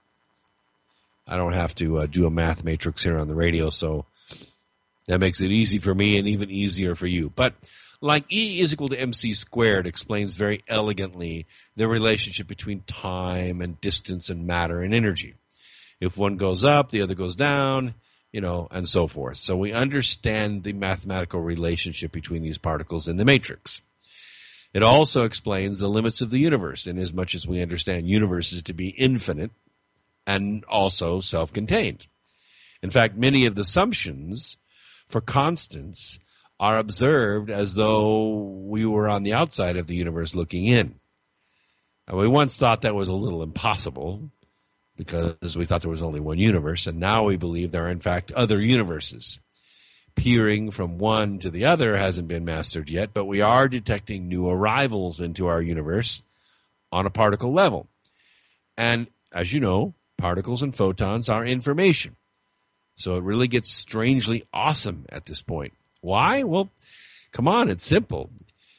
I don't have to uh, do a math matrix here on the radio, so that makes it easy for me and even easier for you. But like E is equal to mc squared explains very elegantly the relationship between time and distance and matter and energy. If one goes up, the other goes down, you know, and so forth. So we understand the mathematical relationship between these particles in the matrix. It also explains the limits of the universe, in as much as we understand universes to be infinite and also self-contained. In fact, many of the assumptions for constants are observed as though we were on the outside of the universe looking in. And we once thought that was a little impossible because we thought there was only one universe, and now we believe there are, in fact, other universes. Peering from one to the other hasn't been mastered yet, but we are detecting new arrivals into our universe on a particle level. And as you know, particles and photons are information. So it really gets strangely awesome at this point. Why? Well, come on, it's simple.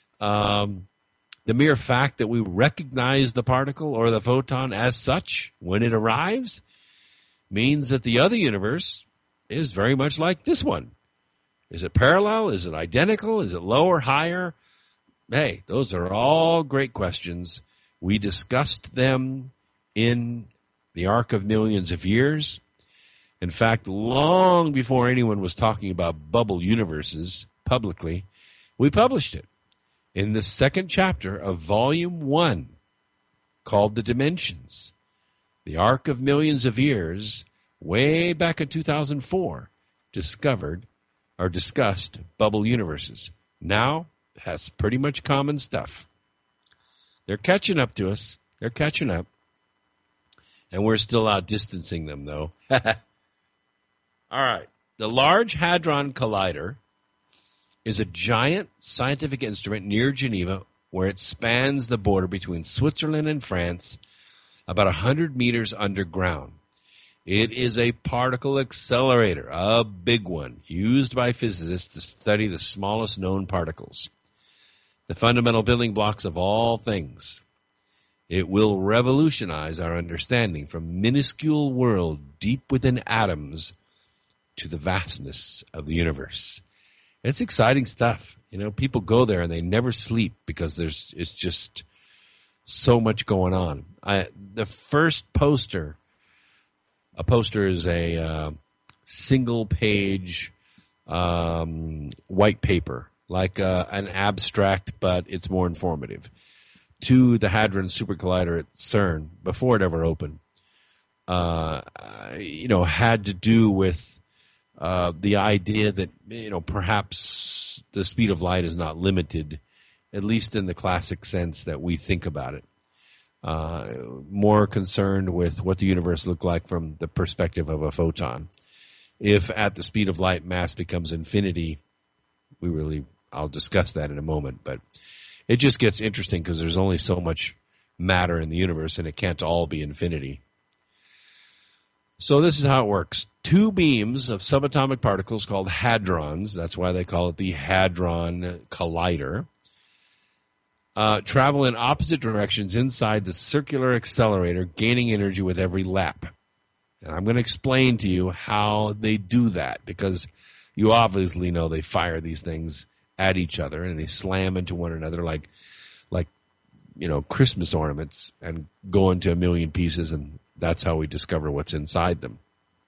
Um, the mere fact that we recognize the particle or the photon as such when it arrives means that the other universe is very much like this one. Is it parallel? Is it identical? Is it lower, higher? Hey, those are all great questions. We discussed them in the Arc of Millions of Years. In fact, long before anyone was talking about bubble universes publicly, we published it in the second chapter of Volume one, called The Dimensions. The Arc of Millions of Years, way back in two thousand four, discovered or discussed bubble universes. Now, that's pretty much common stuff. They're catching up to us. They're catching up. And we're still outdistancing them, though. All right. The Large Hadron Collider is a giant scientific instrument near Geneva where it spans the border between Switzerland and France about one hundred meters underground. It is a particle accelerator, a big one, used by physicists to study the smallest known particles, the fundamental building blocks of all things. It will revolutionize our understanding from minuscule world deep within atoms to the vastness of the universe. It's exciting stuff. You know, people go there and they never sleep because there's it's just so much going on. I, the first poster, a poster is a uh, single-page um, white paper, like uh, an abstract, but it's more informative, to the Hadron Super Collider at CERN before it ever opened. Uh, you know, had to do with uh, the idea that, you know, perhaps the speed of light is not limited, at least in the classic sense that we think about it. Uh, more concerned with what the universe looked like from the perspective of a photon. If at the speed of light mass becomes infinity, we really, I'll discuss that in a moment, but it just gets interesting because there's only so much matter in the universe and it can't all be infinity. So this is how it works. Two beams of subatomic particles called hadrons, that's why they call it the Hadron Collider, uh, travel in opposite directions inside the circular accelerator, gaining energy with every lap. And I'm going to explain to you how they do that, because you obviously know they fire these things at each other and they slam into one another like, like you know, Christmas ornaments and go into a million pieces, and that's how we discover what's inside them.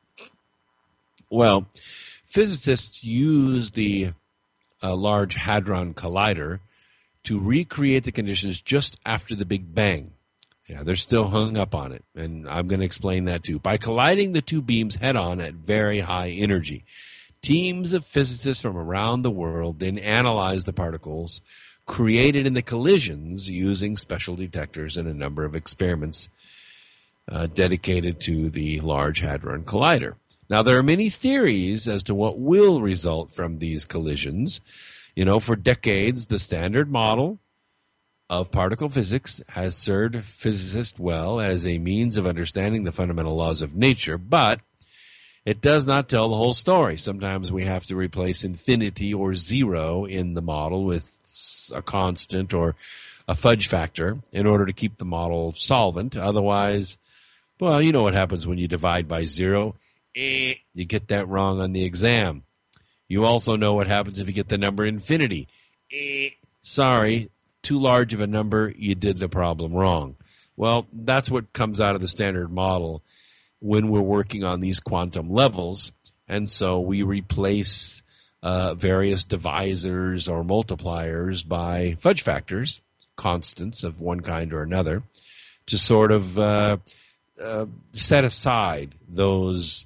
Well, physicists use the uh, Large Hadron Collider to recreate the conditions just after the Big Bang. Yeah, they're still hung up on it, and I'm going to explain that too. By colliding the two beams head-on at very high energy, teams of physicists from around the world then analyze the particles created in the collisions using special detectors and a number of experiments uh, dedicated to the Large Hadron Collider. Now, there are many theories as to what will result from these collisions. You know, for decades, the Standard Model of particle physics has served physicists well as a means of understanding the fundamental laws of nature, but it does not tell the whole story. Sometimes we have to replace infinity or zero in the model with a constant or a fudge factor in order to keep the model solvent. Otherwise, well, you know what happens when you divide by zero. Eh, you get that wrong on the exam. You also know what happens if you get the number infinity. Eh, sorry, too large of a number, you did the problem wrong. Well, that's what comes out of the Standard Model when we're working on these quantum levels, and so we replace uh, various divisors or multipliers by fudge factors, constants of one kind or another, to sort of uh, uh, set aside those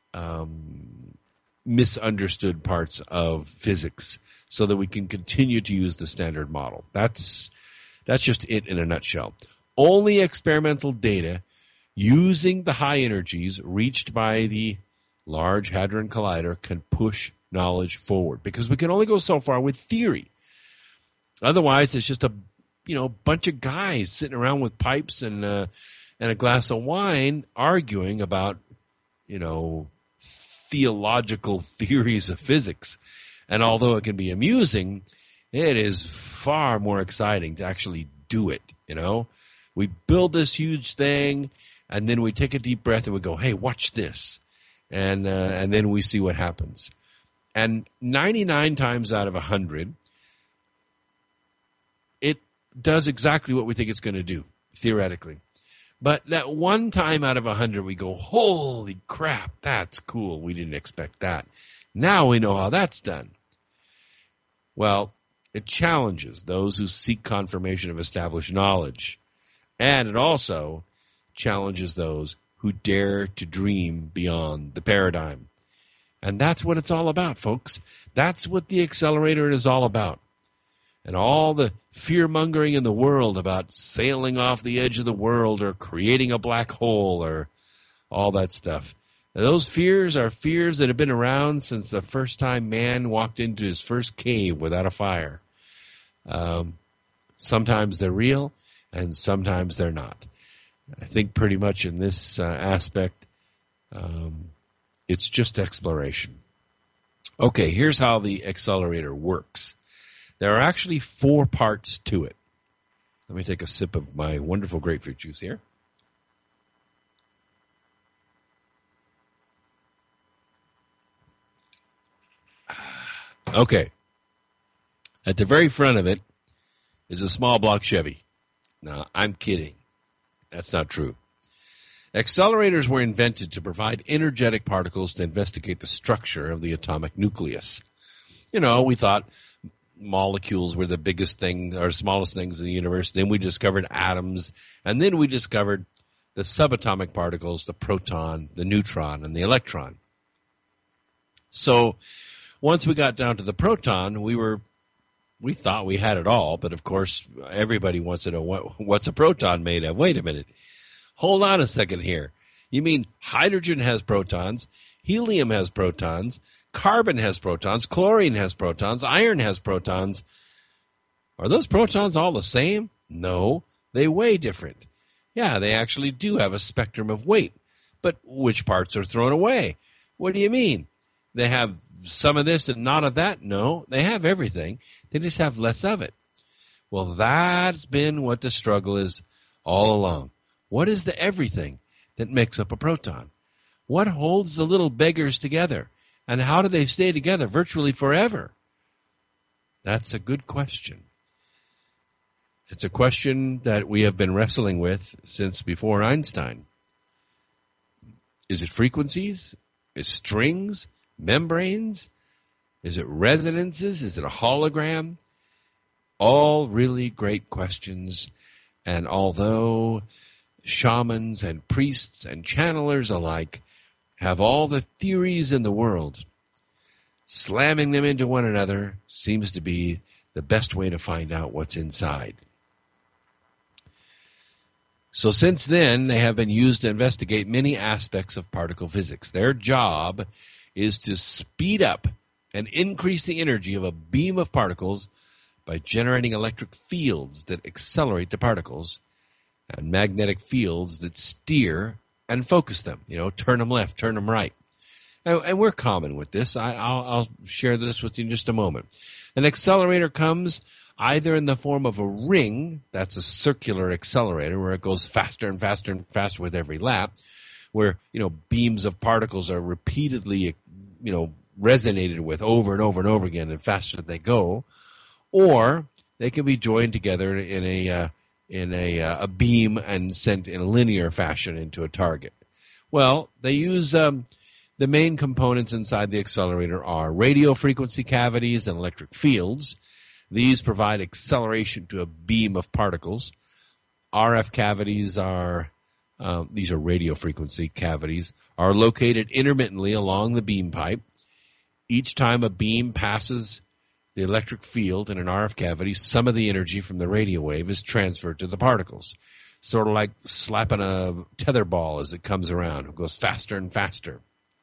um, misunderstood parts of physics so that we can continue to use the Standard Model. That's that's just it in a nutshell. Only experimental data using the high energies reached by the Large Hadron Collider can push knowledge forward, because we can only go so far with theory. Otherwise, it's just a you know bunch of guys sitting around with pipes and uh, and a glass of wine arguing about you know theological theories of physics. And although it can be amusing, it is far more exciting to actually do it, you know. We build this huge thing, and then we take a deep breath and we go, hey, watch this. And uh, and then we see what happens. And ninety-nine times out of one hundred, it does exactly what we think it's going to do, theoretically. But that one time out of one hundred, we go, holy crap, that's cool. We didn't expect that. Now we know how that's done. Well, it challenges those who seek confirmation of established knowledge. And it also challenges those who dare to dream beyond the paradigm. And that's what it's all about, folks. That's what the accelerator is all about. And all the fear-mongering in the world about sailing off the edge of the world or creating a black hole or all that stuff. Now, those fears are fears that have been around since the first time man walked into his first cave without a fire. Um, sometimes they're real, and sometimes they're not. I think pretty much in this uh, aspect, um, it's just exploration. Okay, here's how the accelerator works. There are actually four parts to it. Let me take a sip of my wonderful grapefruit juice here. Okay. At the very front of it is a small block Chevy. No, I'm kidding. That's not true. Accelerators were invented to provide energetic particles to investigate the structure of the atomic nucleus. You know, we thought molecules were the biggest thing or smallest things in the universe. Then we discovered atoms, and then we discovered the subatomic particles, the proton, the neutron, and the electron. So once we got down to the proton, we were we thought we had it all, but of course everybody wants to know what, what's a proton made of. Wait a minute. Hold on a second here. You mean hydrogen has protons, helium has protons, carbon has protons, chlorine has protons, iron has protons. Are those protons all the same? No, they weigh different. Yeah, they actually do have a spectrum of weight. But which parts are thrown away? What do you mean? They have some of this and not of that? No, they have everything. They just have less of it. Well, that's been what the struggle is all along. What is the everything that makes up a proton? What holds the little beggars together? And how do they stay together virtually forever? That's a good question. It's a question that we have been wrestling with since before Einstein. Is it frequencies? Is it strings? Membranes? Is it resonances? Is it a hologram? All really great questions. And although shamans and priests and channelers alike have all the theories in the world, slamming them into one another seems to be the best way to find out what's inside. So since then, they have been used to investigate many aspects of particle physics. Their job is to speed up and increase the energy of a beam of particles by generating electric fields that accelerate the particles and magnetic fields that steer and focus them, you know, turn them left, turn them right. And, and we're common with this. I, I'll, I'll share this with you in just a moment. An accelerator comes either in the form of a ring, that's a circular accelerator where it goes faster and faster and faster with every lap, where, you know, beams of particles are repeatedly, you know, resonated with over and over and over again and faster they go, or they can be joined together in a uh, in a, uh, a beam and sent in a linear fashion into a target. Well, they use um, the main components inside the accelerator are radio frequency cavities and electric fields. These provide acceleration to a beam of particles. R F cavities are, um, these are radio frequency cavities, are located intermittently along the beam pipe. Each time a beam passes the electric field in an R F cavity, some of the energy from the radio wave is transferred to the particles, sort of like slapping a tether ball as it comes around. It goes faster and faster.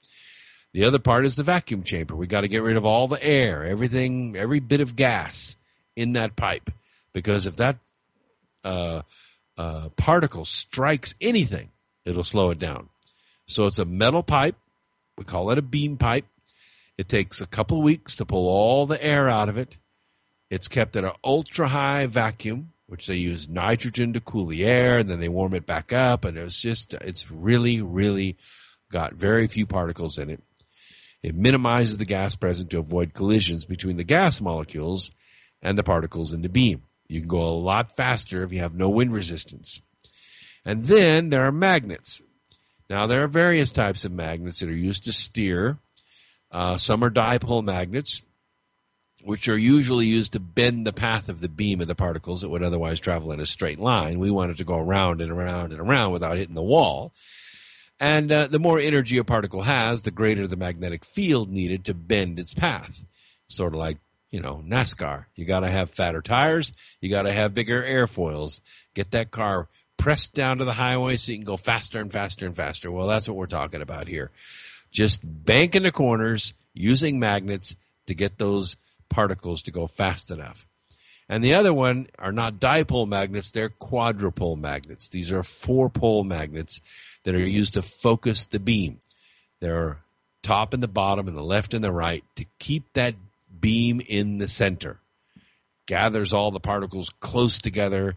The other part is the vacuum chamber. We got to get rid of all the air, everything, every bit of gas in that pipe, because if that uh, uh, particle strikes anything, it'll slow it down. So it's a metal pipe. We call it a beam pipe. It takes a couple weeks to pull all the air out of it. It's kept at an ultra-high vacuum, which they use nitrogen to cool the air, and then they warm it back up, and it's just, it's really, really got very few particles in it. It minimizes the gas present to avoid collisions between the gas molecules and the particles in the beam. You can go a lot faster if you have no wind resistance. And then there are magnets. Now, there are various types of magnets that are used to steer. Uh, some are dipole magnets, which are usually used to bend the path of the beam of the particles that would otherwise travel in a straight line. We want it to go around and around and around without hitting the wall. And uh, the more energy a particle has, the greater the magnetic field needed to bend its path. Sort of like, you know, NASCAR. You got to have fatter tires. You got to have bigger airfoils. Get that car pressed down to the highway so you can go faster and faster and faster. Well, that's what we're talking about here. Just banking the corners using magnets to get those particles to go fast enough. And the other one are not dipole magnets, they're quadrupole magnets. These are four-pole magnets that are used to focus the beam. They're top and the bottom and the left and the right to keep that beam in the center. Gathers all the particles close together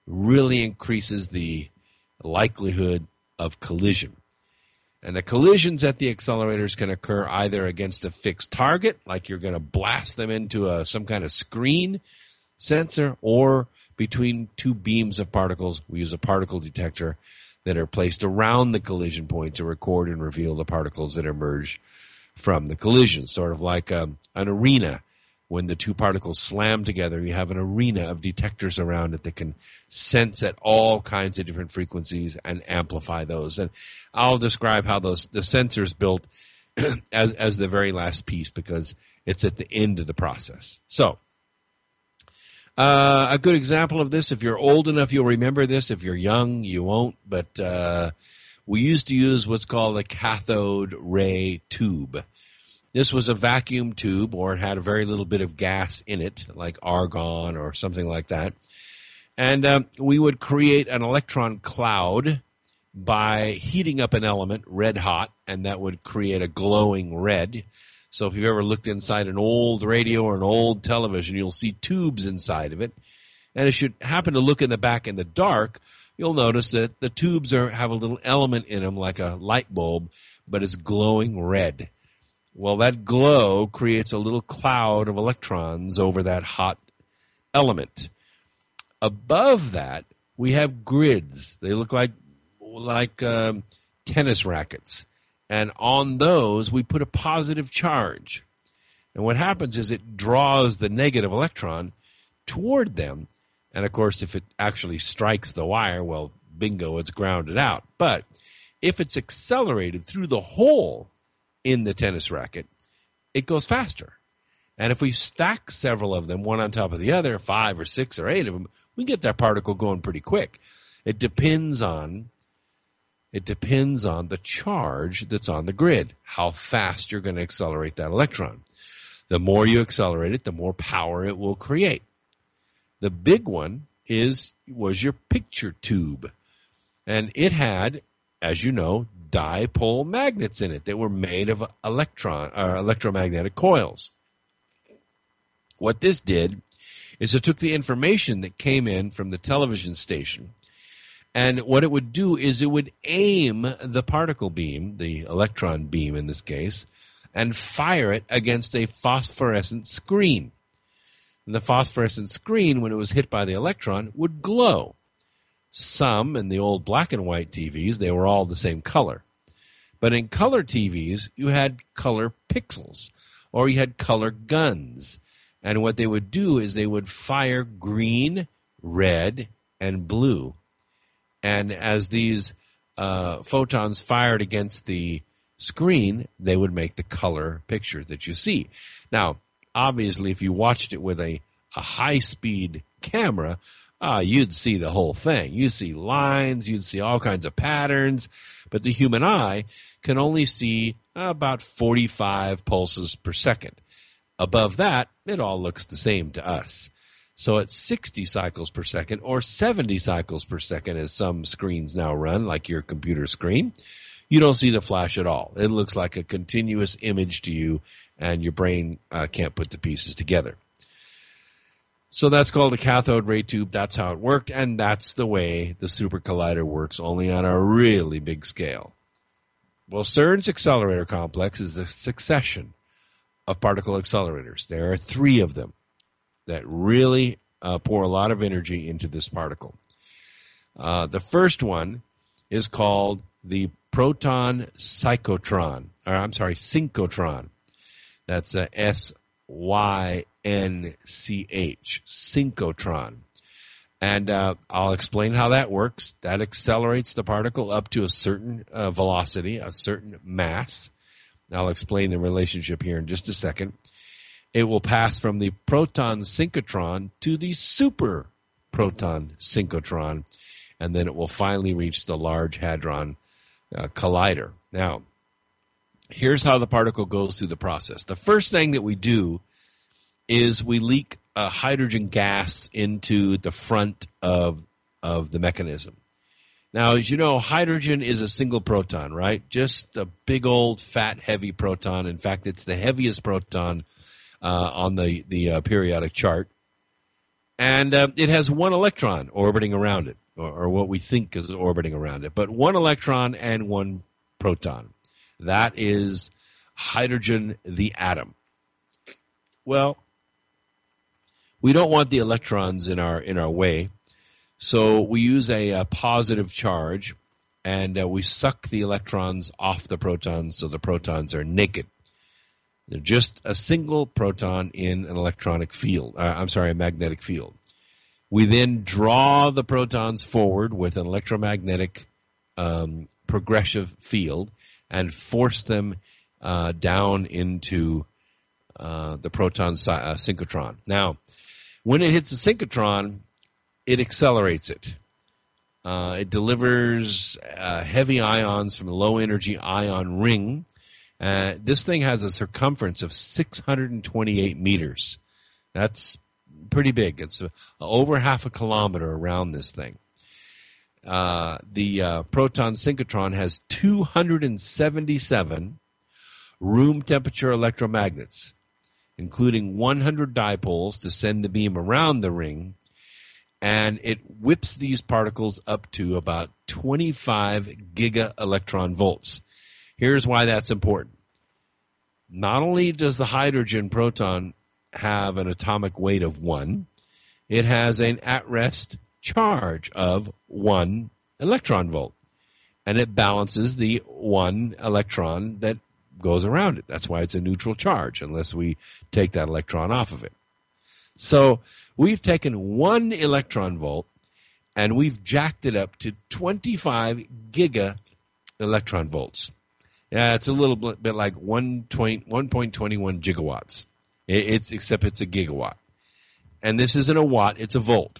really increases the likelihood of collision. And the collisions at the accelerators can occur either against a fixed target, like you're going to blast them into a, some kind of screen sensor, or between two beams of particles. We use a particle detector that are placed around the collision point to record and reveal the particles that emerge from the collision, sort of like um, an arena. When the two particles slam together, you have an arena of detectors around it that can sense at all kinds of different frequencies and amplify those. And I'll describe how those the sensor's built as as the very last piece, because it's at the end of the process. So, uh, a good example of this, if you're old enough, you'll remember this. If you're young, you won't. But uh, we used to use what's called a cathode ray tube. This was a vacuum tube, or it had a very little bit of gas in it, like argon or something like that. And um, we would create an electron cloud by heating up an element red hot, and that would create a glowing red. So if you've ever looked inside an old radio or an old television, you'll see tubes inside of it. And if you happen to look in the back in the dark, you'll notice that the tubes are have a little element in them like a light bulb, but it's glowing red. Well, that glow creates a little cloud of electrons over that hot element. Above that, we have grids. They look like like um, tennis rackets. And on those, we put a positive charge. And what happens is it draws the negative electron toward them. And, of course, if it actually strikes the wire, well, bingo, it's grounded out. But if it's accelerated through the hole in the tennis racket, it goes faster. And if we stack several of them, one on top of the other, five or six or eight of them, we can get that particle going pretty quick. It depends on it depends on the charge that's on the grid, how fast you're going to accelerate that electron. The more you accelerate it, the more power it will create. The big one is was your picture tube. And it had, as you know, dipole magnets in it that were made of electron or electromagnetic coils. What this did is it took the information that came in from the television station, and what it would do is it would aim the particle beam, the electron beam in this case, and fire it against a phosphorescent screen. And the phosphorescent screen, when it was hit by the electron, would glow. Some, in the old black and white T Vs, they were all the same color. But in color T Vs, you had color pixels, or you had color guns. And what they would do is they would fire green, red, and blue. And as these uh, photons fired against the screen, they would make the color picture that you see. Now, obviously, if you watched it with a, a high-speed camera, uh, you'd see the whole thing. You'd see lines, you'd see all kinds of patterns, but the human eye can only see uh, about forty-five pulses per second. Above that, it all looks the same to us. So at sixty cycles per second or seventy cycles per second, as some screens now run, like your computer screen, you don't see the flash at all. It looks like a continuous image to you, and your brain uh, can't put the pieces together. So that's called a cathode ray tube. That's how it worked, and that's the way the Super Collider works, only on a really big scale. Well, CERN's accelerator complex is a succession of particle accelerators. There are three of them that really uh, pour a lot of energy into this particle. Uh, the first one is called the proton cyclotron, or I'm sorry, synchrotron. That's uh, S Y N C H, synchrotron. And uh, I'll explain how that works. That accelerates the particle up to a certain uh, velocity, a certain mass. I'll explain the relationship here in just a second. It will pass from the proton synchrotron to the super proton synchrotron, and then it will finally reach the Large Hadron uh, Collider. Now, here's how the particle goes through the process. The first thing that we do is we leak uh, hydrogen gas into the front of, of the mechanism. Now, as you know, hydrogen is a single proton, right? Just a big old fat heavy proton. In fact, it's the heaviest proton uh, on the, the uh, periodic chart. And uh, it has one electron orbiting around it, or, or what we think is orbiting around it, but one electron and one proton. That is hydrogen, the atom. Well, we don't want the electrons in our in our way, so we use a, a positive charge, and uh, we suck the electrons off the protons so the protons are naked. They're just a single proton in an electronic field. Uh, I'm sorry, a magnetic field. We then draw the protons forward with an electromagnetic um, progressive field and force them uh, down into uh, the proton sy- uh, synchrotron. Now, when it hits the synchrotron, it accelerates it. Uh, it delivers uh, heavy ions from a low-energy ion ring. Uh, this thing has a circumference of six hundred twenty-eight meters. That's pretty big. It's uh, over half a kilometer around this thing. Uh, the uh, proton synchrotron has two hundred seventy-seven room temperature electromagnets, including one hundred dipoles to send the beam around the ring, and it whips these particles up to about twenty-five giga electron volts. Here's why that's important. Not only does the hydrogen proton have an atomic weight of one, it has an at-rest charge of one electron volt, and it balances the one electron that goes around it. That's why it's a neutral charge, unless we take that electron off of it. So we've taken one electron volt, and we've jacked it up to twenty-five giga electron volts. Yeah, it's a little bit like one point two one gigawatts. It's except it's a gigawatt. And this isn't a watt, it's a volt.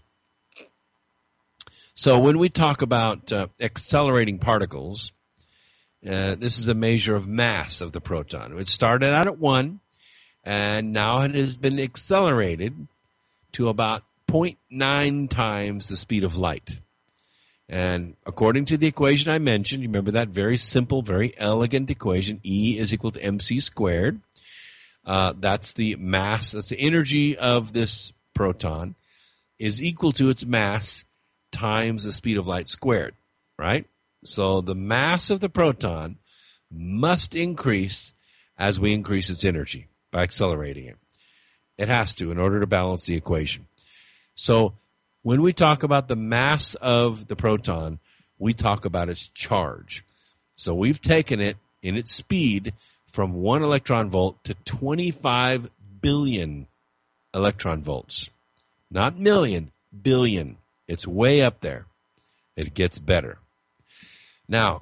So when we talk about uh, accelerating particles, uh, this is a measure of mass of the proton. It started out at one, and now it has been accelerated to about zero point nine times the speed of light. And according to the equation I mentioned, you remember that very simple, very elegant equation, E is equal to mc squared. Uh, that's the mass, that's the energy of this proton is equal to its mass times the speed of light squared, right? So the mass of the proton must increase as we increase its energy by accelerating it. It has to in order to balance the equation. So when we talk about the mass of the proton, we talk about its charge. So we've taken it in its speed from one electron volt to twenty-five billion electron volts. Not million, billion. It's way up there. It gets better. Now,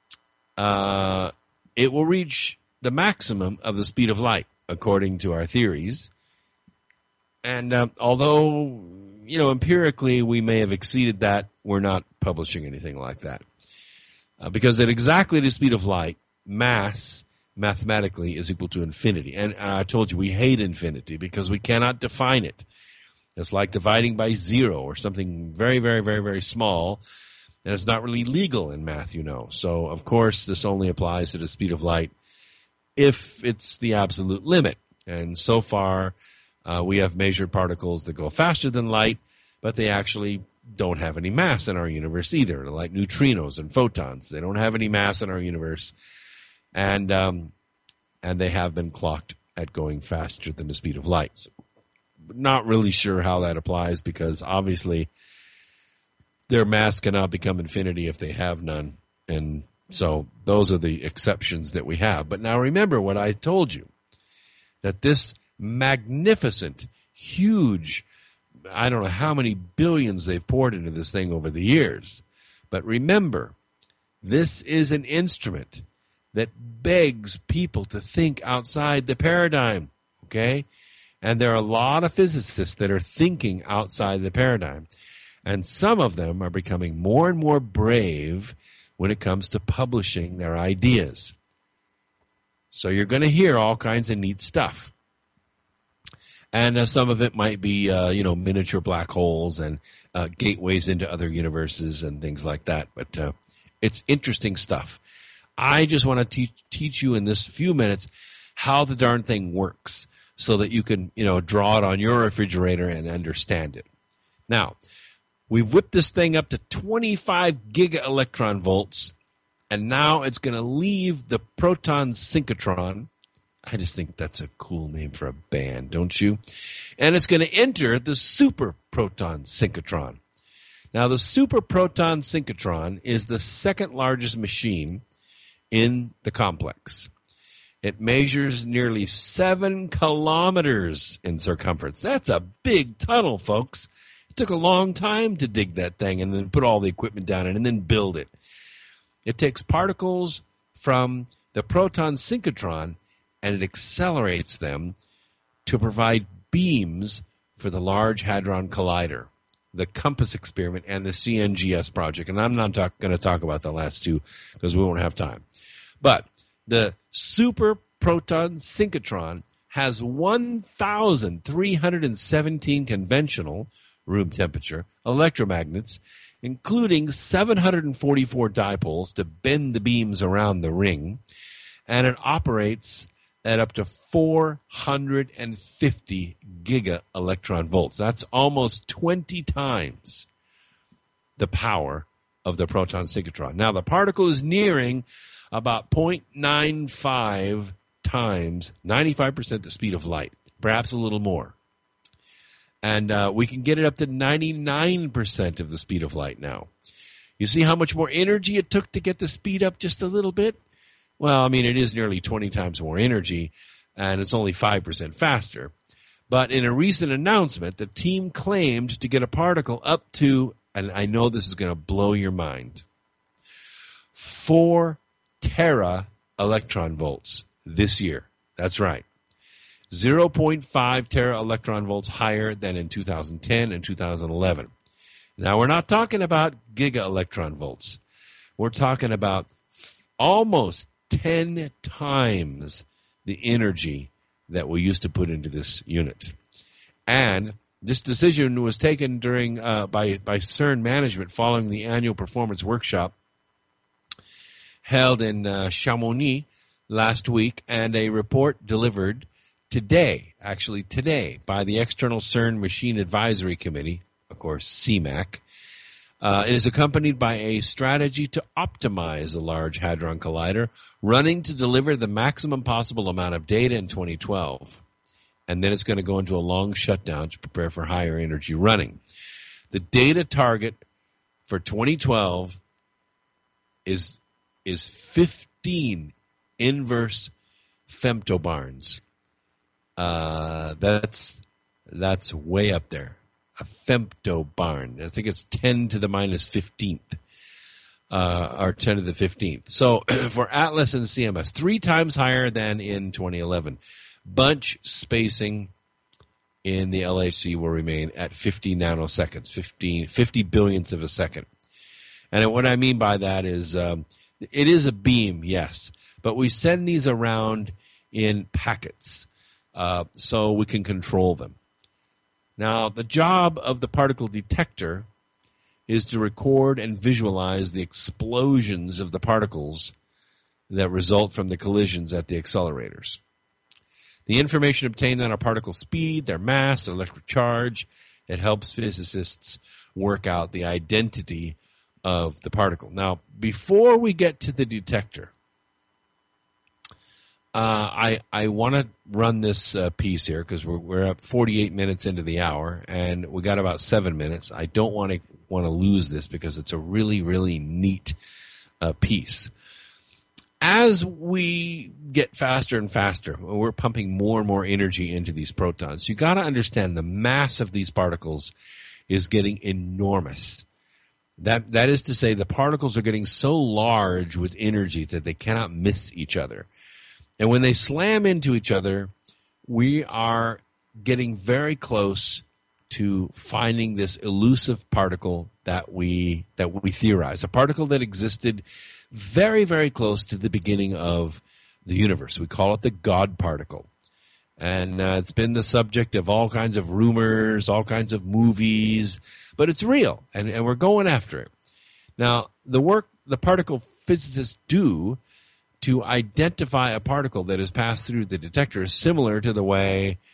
uh, it will reach the maximum of the speed of light, according to our theories. And uh, although, you know, empirically we may have exceeded that, we're not publishing anything like that. Uh, because at exactly the speed of light, mass mathematically is equal to infinity. And I told you we hate infinity because we cannot define it. It's like dividing by zero or something very, very, very, very small. And it's not really legal in math, you know. So, of course, this only applies to the speed of light if it's the absolute limit. And so far, uh, we have measured particles that go faster than light, but they actually don't have any mass in our universe either. They're like neutrinos and photons. They don't have any mass in our universe. And um, and they have been clocked at going faster than the speed of light. So, not really sure how that applies because obviously their mass cannot become infinity if they have none. And so those are the exceptions that we have. But now remember what I told you, that this magnificent, huge, I don't know how many billions they've poured into this thing over the years. But remember, this is an instrument that begs people to think outside the paradigm, okay? And there are a lot of physicists that are thinking outside the paradigm. And some of them are becoming more and more brave when it comes to publishing their ideas. So you're going to hear all kinds of neat stuff. And uh, some of it might be, uh, you know, miniature black holes and uh, gateways into other universes and things like that. But uh, it's interesting stuff. I just want to teach teach you in this few minutes how the darn thing works so that you can, you know, draw it on your refrigerator and understand it. Now, we've whipped this thing up to twenty-five giga electron volts, and now it's going to leave the proton synchrotron. I just think that's a cool name for a band, don't you? And it's going to enter the super proton synchrotron. Now, the super proton synchrotron is the second largest machine in the complex. It measures nearly seven kilometers in circumference. That's a big tunnel, folks. It took a long time to dig that thing and then put all the equipment down in and then build it. It takes particles from the proton synchrotron and it accelerates them to provide beams for the Large Hadron Collider, the COMPASS experiment, and the C N G S project. And I'm not talk- going to talk about the last two because we won't have time. But the super proton synchrotron has one thousand three hundred seventeen conventional room temperature electromagnets, including seven hundred forty-four dipoles to bend the beams around the ring, and it operates at up to four hundred fifty giga electron volts. That's almost twenty times the power of the proton synchrotron. Now, the particle is nearing about zero point nine five times, ninety-five percent the speed of light, perhaps a little more. And uh, we can get it up to ninety-nine percent of the speed of light now. You see how much more energy it took to get the speed up just a little bit? Well, I mean, it is nearly twenty times more energy, and it's only five percent faster. But in a recent announcement, the team claimed to get a particle up to, and I know this is going to blow your mind, four tera electron volts this year. That's right. zero point five tera electron volts higher than in two thousand ten and two thousand eleven. Now, we're not talking about giga electron volts. We're talking about f- almost ten times the energy that we used to put into this unit. And this decision was taken during uh, by, by CERN management following the annual performance workshop held in uh, Chamonix last week, and a report delivered today, actually today, by the External CERN Machine Advisory Committee, of course, C MAC, uh, is accompanied by a strategy to optimize the Large Hadron Collider, running to deliver the maximum possible amount of data in twenty twelve. And then it's going to go into a long shutdown to prepare for higher energy running. The data target for twenty twelve is, is fifteen inverse femtobarns. Uh, that's that's way up there. A femtobarn. I think it's ten to the minus fifteenth, uh, or ten to the fifteenth. So for Atlas and C M S, three times higher than in twenty eleven. Bunch spacing in the L H C will remain at fifty nanoseconds, fifteen, fifty billionths of a second. And what I mean by that is um, it is a beam, yes, but we send these around in packets. Uh, so we can control them. Now, the job of the particle detector is to record and visualize the explosions of the particles that result from the collisions at the accelerators. The information obtained on a particle speed, their mass, their electric charge, it helps physicists work out the identity of the particle. Now, before we get to the detector, Uh, I I want to run this uh, piece here because we're we're at forty-eight minutes into the hour and we got about seven minutes. I don't want to want to lose this because it's a really really neat uh, piece. As we get faster and faster, we're pumping more and more energy into these protons. You got to understand the mass of these particles is getting enormous. That that is to say, the particles are getting so large with energy that they cannot miss each other. And when they slam into each other, we are getting very close to finding this elusive particle that we that we theorize, a particle that existed very, very close to the beginning of the universe. We call it the God particle. And uh, it's been the subject of all kinds of rumors, all kinds of movies, but it's real, and, and we're going after it. Now, the work the particle physicists do to identify a particle that has passed through the detector is similar to the way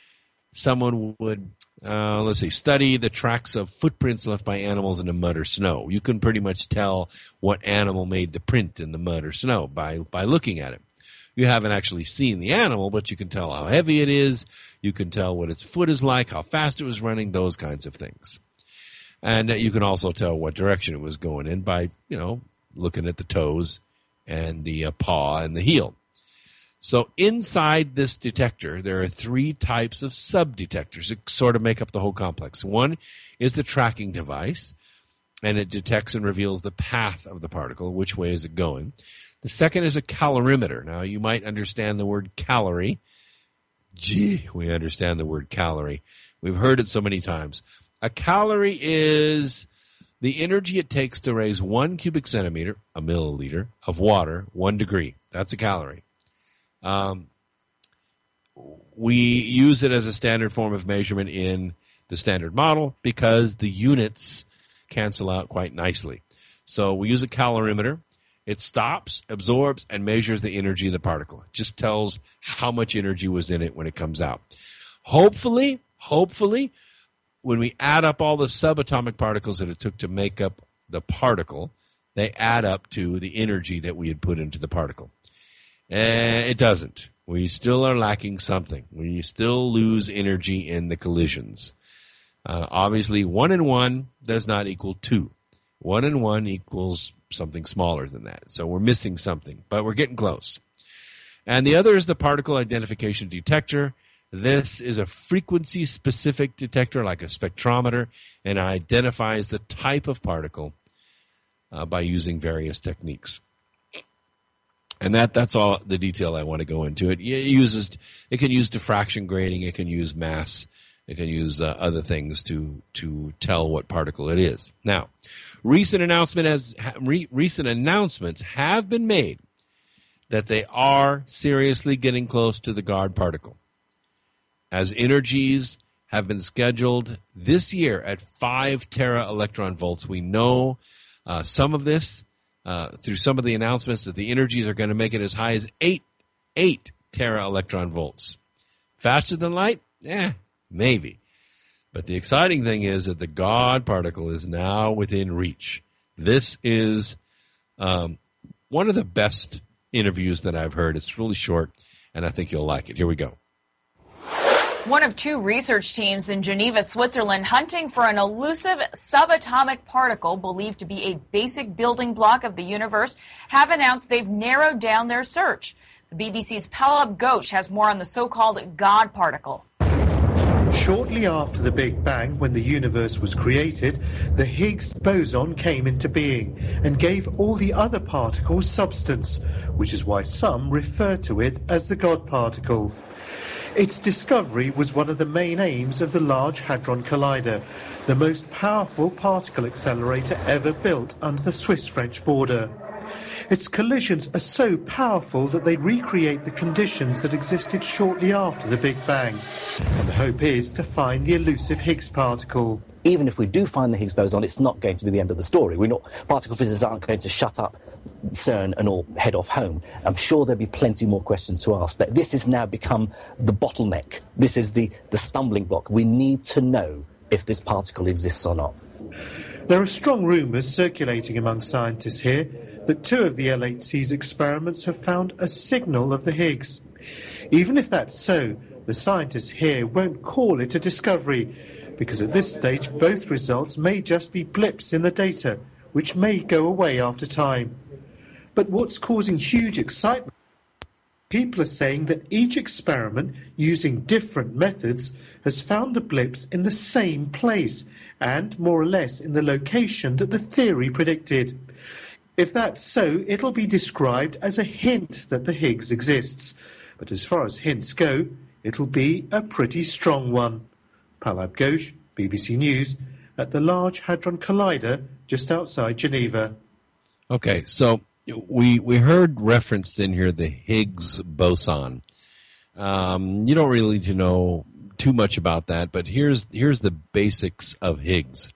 someone would, uh, let's see, study the tracks of footprints left by animals in the mud or snow. You can pretty much tell what animal made the print in the mud or snow by, by looking at it. You haven't actually seen the animal, but you can tell how heavy it is. You can tell what its foot is like, how fast it was running, those kinds of things. And uh, you can also tell what direction it was going in by, you know, looking at the toes and the uh, paw and the heel. So inside this detector, there are three types of sub-detectors that sort of make up the whole complex. One is the tracking device, and it detects and reveals the path of the particle, which way is it going. The second is a calorimeter. Now, you might understand the word calorie. Gee, we understand the word calorie. We've heard it so many times. A calorie is the energy it takes to raise one cubic centimeter, a milliliter, of water, one degree. That's a calorie. Um, we use it as a standard form of measurement in the standard model because the units cancel out quite nicely. So we use a calorimeter. It stops, absorbs, and measures the energy of the particle. It just tells how much energy was in it when it comes out. Hopefully, hopefully, when we add up all the subatomic particles that it took to make up the particle, they add up to the energy that we had put into the particle. And it doesn't. We still are lacking something. We still lose energy in the collisions. Uh, obviously, one and one does not equal two. One and one equals something smaller than that. So we're missing something, but we're getting close. And the other is the particle identification detector. This is a frequency-specific detector like a spectrometer, and it identifies the type of particle uh, by using various techniques. And that that's all the detail I want to go into. It, it uses it can use diffraction grading, it can use mass, it can use uh, other things to to tell what particle it is. Now, recent announcement has re, recent announcements have been made that they are seriously getting close to the guard particle, as energies have been scheduled this year at five tera electron volts. We know uh, some of this uh, through some of the announcements that the energies are going to make it as high as eight eight tera electron volts. Faster than light? Eh, maybe. But the exciting thing is that the God particle is now within reach. This is um, one of the best interviews that I've heard. It's really short, and I think you'll like it. Here we go. One of two research teams in Geneva, Switzerland, hunting for an elusive subatomic particle believed to be a basic building block of the universe, have announced they've narrowed down their search. The B B C's Palab Ghosh has more on the so-called God particle. Shortly after the Big Bang, when the universe was created, the Higgs boson came into being and gave all the other particles substance, which is why some refer to it as the God particle. Its discovery was one of the main aims of the Large Hadron Collider, the most powerful particle accelerator ever built under the Swiss-French border. Its collisions are so powerful that they recreate the conditions that existed shortly after the Big Bang. And the hope is to find the elusive Higgs particle. Even if we do find the Higgs boson, it's not going to be the end of the story. We're not, particle physicists aren't going to shut up CERN and all head off home. I'm sure there'll be plenty more questions to ask, but this has now become the bottleneck. This is the, the stumbling block. We need to know if this particle exists or not. There are strong rumours circulating among scientists here that two of the L eight C's experiments have found a signal of the Higgs. Even if that's so, the scientists here won't call it a discovery, because at this stage both results may just be blips in the data, which may go away after time. But what's causing huge excitement? People are saying that each experiment, using different methods, has found the blips in the same place, and more or less in the location that the theory predicted. If that's so, it'll be described as a hint that the Higgs exists. But as far as hints go, it'll be a pretty strong one. Palab Ghosh, B B C News, at the Large Hadron Collider just outside Geneva. Okay, so we we heard referenced in here the Higgs boson. Um, you don't really need to know too much about that, but here's here's the basics of Higgs.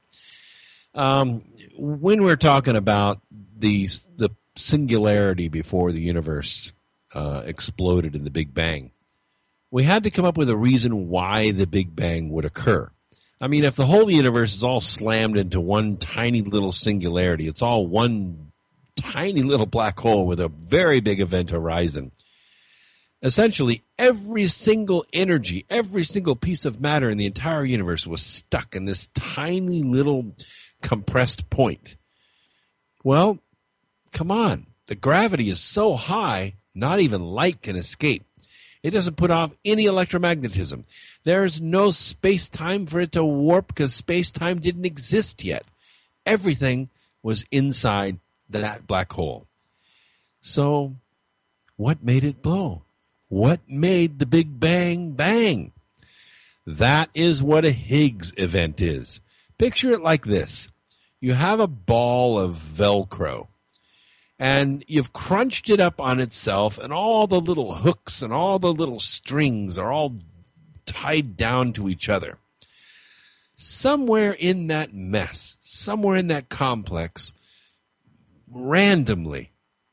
Um, when we're talking about the the singularity before the universe uh, exploded in the Big Bang, we had to come up with a reason why the Big Bang would occur. I mean, if the whole universe is all slammed into one tiny little singularity, it's all one tiny little black hole with a very big event horizon. Essentially, every single energy, every single piece of matter in the entire universe was stuck in this tiny little compressed point. Well, come on. The gravity is so high, not even light can escape. It doesn't put off any electromagnetism. There's no space-time for it to warp because space-time didn't exist yet. Everything was inside that black hole. So, what made it blow? What made the Big Bang bang? That is what a Higgs event is. Picture it like this. You have a ball of Velcro, and you've crunched it up on itself, and all the little hooks and all the little strings are all tied down to each other. Somewhere in that mess, somewhere in that complex, randomly,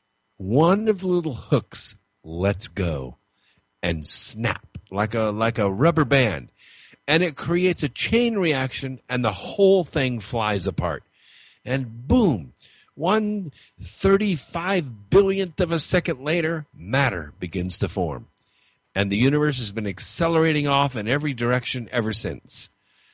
one of the little hooks lets go and snap like a like a rubber band, and it creates a chain reaction, and the whole thing flies apart. And boom, one thirty-five billionth of a second later, matter begins to form. And the universe has been accelerating off in every direction ever since.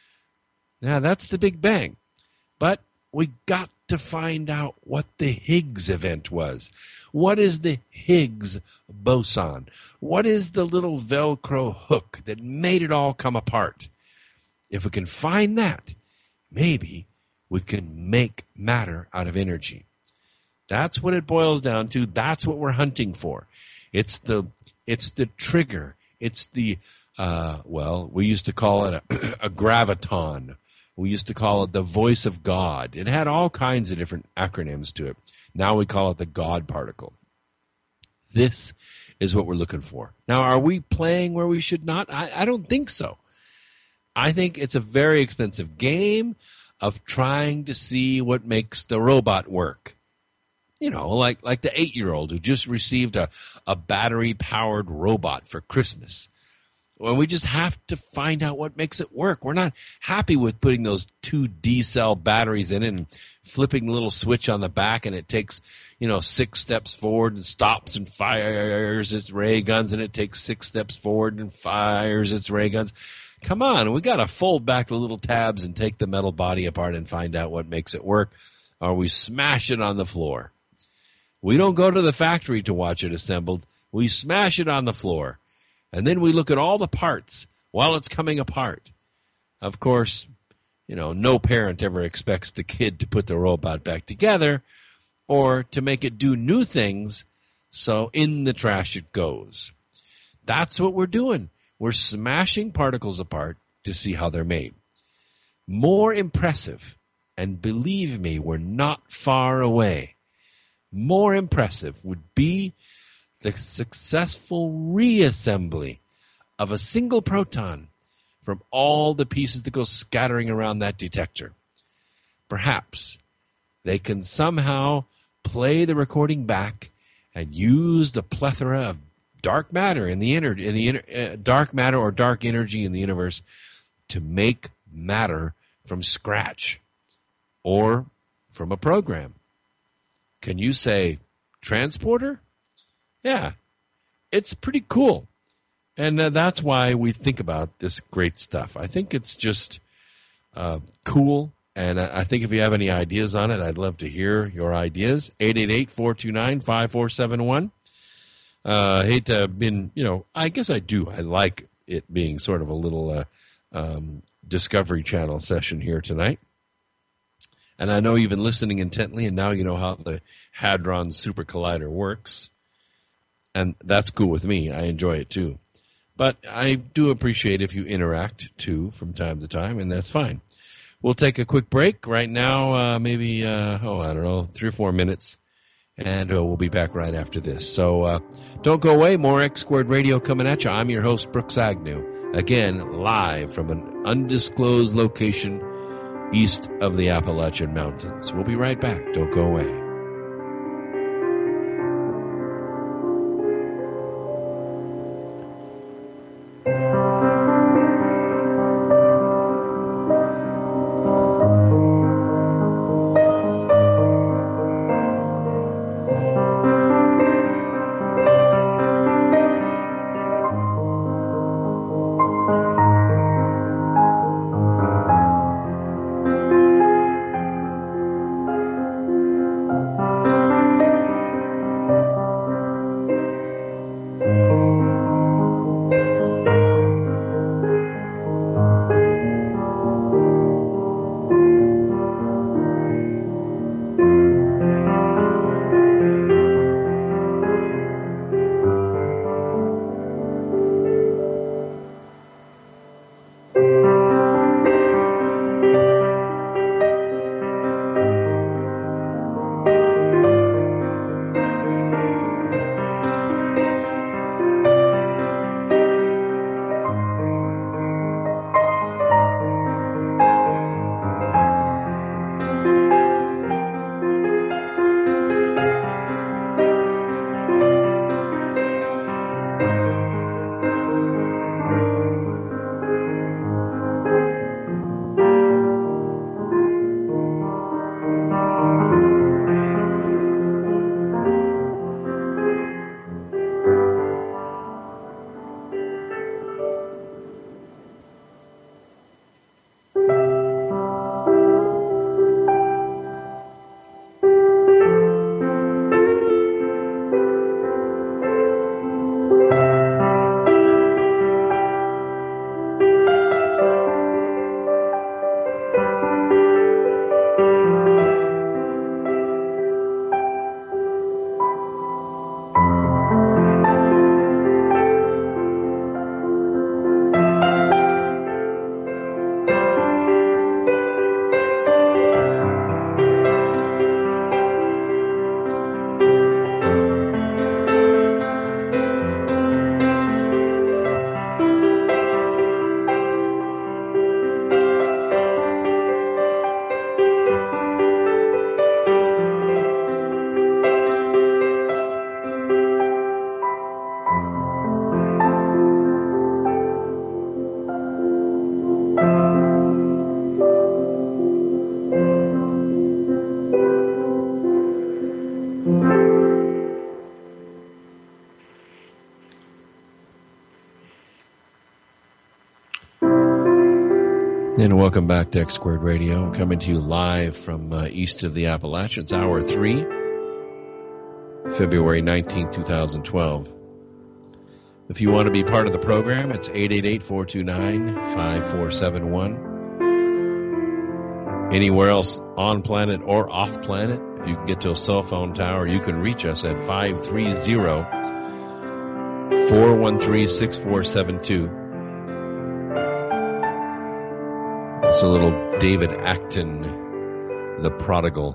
Now, that's the Big Bang. But we got to find out what the Higgs event was. What is the Higgs boson? What is the little Velcro hook that made it all come apart? If we can find that, maybe we can make matter out of energy. That's what it boils down to. That's what we're hunting for. It's the it's the trigger. It's the, uh, well, we used to call it a, a graviton. We used to call it the voice of God. It had all kinds of different acronyms to it. Now we call it the God particle. This is what we're looking for. Now, are we playing where we should not? I, I don't think so. I think it's a very expensive game of trying to see what makes the robot work. You know, like like the eight-year-old who just received a, a battery-powered robot for Christmas. Well, we just have to find out what makes it work. We're not happy with putting those two D-cell batteries in it and flipping the little switch on the back, and it takes, you know, six steps forward and stops and fires its ray guns, and it takes six steps forward and fires its ray guns. Come on, we got to fold back the little tabs and take the metal body apart and find out what makes it work, or we smash it on the floor. We don't go to the factory to watch it assembled. We smash it on the floor. And then we look at all the parts while it's coming apart. Of course, you know, no parent ever expects the kid to put the robot back together or to make it do new things, so in the trash it goes. That's what we're doing. We're smashing particles apart to see how they're made. More impressive, and believe me, we're not far away, more impressive would be the successful reassembly of a single proton from all the pieces that go scattering around that detector. Perhaps they can somehow play the recording back and use the plethora of dark matter in the inner, in the inner, uh, dark matter or dark energy in the universe to make matter from scratch or from a program. Can you say transporter? Yeah, it's pretty cool. And uh, that's why we think about this great stuff. I think it's just uh, cool. And I think if you have any ideas on it, I'd love to hear your ideas. eight eight eight, four two nine, five four seven one. Uh, I hate to have been, you know, I guess I do. I like it being sort of a little uh, um, Discovery Channel session here tonight. And I know you've been listening intently, and now you know how the Hadron Super Collider works. And that's cool with me. I enjoy it, too. But I do appreciate if you interact, too, from time to time, and that's fine. We'll take a quick break right now, uh, maybe, uh, oh, I don't know, three or four minutes, and uh, we'll be back right after this. So uh, don't go away. More X Squared Radio coming at you. I'm your host, Brooks Agnew, again, live from an undisclosed location east of the Appalachian Mountains. We'll be right back. Don't go away. And welcome back to X Squared Radio, coming to you live from uh, east of the Appalachians, hour three, February nineteenth, twenty twelve. If you want to be part of the program, it's eight eight eight, four two nine, five four seven one. Anywhere else on planet or off planet, if you can get to a cell phone tower, you can reach us at five three zero, four one three, six four seven two. It's a little David Acton, The Prodigal.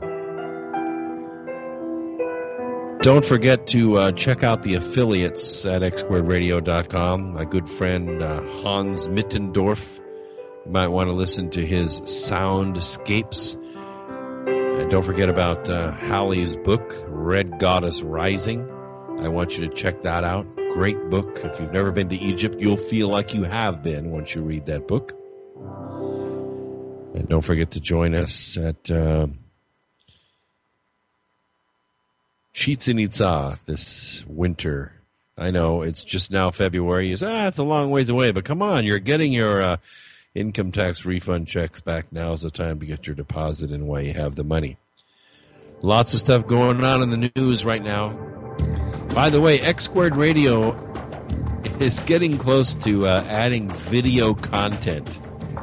Don't forget to uh, check out the affiliates at x squared radio dot com. My good friend uh, Hans Mittendorf. You might want to listen to his Soundscapes. And don't forget about uh, Hallie's book, Red Goddess Rising. I want you to check that out. Great book. If you've never been to Egypt, you'll feel like you have been once you read that book. And don't forget to join us at uh, Chichen Itza this winter. I know it's just now February. You say, ah, it's a long ways away, but come on, you're getting your uh, income tax refund checks back. Now's the time to get your deposit in while you have the money. Lots of stuff going on in the news right now. By the way, X Squared Radio is getting close to uh, adding video content.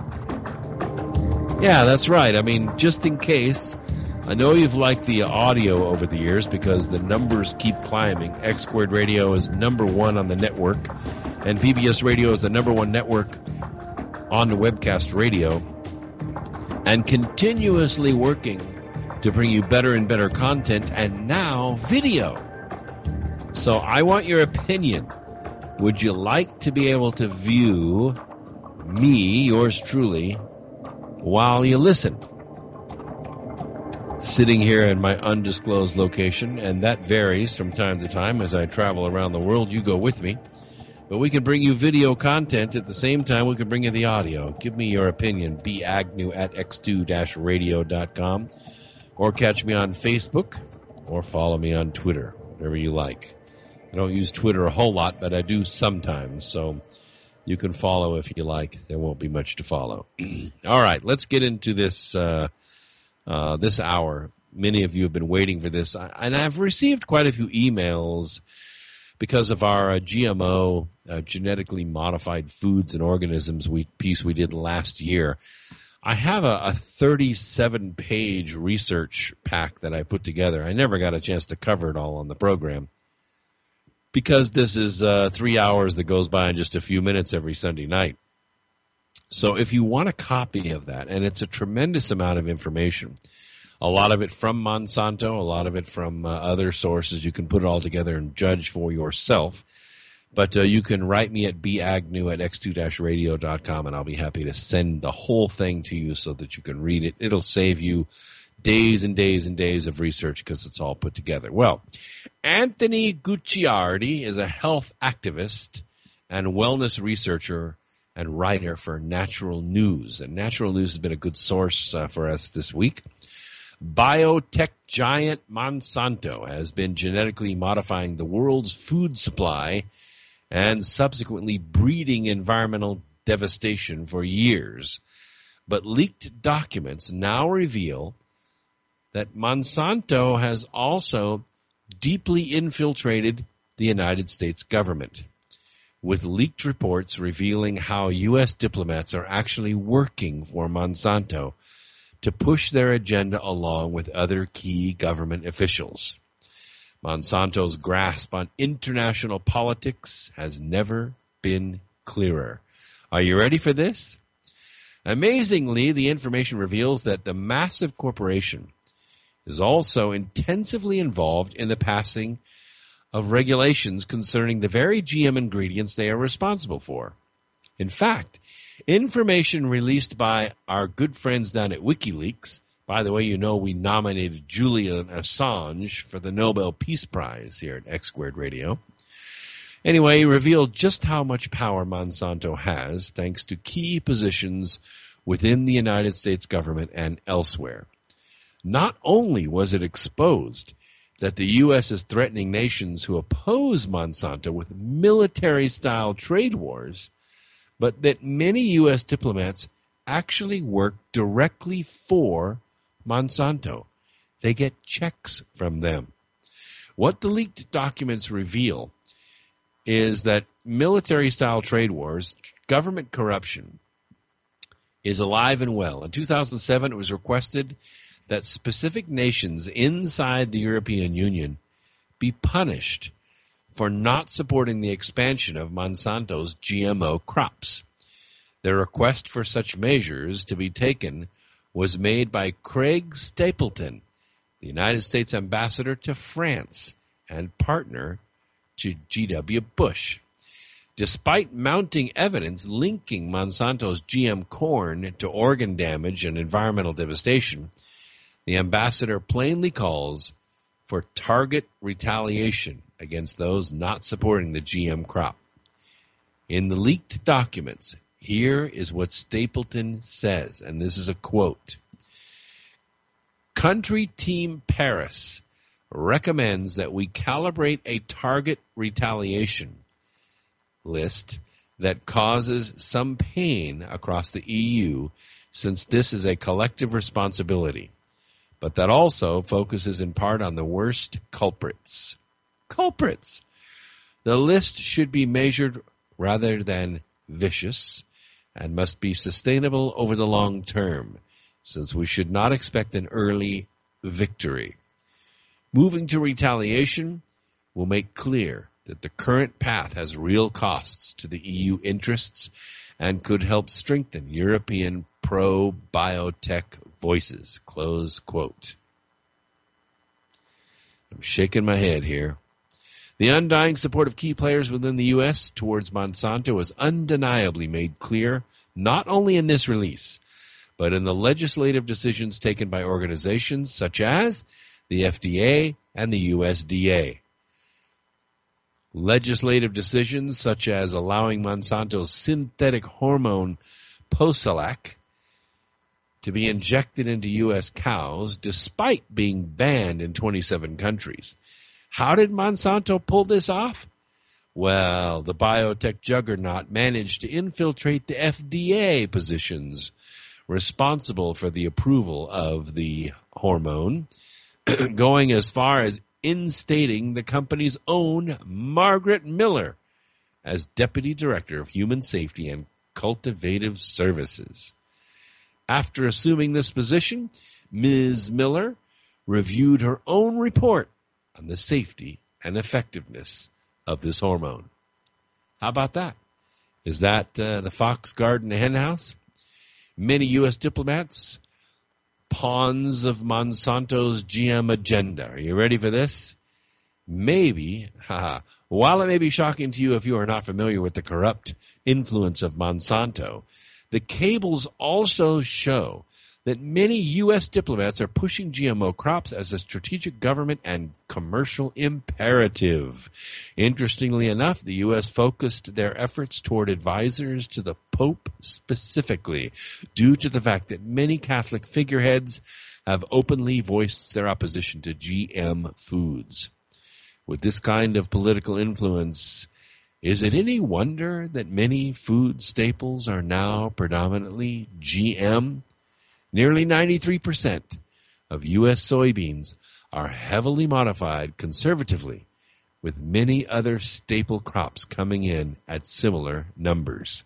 Yeah, that's right. I mean, just in case, I know you've liked the audio over the years because the numbers keep climbing. X Squared Radio is number one on the network, and P B S Radio is the number one network on the webcast radio, and continuously working to bring you better and better content, and now video. So I want your opinion. Would you like to be able to view me, yours truly, while you listen? Sitting here in my undisclosed location, and that varies from time to time as I travel around the world. You go with me. But we can bring you video content at the same time we can bring you the audio. Give me your opinion. B. Agnew at x two radio dot com, or catch me on Facebook, or follow me on Twitter, whatever you like. I don't use Twitter a whole lot, but I do sometimes, so you can follow if you like. There won't be much to follow. All right, let's get into this uh, uh, this hour. Many of you have been waiting for this, and I've received quite a few emails because of our uh, G M O, uh, genetically modified foods and organisms we, piece we did last year. I have a, a thirty-seven page research pack that I put together. I never got a chance to cover it all on the program, because this is uh, three hours that goes by in just a few minutes every Sunday night. So if you want a copy of that, and it's a tremendous amount of information, a lot of it from Monsanto, a lot of it from uh, other sources, you can put it all together and judge for yourself. But uh, you can write me at b agnew at x two radio dot com, and I'll be happy to send the whole thing to you so that you can read it. It'll save you days and days and days of research because it's all put together. Well, Anthony Gucciardi is a health activist and wellness researcher and writer for Natural News. And Natural News has been a good source uh, for us this week. Biotech giant Monsanto has been genetically modifying the world's food supply and subsequently breeding environmental devastation for years. But leaked documents now reveal that Monsanto has also deeply infiltrated the United States government, with leaked reports revealing how U S diplomats are actually working for Monsanto to push their agenda along with other key government officials. Monsanto's grasp on international politics has never been clearer. Are you ready for this? Amazingly, the information reveals that the massive corporation is also intensively involved in the passing of regulations concerning the very G M ingredients they are responsible for. In fact, information released by our good friends down at WikiLeaks — by the way, you know we nominated Julian Assange for the Nobel Peace Prize here at X Squared Radio. Anyway, revealed just how much power Monsanto has thanks to key positions within the United States government and elsewhere. Not only was it exposed that the U S is threatening nations who oppose Monsanto with military-style trade wars, but that many U S diplomats actually work directly for Monsanto. They get checks from them. What the leaked documents reveal is that military-style trade wars, government corruption, is alive and well. In two thousand seven, it was requested that specific nations inside the European Union be punished for not supporting the expansion of Monsanto's G M O crops. Their request for such measures to be taken was made by Craig Stapleton, the United States ambassador to France and partner to G W Bush. Despite mounting evidence linking Monsanto's G M corn to organ damage and environmental devastation, the ambassador plainly calls for target retaliation against those not supporting the G M crop. In the leaked documents, here is what Stapleton says, and this is a quote. Country Team Paris recommends that we calibrate a target retaliation list that causes some pain across the E U, since this is a collective responsibility, but that also focuses in part on the worst culprits. Culprits! The list should be measured rather than vicious and must be sustainable over the long term, since we should not expect an early victory. Moving to retaliation will make clear that the current path has real costs to the E U interests and could help strengthen European pro-biotech voices. Close quote. I'm shaking my head here. The undying support of key players within the U S towards Monsanto is undeniably made clear, not only in this release, but in the legislative decisions taken by organizations such as the F D A and the U S D A. Legislative decisions such as allowing Monsanto's synthetic hormone Posilac to be injected into U S cows despite being banned in twenty-seven countries. How did Monsanto pull this off? Well, the biotech juggernaut managed to infiltrate the F D A positions responsible for the approval of the hormone, going as far as instating the company's own Margaret Miller as Deputy Director of Human Safety and Cultivative Services. After assuming this position, Miz Miller reviewed her own report on the safety and effectiveness of this hormone. How about that? Is that uh, the fox guarding the hen house? Many U S diplomats, pawns of Monsanto's G M agenda. Are you ready for this? Maybe, haha, while it may be shocking to you if you are not familiar with the corrupt influence of Monsanto, the cables also show that many U S diplomats are pushing G M O crops as a strategic government and commercial imperative. Interestingly enough, the U S focused their efforts toward advisors to the Pope specifically, due to the fact that many Catholic figureheads have openly voiced their opposition to G M foods. With this kind of political influence, is it any wonder that many food staples are now predominantly G M? Nearly ninety-three percent of U S soybeans are heavily modified conservatively, with many other staple crops coming in at similar numbers.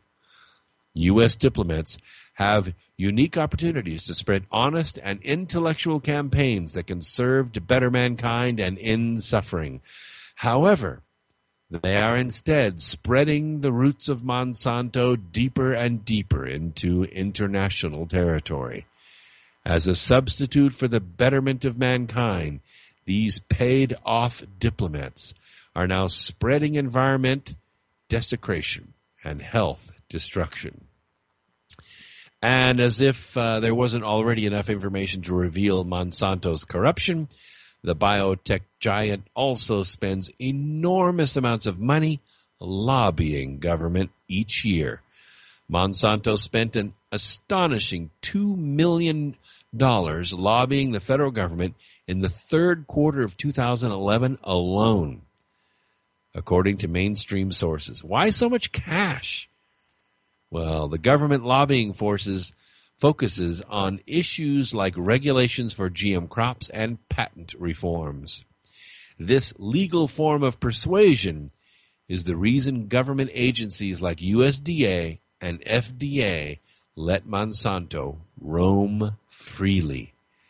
U S diplomats have unique opportunities to spread honest and intellectual campaigns that can serve to better mankind and end suffering. However, they are instead spreading the roots of Monsanto deeper and deeper into international territory. As a substitute for the betterment of mankind, these paid-off diplomats are now spreading environment desecration and health destruction. And as if uh, there wasn't already enough information to reveal Monsanto's corruption, the biotech giant also spends enormous amounts of money lobbying government each year. Monsanto spent an astonishing two million dollars lobbying the federal government in the third quarter of two thousand eleven alone, according to mainstream sources. Why so much cash? Well, the government lobbying forces focuses on issues like regulations for G M crops and patent reforms. This legal form of persuasion is the reason government agencies like U S D A and F D A let Monsanto roam freely.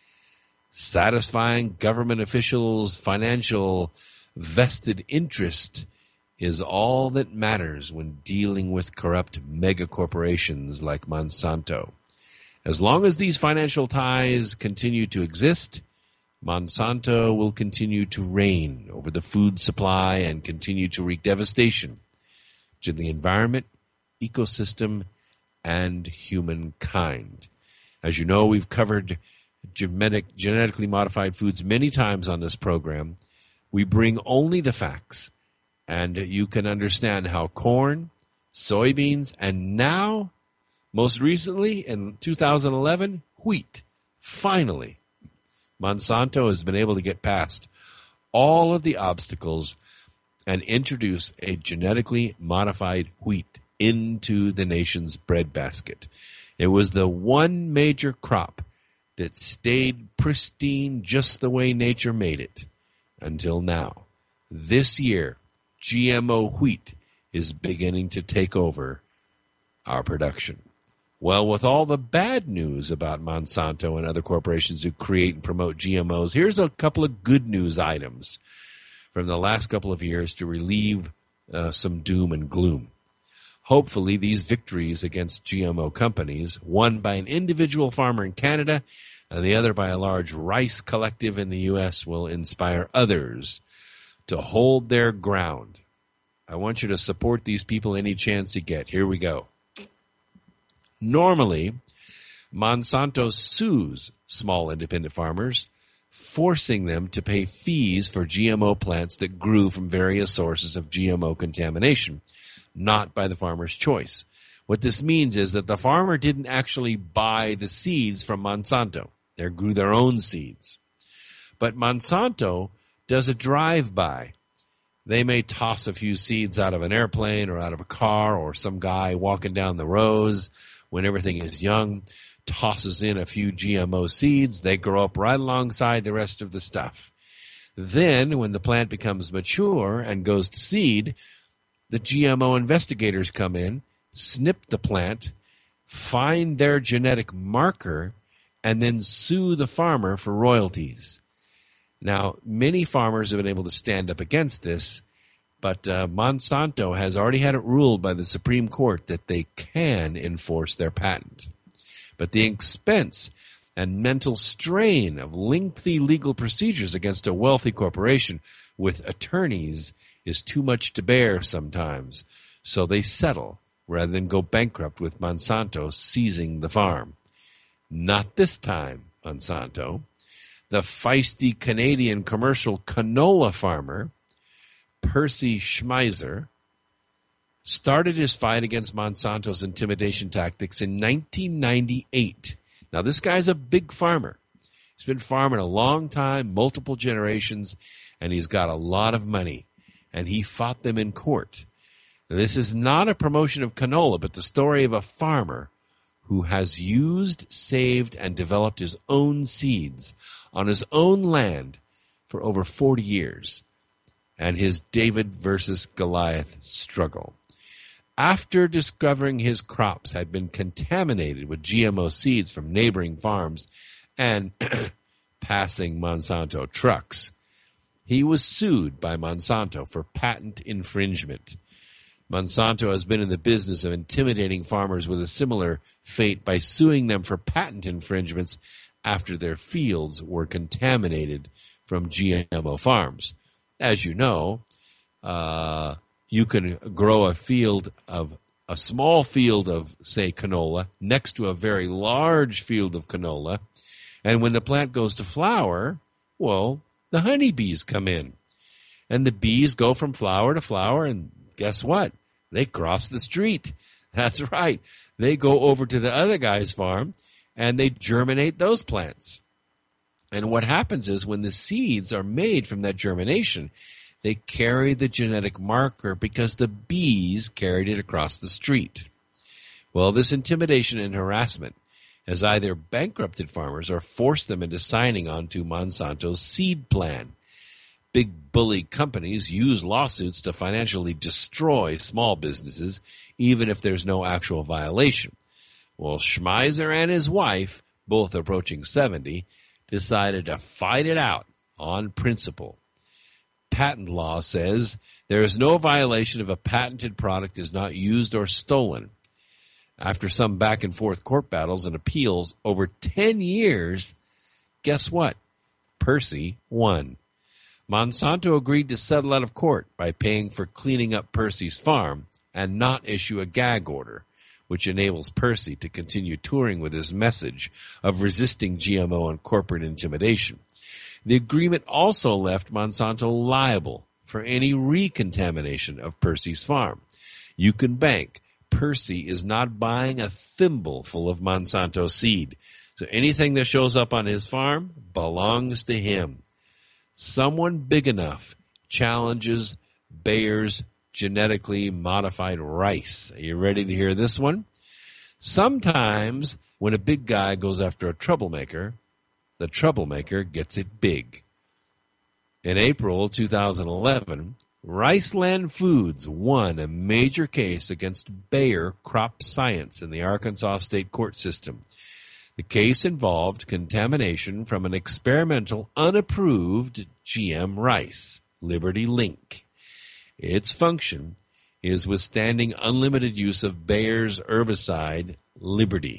Satisfying government officials' financial vested interest is all that matters when dealing with corrupt megacorporations like Monsanto. As long as these financial ties continue to exist, Monsanto will continue to reign over the food supply and continue to wreak devastation to the environment, ecosystem, and humankind. As you know, we've covered genetic, genetically modified foods many times on this program. We bring only the facts, and you can understand how corn, soybeans, and now, most recently in two thousand eleven, wheat, finally, Monsanto has been able to get past all of the obstacles and introduce a genetically modified wheat into the nation's breadbasket. It was the one major crop that stayed pristine just the way nature made it until now. This year, G M O wheat is beginning to take over our production. Well, with all the bad news about Monsanto and other corporations who create and promote G M Os, here's a couple of good news items from the last couple of years to relieve uh, some doom and gloom. Hopefully, these victories against G M O companies, one by an individual farmer in Canada and the other by a large rice collective in the U S, will inspire others to hold their ground. I want you to support these people any chance you get. Here we go. Normally, Monsanto sues small independent farmers, forcing them to pay fees for G M O plants that grew from various sources of G M O contamination, not by the farmer's choice. What this means is that the farmer didn't actually buy the seeds from Monsanto. They grew their own seeds. But Monsanto does a drive-by. They may toss a few seeds out of an airplane or out of a car, or some guy walking down the rows when everything is young tosses in a few G M O seeds. They grow up right alongside the rest of the stuff. Then, when the plant becomes mature and goes to seed, the G M O investigators come in, snip the plant, find their genetic marker, and then sue the farmer for royalties. Now, many farmers have been able to stand up against this, but uh, Monsanto has already had it ruled by the Supreme Court that they can enforce their patent. But the expense and mental strain of lengthy legal procedures against a wealthy corporation with attorneys is too much to bear sometimes, so they settle rather than go bankrupt with Monsanto seizing the farm. Not this time, Monsanto. The feisty Canadian commercial canola farmer, Percy Schmeiser, started his fight against Monsanto's intimidation tactics in nineteen ninety-eight. Now, this guy's a big farmer. He's been farming a long time, multiple generations, and he's got a lot of money. And he fought them in court. Now, this is not a promotion of canola, but the story of a farmer who has used, saved, and developed his own seeds on his own land for over forty years, and his David versus Goliath struggle. After discovering his crops had been contaminated with G M O seeds from neighboring farms and passing Monsanto trucks, he was sued by Monsanto for patent infringement. Monsanto has been in the business of intimidating farmers with a similar fate by suing them for patent infringements after their fields were contaminated from G M O farms. As you know, uh, you can grow a field of a small field of, say, canola next to a very large field of canola, and when the plant goes to flower, well, the honeybees come in, and the bees go from flower to flower, and guess what? They cross the street. That's right. They go over to the other guy's farm, and they germinate those plants. And what happens is when the seeds are made from that germination, they carry the genetic marker because the bees carried it across the street. Well, this intimidation and harassment has either bankrupted farmers or forced them into signing on to Monsanto's seed plan. Big bully companies use lawsuits to financially destroy small businesses, even if there's no actual violation. Well, Schmeiser and his wife, both approaching seventy, decided to fight it out on principle. Patent law says there is no violation if a patented product is not used or stolen. After some back-and-forth court battles and appeals over ten years, guess what? Percy won. Monsanto agreed to settle out of court by paying for cleaning up Percy's farm and not issue a gag order, which enables Percy to continue touring with his message of resisting G M O and corporate intimidation. The agreement also left Monsanto liable for any recontamination of Percy's farm. You can bank Percy is not buying a thimble full of Monsanto seed, so anything that shows up on his farm belongs to him. Someone big enough challenges Bayer's genetically modified rice. Are you ready to hear this one? Sometimes when a big guy goes after a troublemaker, the troublemaker gets it big. In April two thousand eleven, Riceland Foods won a major case against Bayer Crop Science in the Arkansas state court system. The case involved contamination from an experimental, unapproved G M rice, Liberty Link. Its function is withstanding unlimited use of Bayer's herbicide, Liberty.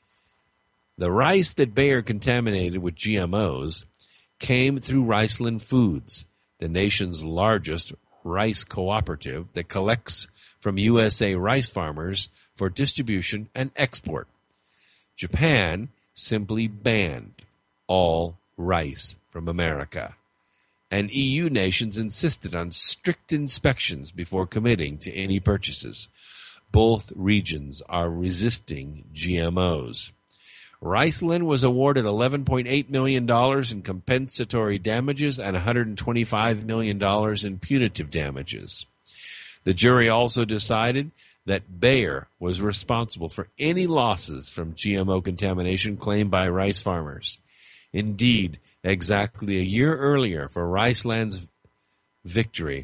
The rice that Bayer contaminated with G M Os came through Riceland Foods, the nation's largest rice cooperative that collects from U S A rice farmers for distribution and export. Japan simply banned all rice from America, and E U nations insisted on strict inspections before committing to any purchases. Both regions are resisting G M Os. Riceland was awarded eleven point eight million dollars in compensatory damages and one hundred twenty-five million dollars in punitive damages. The jury also decided that Bayer was responsible for any losses from G M O contamination claimed by rice farmers. Indeed, exactly a year earlier, for Riceland's victory,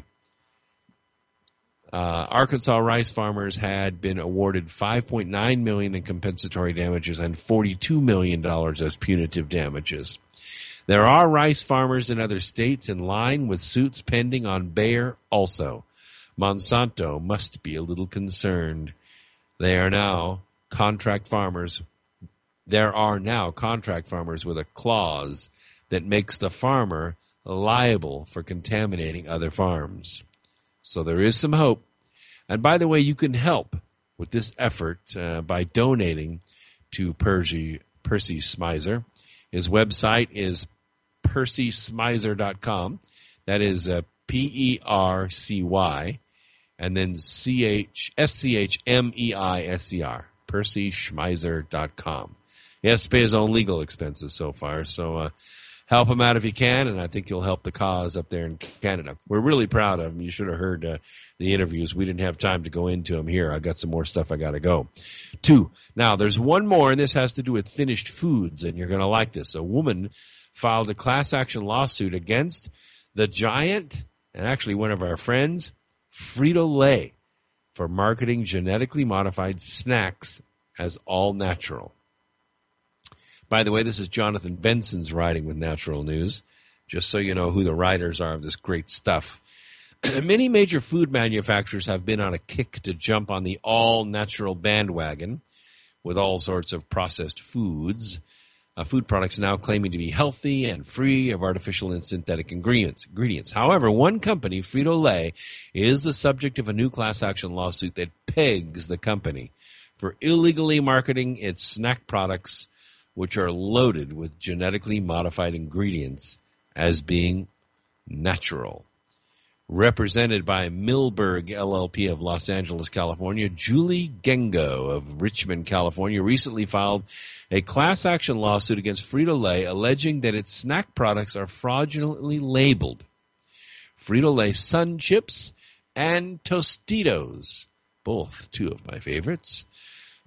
uh, Arkansas rice farmers had been awarded five point nine million dollars in compensatory damages and forty-two million dollars as punitive damages. There are rice farmers in other states in line with suits pending on Bayer also. Monsanto must be a little concerned. They are now contract farmers. There are now contract farmers with a clause that makes the farmer liable for contaminating other farms. So there is some hope. And by the way, you can help with this effort uh, by donating to Percy, Percy Schmeiser. His website is percy schmeiser dot com. That is uh, P E R C Y and then C H S C H M E I S E R, percy schmeiser dot com. He has to pay his own legal expenses so far, so uh, help him out if you can, and I think you'll help the cause up there in Canada. We're really proud of him. You should have heard uh, the interviews. We didn't have time to go into them here. I got some more stuff I got to go. Two. Now, there's one more, and this has to do with finished foods, and you're going to like this. A woman filed a class action lawsuit against the giant, and actually one of our friends, Frito-Lay, for marketing genetically modified snacks as all natural. By the way, this is Jonathan Benson's writing with Natural News, just so you know who the writers are of this great stuff. Many major food manufacturers have been on a kick to jump on the all-natural bandwagon with all sorts of processed foods. Uh, food products now claiming to be healthy and free of artificial and synthetic ingredients. ingredients. However, one company, Frito-Lay, is the subject of a new class action lawsuit that pegs the company for illegally marketing its snack products, which are loaded with genetically modified ingredients, as being natural. Represented by Milberg L L P of Los Angeles, California, Julie Gengo of Richmond, California, recently filed a class action lawsuit against Frito-Lay, alleging that its snack products are fraudulently labeled. Frito-Lay Sun Chips and Tostitos, both two of my favorites,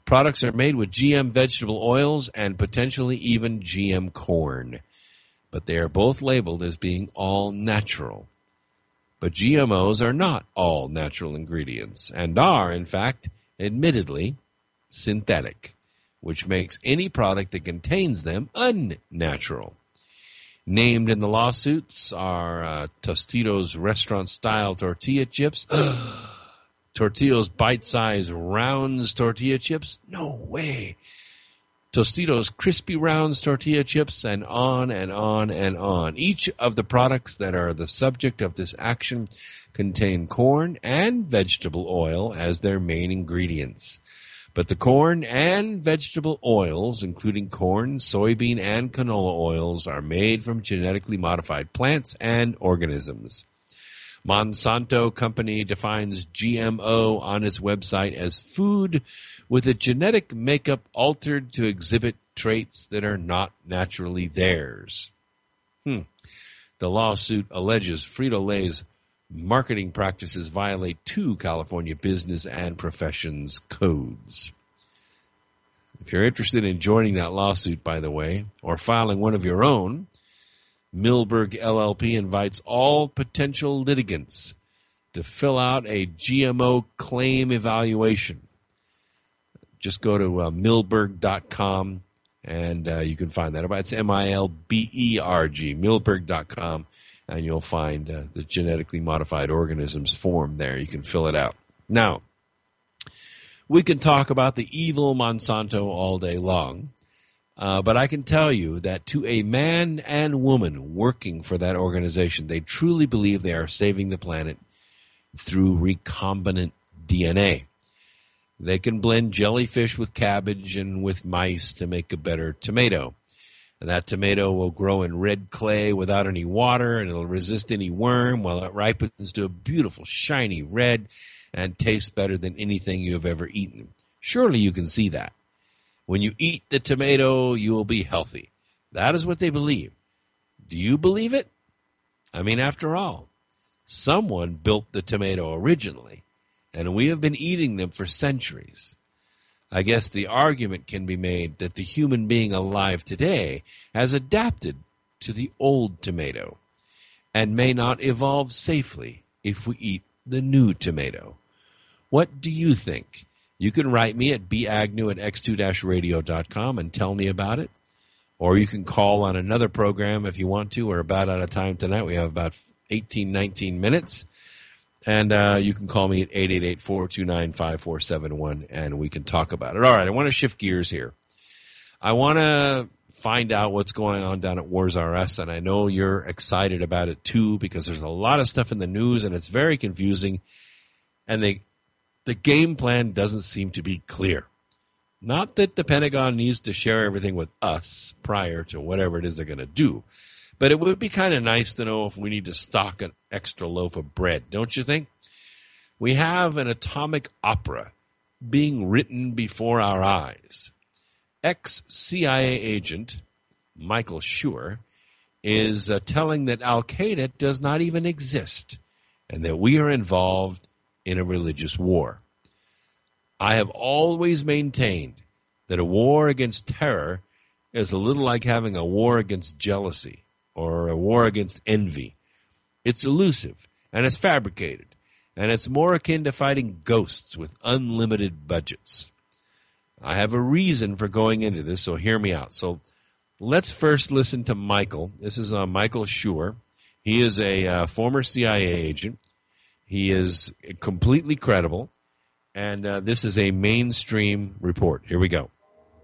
Products are made with G M vegetable oils and potentially even G M corn. But they are both labeled as being all natural. But G M Os are not all natural ingredients and are, in fact, admittedly, synthetic, which makes any product that contains them unnatural. Named in the lawsuits are uh, Tostitos restaurant-style tortilla chips, Tortillas bite-sized rounds tortilla chips, no way, Tostitos crispy rounds tortilla chips, and on and on and on. Each of the products that are the subject of this action contain corn and vegetable oil as their main ingredients. But the corn and vegetable oils, including corn, soybean, and canola oils, are made from genetically modified plants and organisms. Monsanto Company defines G M O on its website as food with a genetic makeup altered to exhibit traits that are not naturally theirs. Hmm. The lawsuit alleges Frito-Lay's marketing practices violate two California business and professions codes. If you're interested in joining that lawsuit, by the way, or filing one of your own, Milberg L L P invites all potential litigants to fill out a G M O claim evaluation. Just go to uh, milberg dot com and uh, you can find that. It's M I L B E R G, milberg dot com, and you'll find uh, the genetically modified organisms form there. You can fill it out. Now, we can talk about the evil Monsanto all day long. Uh, but I can tell you that to a man and woman working for that organization, they truly believe they are saving the planet through recombinant D N A. They can blend jellyfish with cabbage and with mice to make a better tomato. And that tomato will grow in red clay without any water, and it'll resist any worm while it ripens to a beautiful, shiny red and tastes better than anything you have ever eaten. Surely you can see that. When you eat the tomato, you will be healthy. That is what they believe. Do you believe it? I mean, after all, someone built the tomato originally, and we have been eating them for centuries. I guess the argument can be made that the human being alive today has adapted to the old tomato and may not evolve safely if we eat the new tomato. What do you think? You can write me at b agnew at x two radio dot com and tell me about it. Or you can call on another program if you want to. We're about out of time tonight. We have about eighteen, nineteen minutes. And uh, you can call me at eight eight eight, four two nine, five four seven one, and we can talk about it. All right, I want to shift gears here. I want to find out what's going on down at Wars R Us, and I know you're excited about it too because there's a lot of stuff in the news, and it's very confusing. And they... The game plan doesn't seem to be clear. Not that the Pentagon needs to share everything with us prior to whatever it is they're going to do, but it would be kind of nice to know if we need to stock an extra loaf of bread, don't you think? We have an atomic opera being written before our eyes. Ex-C I A agent Michael Schur is uh, telling that Al-Qaeda does not even exist and that we are involved in a religious war. I have always maintained that a war against terror is a little like having a war against jealousy or a war against envy. It's elusive and it's fabricated, and it's more akin to fighting ghosts with unlimited budgets. I have a reason for going into this, so hear me out. So let's first listen to Michael. This is uh, Michael Schur. He is a uh, former C I A agent. He is completely credible, and uh, this is a mainstream report. Here we go.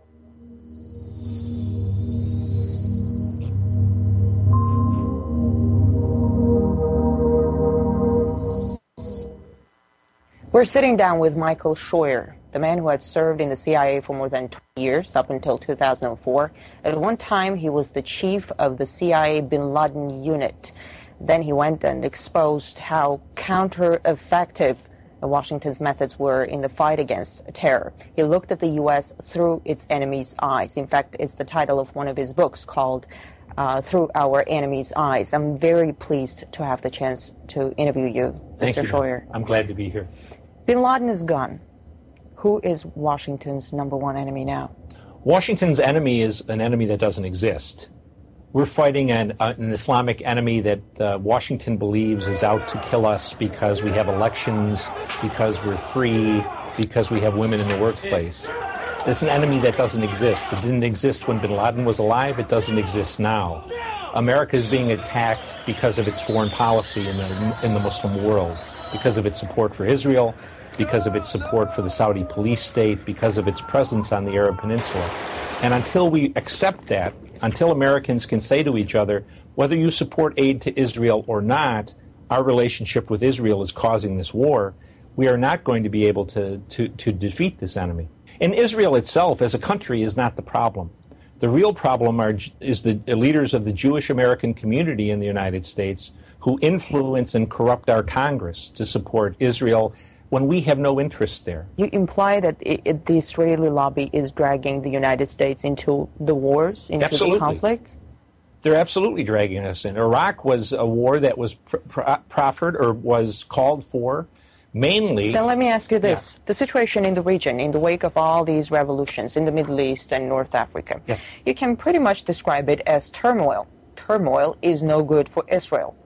We're sitting down with Michael Schur, the man who had served in the C I A for more than twenty years, up until two thousand four. At one time, he was the chief of the C I A bin Laden unit. Then he went and exposed how counter-effective Washington's methods were in the fight against terror. He looked at the U S through its enemy's eyes. In fact, it's the title of one of his books called uh, Through Our Enemy's Eyes. I'm very pleased to have the chance to interview you, Thank Mister you. Schur. I'm glad to be here. Bin Laden is gone. Who is Washington's number one enemy now? Washington's enemy is an enemy that doesn't exist. We're fighting an, uh, an Islamic enemy that uh, Washington believes is out to kill us because we have elections, because we're free, because we have women in the workplace. It's an enemy that doesn't exist. It didn't exist when bin Laden was alive. It doesn't exist now. America is being attacked because of its foreign policy in the, in the Muslim world, because of its support for Israel, because of its support for the Saudi police state, because of its presence on the Arab Peninsula. And until we accept that, until Americans can say to each other, whether you support aid to Israel or not, our relationship with Israel is causing this war, we are not going to be able to, to, to defeat this enemy. And Israel itself, as a country, is not the problem. The real problem are, is the leaders of the Jewish American community in the United States who influence and corrupt our Congress to support Israel when we have no interest there. You imply that it, it, the Israeli lobby is dragging the United States into the wars, into Absolutely. the conflicts? They're absolutely dragging us in. Iraq was a war that was pr- pr- proffered or was called for mainly... Then let me ask you this. Yeah. The situation in the region, in the wake of all these revolutions in the Middle East and North Africa, yes. you can pretty much describe it as turmoil. Turmoil is no good for Israel.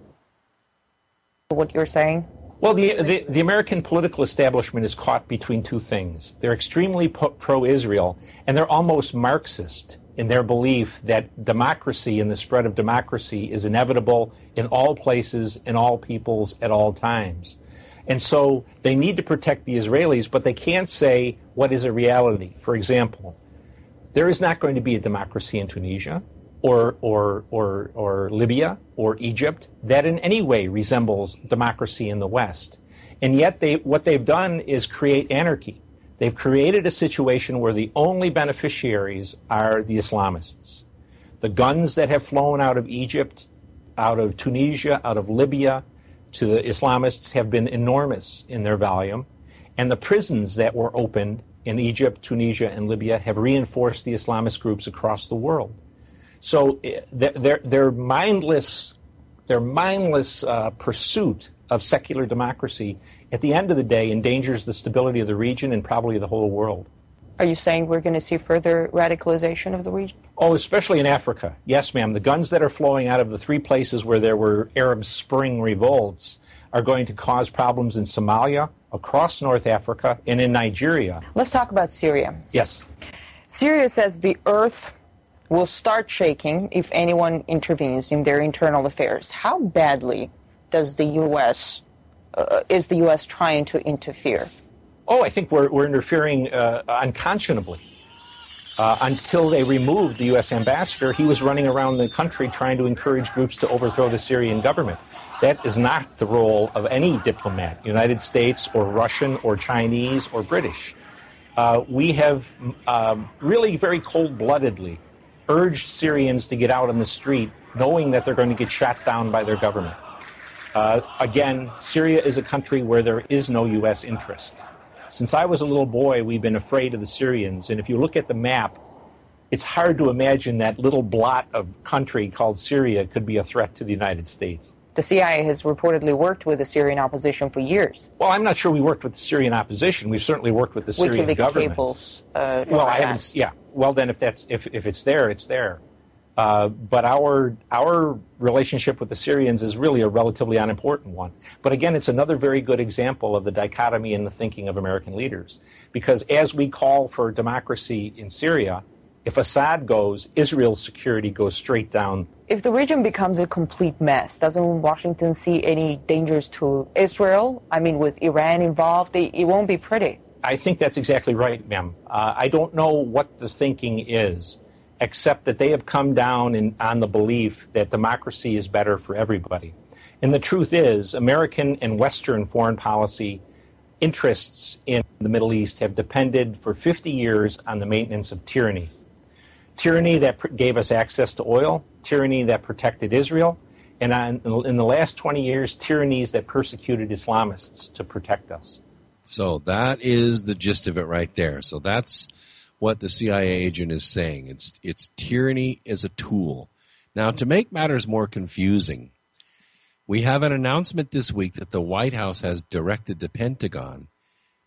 What you're saying? Well, the, the, the American political establishment is caught between two things. They're extremely po- pro-Israel, and they're almost Marxist in their belief that democracy and the spread of democracy is inevitable in all places, in all peoples, at all times. And so they need to protect the Israelis, but they can't say what is a reality. For example, there is not going to be a democracy in Tunisia or or or, or Libya or Egypt that in any way resembles democracy in the West. And yet they what they've done is create anarchy. They've created a situation where the only beneficiaries are the Islamists. The guns that have flown out of Egypt, out of Tunisia, out of Libya, to the Islamists have been enormous in their volume, and the prisons that were opened in Egypt, Tunisia, and Libya have reinforced the Islamist groups across the world. So their their mindless, their mindless uh, pursuit of secular democracy, at the end of the day, endangers the stability of the region and probably the whole world. Are you saying we're going to see further radicalization of the region? Oh, especially in Africa. Yes, ma'am. The guns that are flowing out of the three places where there were Arab Spring revolts are going to cause problems in Somalia, across North Africa, and in Nigeria. Let's talk about Syria. Yes. Syria says the earth will start shaking if anyone intervenes in their internal affairs. How badly does the U S uh, is the U S trying to interfere? Oh, I think we're we're interfering uh, unconscionably. Uh, until they removed the U S ambassador, he was running around the country trying to encourage groups to overthrow the Syrian government. That is not the role of any diplomat, United States or Russian or Chinese or British. Uh, we have uh, really very cold-bloodedly urged Syrians to get out on the street, knowing that they're going to get shot down by their government. Uh, again, Syria is a country where there is no U S interest. Since I was a little boy, we've been afraid of the Syrians. And if you look at the map, it's hard to imagine that little blot of country called Syria could be a threat to the United States. The C I A has reportedly worked with the Syrian opposition for years. Well, I'm not sure we worked with the Syrian opposition. We've certainly worked with the Syrian WikiLeaks government. cables. Uh, well, I haven't. Yeah. Well, then, if that's if if it's there, it's there. Uh, but our our relationship with the Syrians is really a relatively unimportant one. But again, it's another very good example of the dichotomy in the thinking of American leaders. Because as we call for democracy in Syria, if Assad goes, Israel's security goes straight down. If the region becomes a complete mess, doesn't Washington see any dangers to Israel? I mean, with Iran involved, it, it won't be pretty. I think that's exactly right, ma'am. Uh, I don't know what the thinking is, except that they have come down in, on the belief that democracy is better for everybody. And the truth is, American and Western foreign policy interests in the Middle East have depended for fifty years on the maintenance of tyranny. Tyranny that pr- gave us access to oil, tyranny that protected Israel, and on, in the last twenty years, tyrannies that persecuted Islamists to protect us. So that is the gist of it right there. So that's what the C I A agent is saying. It's it's tyranny as a tool. Now, to make matters more confusing, we have an announcement this week that the White House has directed the Pentagon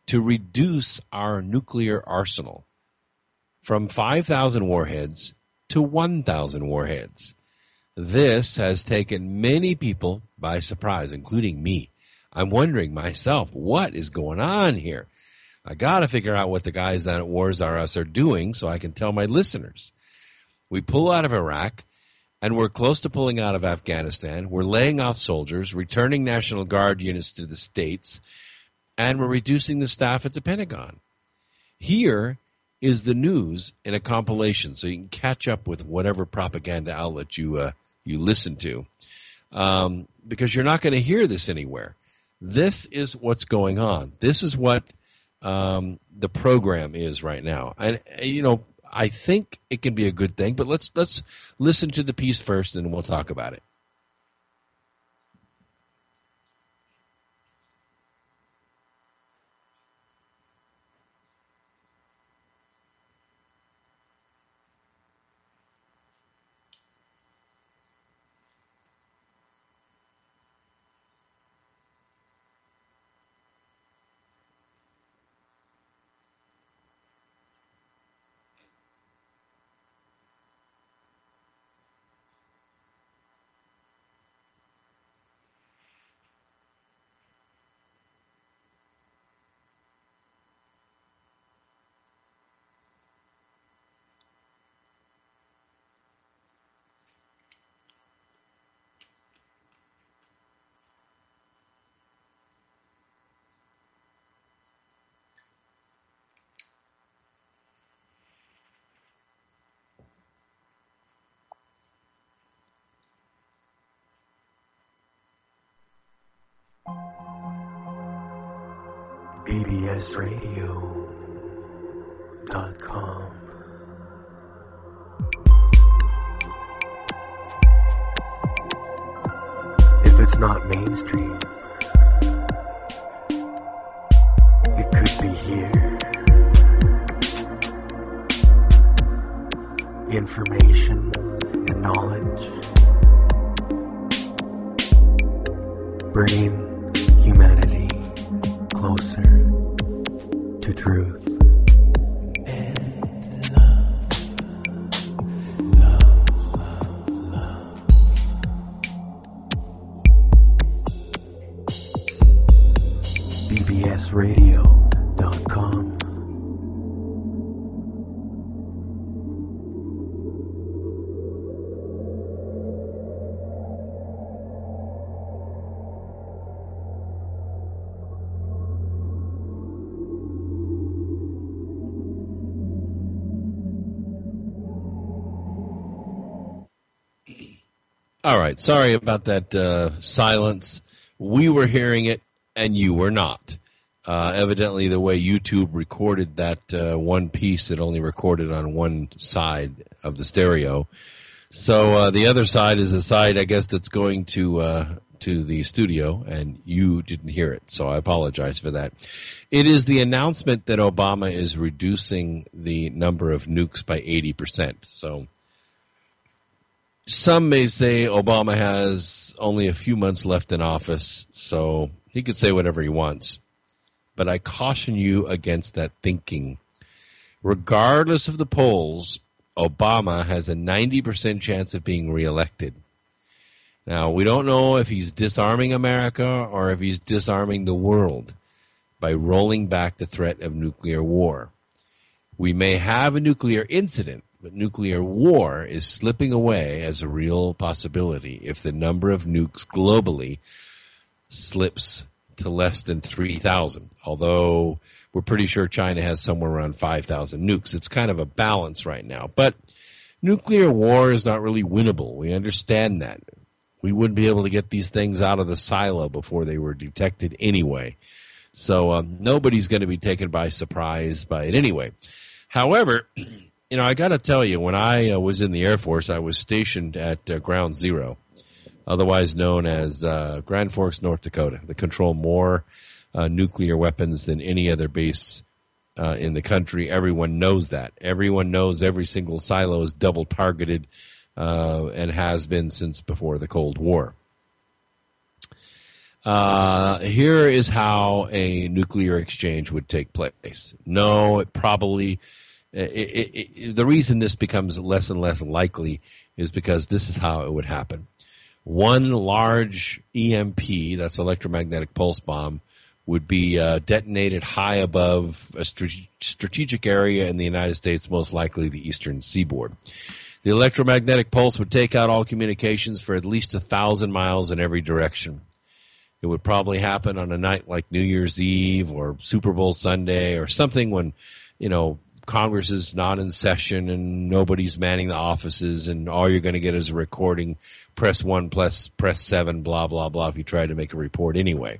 to reduce our nuclear arsenal from five thousand warheads to one thousand warheads. This has taken many people by surprise, including me. I'm wondering myself, what is going on here? I got to figure out what the guys down at Wars R Us are doing so I can tell my listeners. We pull out of Iraq, and we're close to pulling out of Afghanistan. We're laying off soldiers, returning National Guard units to the States, and we're reducing the staff at the Pentagon. Here is the news in a compilation, so you can catch up with whatever propaganda outlet you uh, you listen to, um, because you're not going to hear this anywhere. This is what's going on. This is what um, the program is right now, and you know I think it can be a good thing. But let's let's listen to the piece first, and we'll talk about it. B B S radio dot com. If it's not mainstream, it could be here. Information and knowledge, bringing humanity closer to truth. And love, love, love, love. B B S radio dot com. All right. Sorry about that uh, silence. We were hearing it, and you were not. Uh, evidently, the way YouTube recorded that uh, one piece, it only recorded on one side of the stereo. So uh, the other side is a side, I guess, that's going to uh, to the studio, and you didn't hear it. So I apologize for that. It is the announcement that Obama is reducing the number of nukes by eighty percent. So some may say Obama has only a few months left in office, so he could say whatever he wants. But I caution you against that thinking. Regardless of the polls, Obama has a ninety percent chance of being reelected. Now, we don't know if he's disarming America or if he's disarming the world by rolling back the threat of nuclear war. We may have a nuclear incident, but nuclear war is slipping away as a real possibility if the number of nukes globally slips to less than three thousand, although we're pretty sure China has somewhere around five thousand nukes. It's kind of a balance right now. But nuclear war is not really winnable. We understand that. We wouldn't be able to get these things out of the silo before they were detected anyway. So um, nobody's going to be taken by surprise by it anyway. However, you know, I got to tell you, when I uh, was in the Air Force, I was stationed at uh, Ground Zero, otherwise known as uh, Grand Forks, North Dakota. They control more uh, nuclear weapons than any other base uh, in the country. Everyone knows that. Everyone knows every single silo is double targeted uh, and has been since before the Cold War. Uh, here is how a nuclear exchange would take place. No, it probably, it, it, it, the reason this becomes less and less likely is because this is how it would happen. One large E M P, that's electromagnetic pulse bomb, would be uh, detonated high above a strate- strategic area in the United States, most likely the eastern seaboard. The electromagnetic pulse would take out all communications for at least a thousand miles in every direction. It would probably happen on a night like New Year's Eve or Super Bowl Sunday or something when, you know, Congress is not in session and nobody's manning the offices and all you're going to get is a recording, press one plus press seven, blah, blah, blah, if you try to make a report anyway.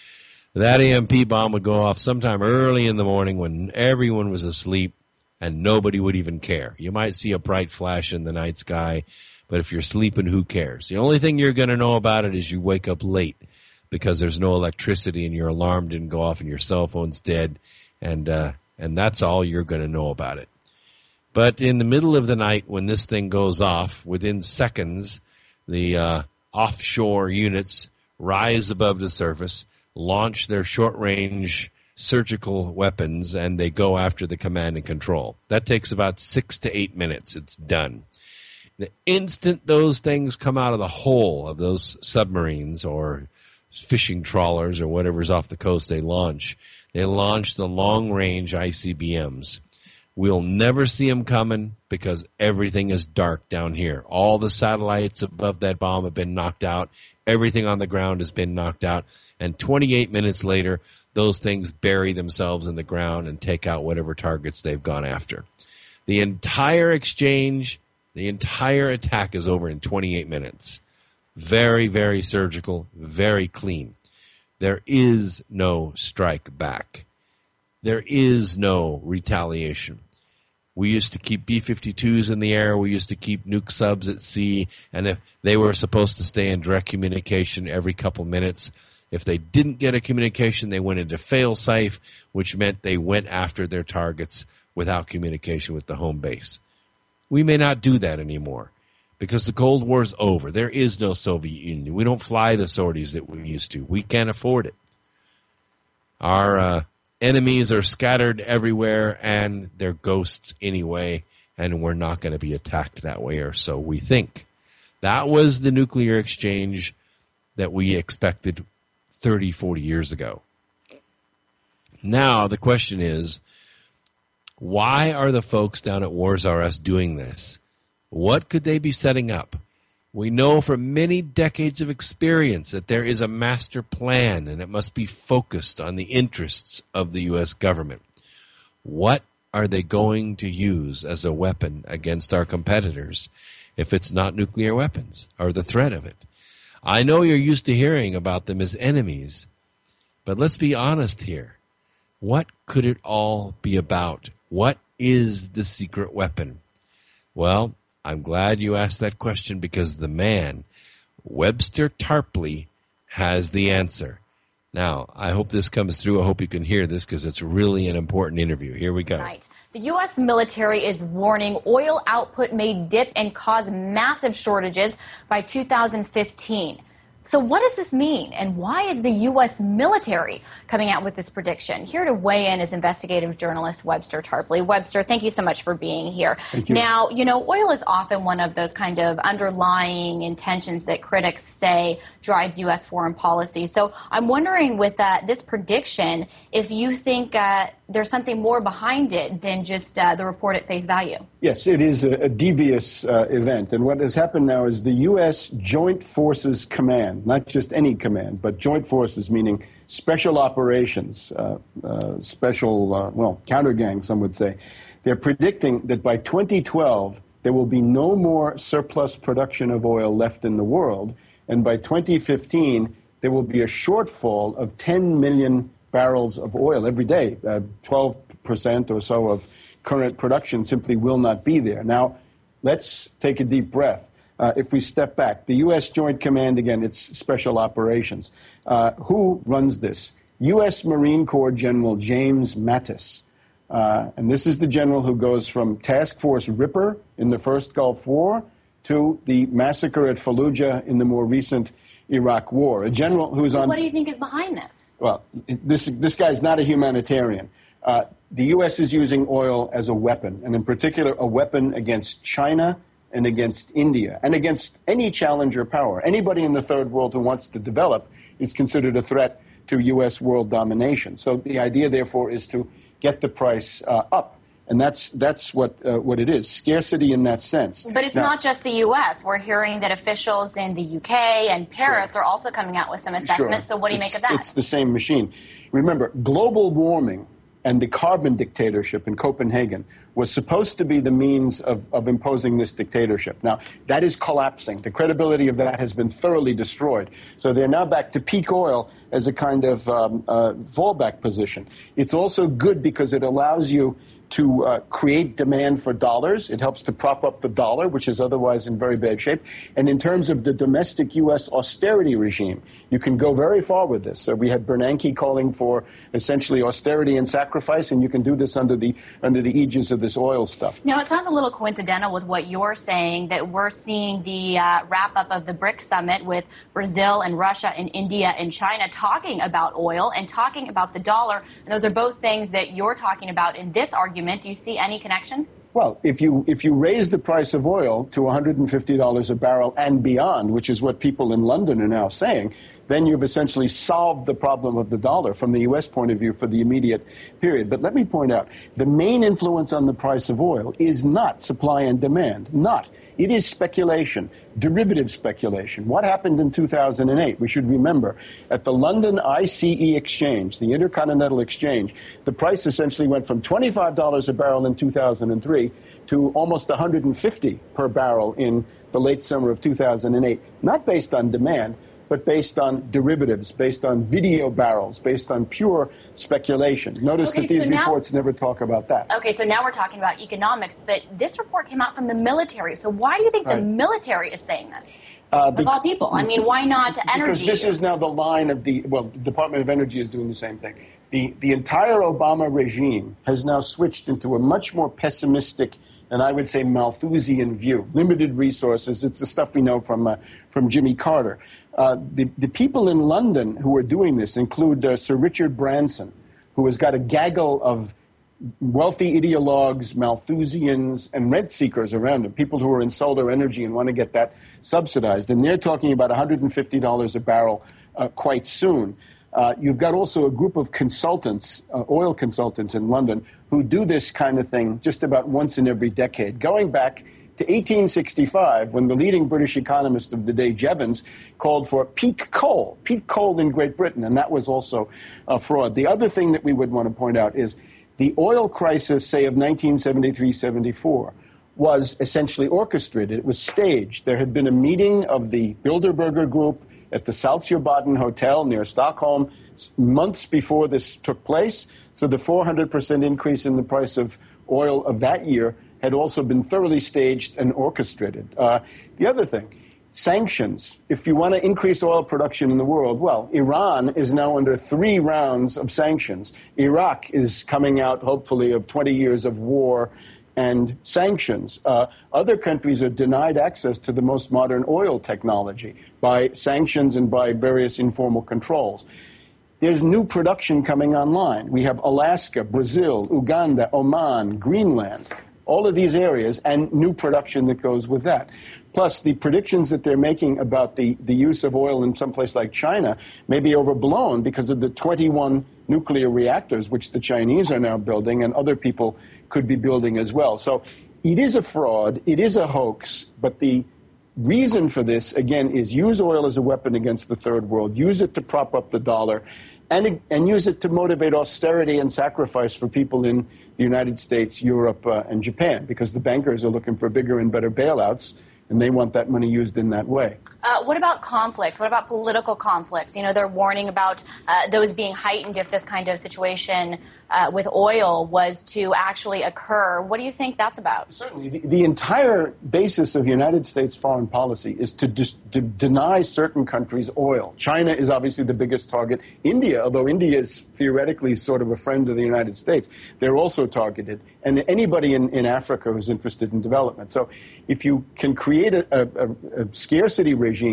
That E M P bomb would go off sometime early in the morning when everyone was asleep and nobody would even care. You might see a bright flash in the night sky, but if you're sleeping, who cares? The only thing you're going to know about it is you wake up late because there's no electricity and your alarm didn't go off and your cell phone's dead, and uh, and that's all you're going to know about it. But in the middle of the night when this thing goes off, within seconds, the uh, offshore units rise above the surface, launch their short-range surgical weapons, and they go after the command and control. That takes about six to eight minutes. It's done. The instant those things come out of the hull of those submarines or fishing trawlers or whatever's off the coast they launch, they launch the long-range I C B Ms. We'll never see them coming because everything is dark down here. All the satellites above that bomb have been knocked out. Everything on the ground has been knocked out. And twenty-eight minutes later, those things bury themselves in the ground and take out whatever targets they've gone after. The entire exchange, the entire attack is over in twenty-eight minutes. Very, very surgical, very clean. There is no strike back. There is no retaliation. We used to keep B fifty-twos in the air. We used to keep nuke subs at sea. And if they were supposed to stay in direct communication every couple minutes, if they didn't get a communication, they went into fail-safe, which meant they went after their targets without communication with the home base. We may not do that anymore because the Cold War is over. There is no Soviet Union. We don't fly the sorties that we used to. We can't afford it. Our uh, enemies are scattered everywhere, and they're ghosts anyway, and we're not going to be attacked that way, or so we think. That was the nuclear exchange that we expected thirty, forty years ago. Now, the question is, why are the folks down at Wars R Us doing this? What could they be setting up? We know from many decades of experience that there is a master plan, and it must be focused on the interests of the U S government. What are they going to use as a weapon against our competitors if it's not nuclear weapons or the threat of it? I know you're used to hearing about them as enemies, but let's be honest here. What could it all be about? What is the secret weapon? Well, I'm glad you asked that question because the man, Webster Tarpley, has the answer. Now, I hope this comes through. I hope you can hear this because it's really an important interview. Here we go. Right. The U S military is warning oil output may dip and cause massive shortages by two thousand fifteen. So what does this mean, and why is the U S military coming out with this prediction? Here to weigh in is investigative journalist Webster Tarpley. Webster, thank you so much for being here. Thank you. Now, you know, oil is often one of those kind of underlying intentions that critics say drives U S foreign policy. So I'm wondering with uh, this prediction, if you think uh, there's something more behind it than just uh, the report at face value. Yes, it is a, a devious uh, event. And what has happened now is the U S Joint Forces Command, not just any command, but Joint Forces, meaning special operations, uh, uh, special, uh, well, counter gang, some would say. They're predicting that by twenty twelve, there will be no more surplus production of oil left in the world. And by twenty fifteen, there will be a shortfall of ten million barrels of oil every day. Uh, twelve percent or so of current production simply will not be there. Now, let's take a deep breath. Uh, if we step back, the U S Joint Command, again, it's special operations. Uh, who runs this? U S Marine Corps General James Mattis. Uh, and this is the general who goes from Task Force Ripper in the first Gulf War to the massacre at Fallujah in the more recent Iraq war. A general who's So on. what do you think is behind this? Well, this this guy's not a humanitarian. Uh, the U S is using oil as a weapon, and in particular, a weapon against China and against India and against any challenger power. Anybody in the third world who wants to develop is considered a threat to U S world domination. So the idea, therefore, is to get the price uh, up. And that's that's what uh, what it is, scarcity in that sense. But it's Now, not just the U S. We're hearing that officials in the U K and Paris are also coming out with some assessments. Sure. So what do you It's- make of that? It's the same machine. Remember, global warming and the carbon dictatorship in Copenhagen was supposed to be the means of, of imposing this dictatorship. Now, that is collapsing. The credibility of that has been thoroughly destroyed. So they're now back to peak oil as a kind of um, uh, fallback position. It's also good because it allows you to uh, create demand for dollars. It helps to prop up the dollar, which is otherwise in very bad shape. And in terms of the domestic U S austerity regime, you can go very far with this. So we had Bernanke calling for essentially austerity and sacrifice, and you can do this under the under the aegis of this oil stuff. Now, it sounds a little coincidental with what you're saying, that we're seeing the uh, wrap-up of the BRICS summit with Brazil and Russia and India and China talking about oil and talking about the dollar. And those are both things that you're talking about in this argument. Do you see any connection? Well, if you if you raise the price of oil to one hundred fifty dollars a barrel and beyond, which is what people in London are now saying, then you've essentially solved the problem of the dollar from the U S point of view for the immediate period. But let me point out, the main influence on the price of oil is not supply and demand, not. It is speculation, derivative speculation. What happened in two thousand eight? We should remember, at the London I C E exchange, the Intercontinental Exchange, the price essentially went from twenty-five dollars a barrel in two thousand three to almost one hundred fifty dollars per barrel in the late summer of two thousand eight, not based on demand, but based on derivatives, based on video barrels, based on pure speculation. Notice Okay, that these so now- reports never talk about that. Okay, so now we're talking about economics, but this report came out from the military. So why do you think the Right. military is saying this? Uh, Of all people. I mean, why not energy? Because this is now the line of the, well, the Department of Energy is doing the same thing. The, the entire Obama regime has now switched into a much more pessimistic and I would say Malthusian view. Limited resources. It's the stuff we know from, uh, from Jimmy Carter. Uh, the, the people in London who are doing this include uh, Sir Richard Branson, who has got a gaggle of wealthy ideologues, Malthusians, and rent seekers around him, people who are in solar energy and want to get that subsidized. And they're talking about one hundred fifty dollars a barrel uh, quite soon. Uh, you've got also a group of consultants, uh, oil consultants in London, who do this kind of thing just about once in every decade, going back to eighteen sixty-five, when the leading British economist of the day, Jevons, called for peak coal, peak coal in Great Britain, and that was also a fraud. The other thing that we would want to point out is the oil crisis, say, of nineteen seventy-three seventy-four, was essentially orchestrated. It was staged. There had been a meeting of the Bilderberger Group at the Saltsjöbaden Hotel near Stockholm months before this took place. So the four hundred percent increase in the price of oil of that year had also been thoroughly staged and orchestrated. Uh, the other thing, sanctions. If you want to increase oil production in the world, well, Iran is now under three rounds of sanctions. Iraq is coming out, hopefully, of twenty years of war and sanctions. Uh, other countries are denied access to the most modern oil technology by sanctions and by various informal controls. There's new production coming online. We have Alaska, Brazil, Uganda, Oman, Greenland, all of these areas, and new production that goes with that. Plus, the predictions that they're making about the, the use of oil in some place like China may be overblown because of the twenty-one nuclear reactors, which the Chinese are now building, and other people could be building as well. So it is a fraud, it is a hoax, but the reason for this, again, is use oil as a weapon against the third world, use it to prop up the dollar, and, and use it to motivate austerity and sacrifice for people in the United States, Europe, uh, and Japan, because the bankers are looking for bigger and better bailouts, and they want that money used in that way. Uh, what about conflicts? What about political conflicts? You know, they're warning about uh, those being heightened if this kind of situation uh, with oil was to actually occur. What do you think that's about? Certainly. The, the entire basis of United States foreign policy is to, dis- to deny certain countries oil. China is obviously the biggest target. India, although India is theoretically sort of a friend of the United States, they're also targeted. And anybody in, in Africa who's interested in development. So if you can create a, a, a scarcity regime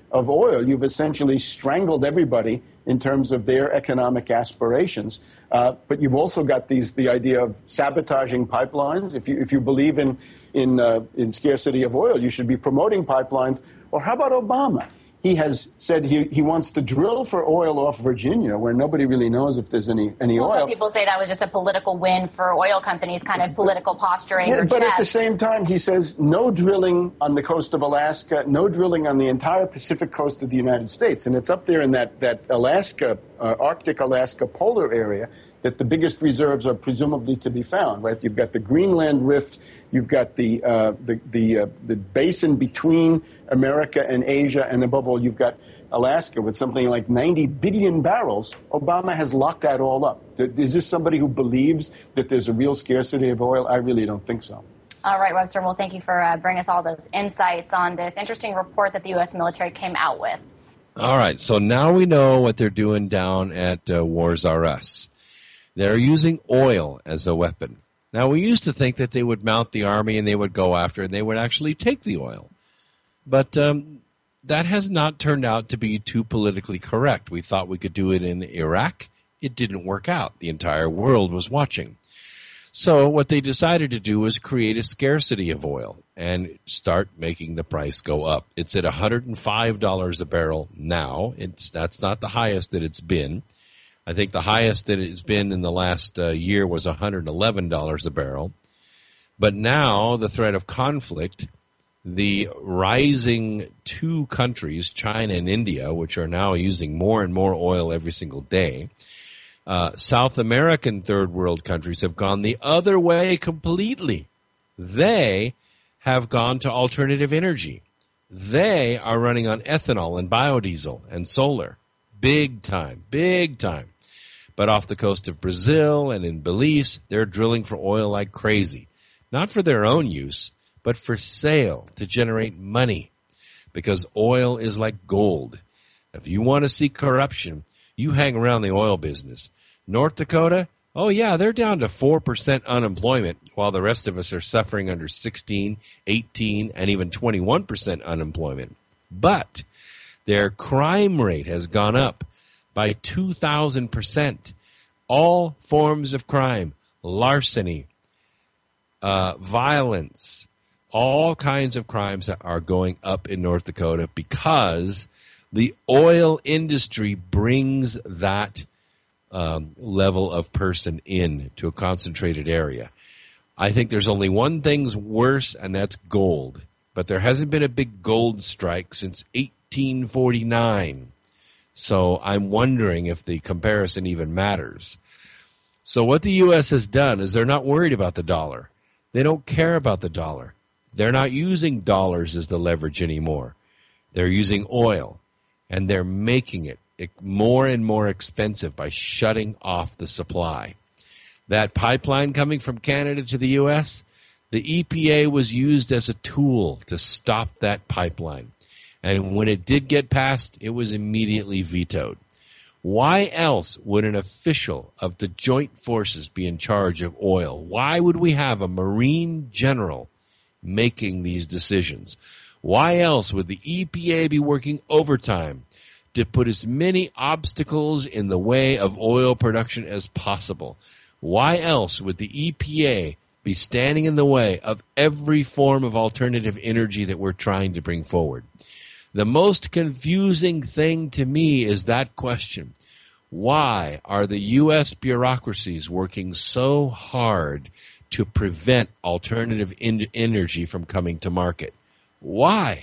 of oil, you've essentially strangled everybody in terms of their economic aspirations. Uh, but you've also got these the idea of sabotaging pipelines. If you if you believe in in uh, in scarcity of oil, you should be promoting pipelines. Or how about Obama? He has said he, he wants to drill for oil off Virginia, where nobody really knows if there's any, any well, oil. Some people say that was just a political win for oil companies, kind of political posturing. Yeah, or but chest. At the same time, he says no drilling on the coast of Alaska, no drilling on the entire Pacific coast of the United States. And it's up there in that, that Alaska, uh, Arctic Alaska polar area that the biggest reserves are presumably to be found, right? You've got the Greenland Rift, you've got the uh, the the, uh, the basin between America and Asia, and above all, you've got Alaska with something like ninety billion barrels. Obama has locked that all up. Is this somebody who believes that there's a real scarcity of oil? I really don't think so. All right, Webster. Well, thank you for uh, bringing us all those insights on this interesting report that the U S military came out with. All right, so now we know what they're doing down at uh, Wars R Us. They're using oil as a weapon. Now, we used to think that they would mount the army and they would go after it and they would actually take the oil. But um, that has not turned out to be too politically correct. We thought we could do it in Iraq. It didn't work out. The entire world was watching. So what they decided to do was create a scarcity of oil and start making the price go up. It's at one hundred five dollars a barrel now. It's that's not the highest that it's been. I think the highest that it's been in the last uh, year was one hundred eleven dollars a barrel. But now the threat of conflict, the rising two countries, China and India, which are now using more and more oil every single day, uh, South American third world countries have gone the other way completely. They have gone to alternative energy. They are running on ethanol and biodiesel and solar. Big time, big time. But off the coast of Brazil and in Belize, they're drilling for oil like crazy. Not for their own use, but for sale to generate money. Because oil is like gold. If you want to see corruption, you hang around the oil business. North Dakota, oh yeah, they're down to four percent unemployment, while the rest of us are suffering under sixteen, eighteen, and even twenty-one percent unemployment. But their crime rate has gone up by two thousand percent. All forms of crime, larceny, uh, violence, all kinds of crimes are going up in North Dakota because the oil industry brings that um, level of person in to a concentrated area. I think there's only one thing's worse, and that's gold. But there hasn't been a big gold strike since eighteen forty-nine. So I'm wondering if the comparison even matters. So what the U S has done is they're not worried about the dollar. They don't care about the dollar. They're not using dollars as the leverage anymore. They're using oil, and they're making it more and more expensive by shutting off the supply. That pipeline coming from Canada to the U S, the E P A was used as a tool to stop that pipeline. And when it did get passed, it was immediately vetoed. Why else would an official of the joint forces be in charge of oil? Why would we have a Marine general making these decisions? Why else would the E P A be working overtime to put as many obstacles in the way of oil production as possible? Why else would the E P A be standing in the way of every form of alternative energy that we're trying to bring forward? The most confusing thing to me is that question. Why are the U S bureaucracies working so hard to prevent alternative in- energy from coming to market? Why?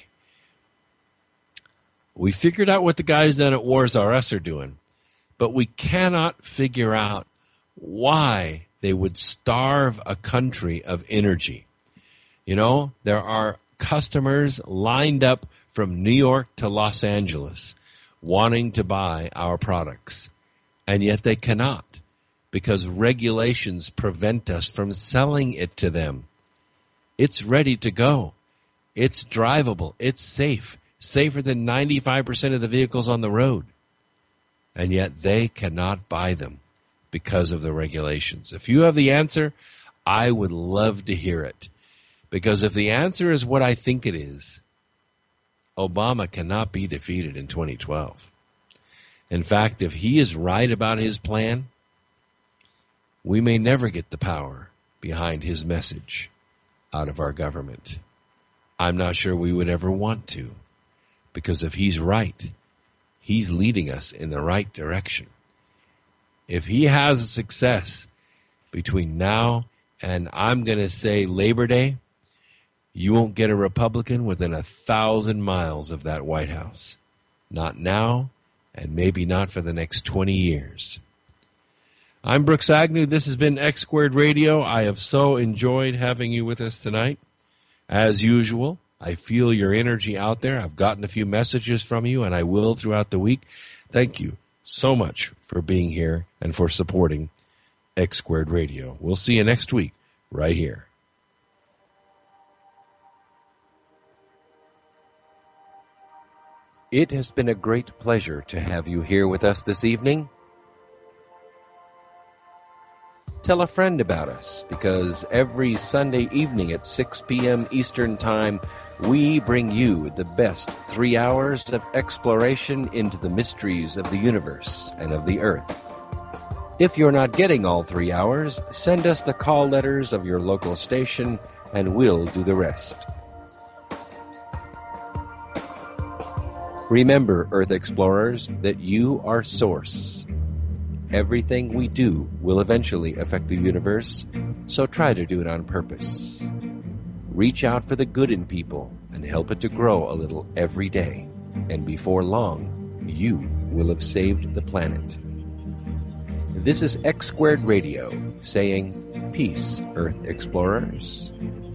We figured out what the guys down at Wars R Us are doing, but we cannot figure out why they would starve a country of energy. You know, there are customers lined up from New York to Los Angeles wanting to buy our products, and yet they cannot because regulations prevent us from selling it to them. It's ready to go. It's drivable. It's safe, safer than ninety-five percent of the vehicles on the road, and yet they cannot buy them because of the regulations. If you have the answer, I would love to hear it. Because if the answer is what I think it is, Obama cannot be defeated in twenty twelve. In fact, if he is right about his plan, we may never get the power behind his message out of our government. I'm not sure we would ever want to, because if he's right, he's leading us in the right direction. If he has success between now and I'm going to say Labor Day, you won't get a Republican within a thousand miles of that White House. Not now, and maybe not for the next twenty years. I'm Brooks Agnew. This has been X Squared Radio. I have so enjoyed having you with us tonight. As usual, I feel your energy out there. I've gotten a few messages from you, and I will throughout the week. Thank you so much for being here and for supporting X Squared Radio. We'll see you next week right here. It has been a great pleasure to have you here with us this evening. Tell a friend about us, because every Sunday evening at six p.m. Eastern Time, we bring you the best three hours of exploration into the mysteries of the universe and of the earth. If you're not getting all three hours, send us the call letters of your local station, and we'll do the rest. Remember, Earth Explorers, that you are source. Everything we do will eventually affect the universe, so try to do it on purpose. Reach out for the good in people and help it to grow a little every day, and before long, you will have saved the planet. This is X Squared Radio saying, peace, Earth Explorers.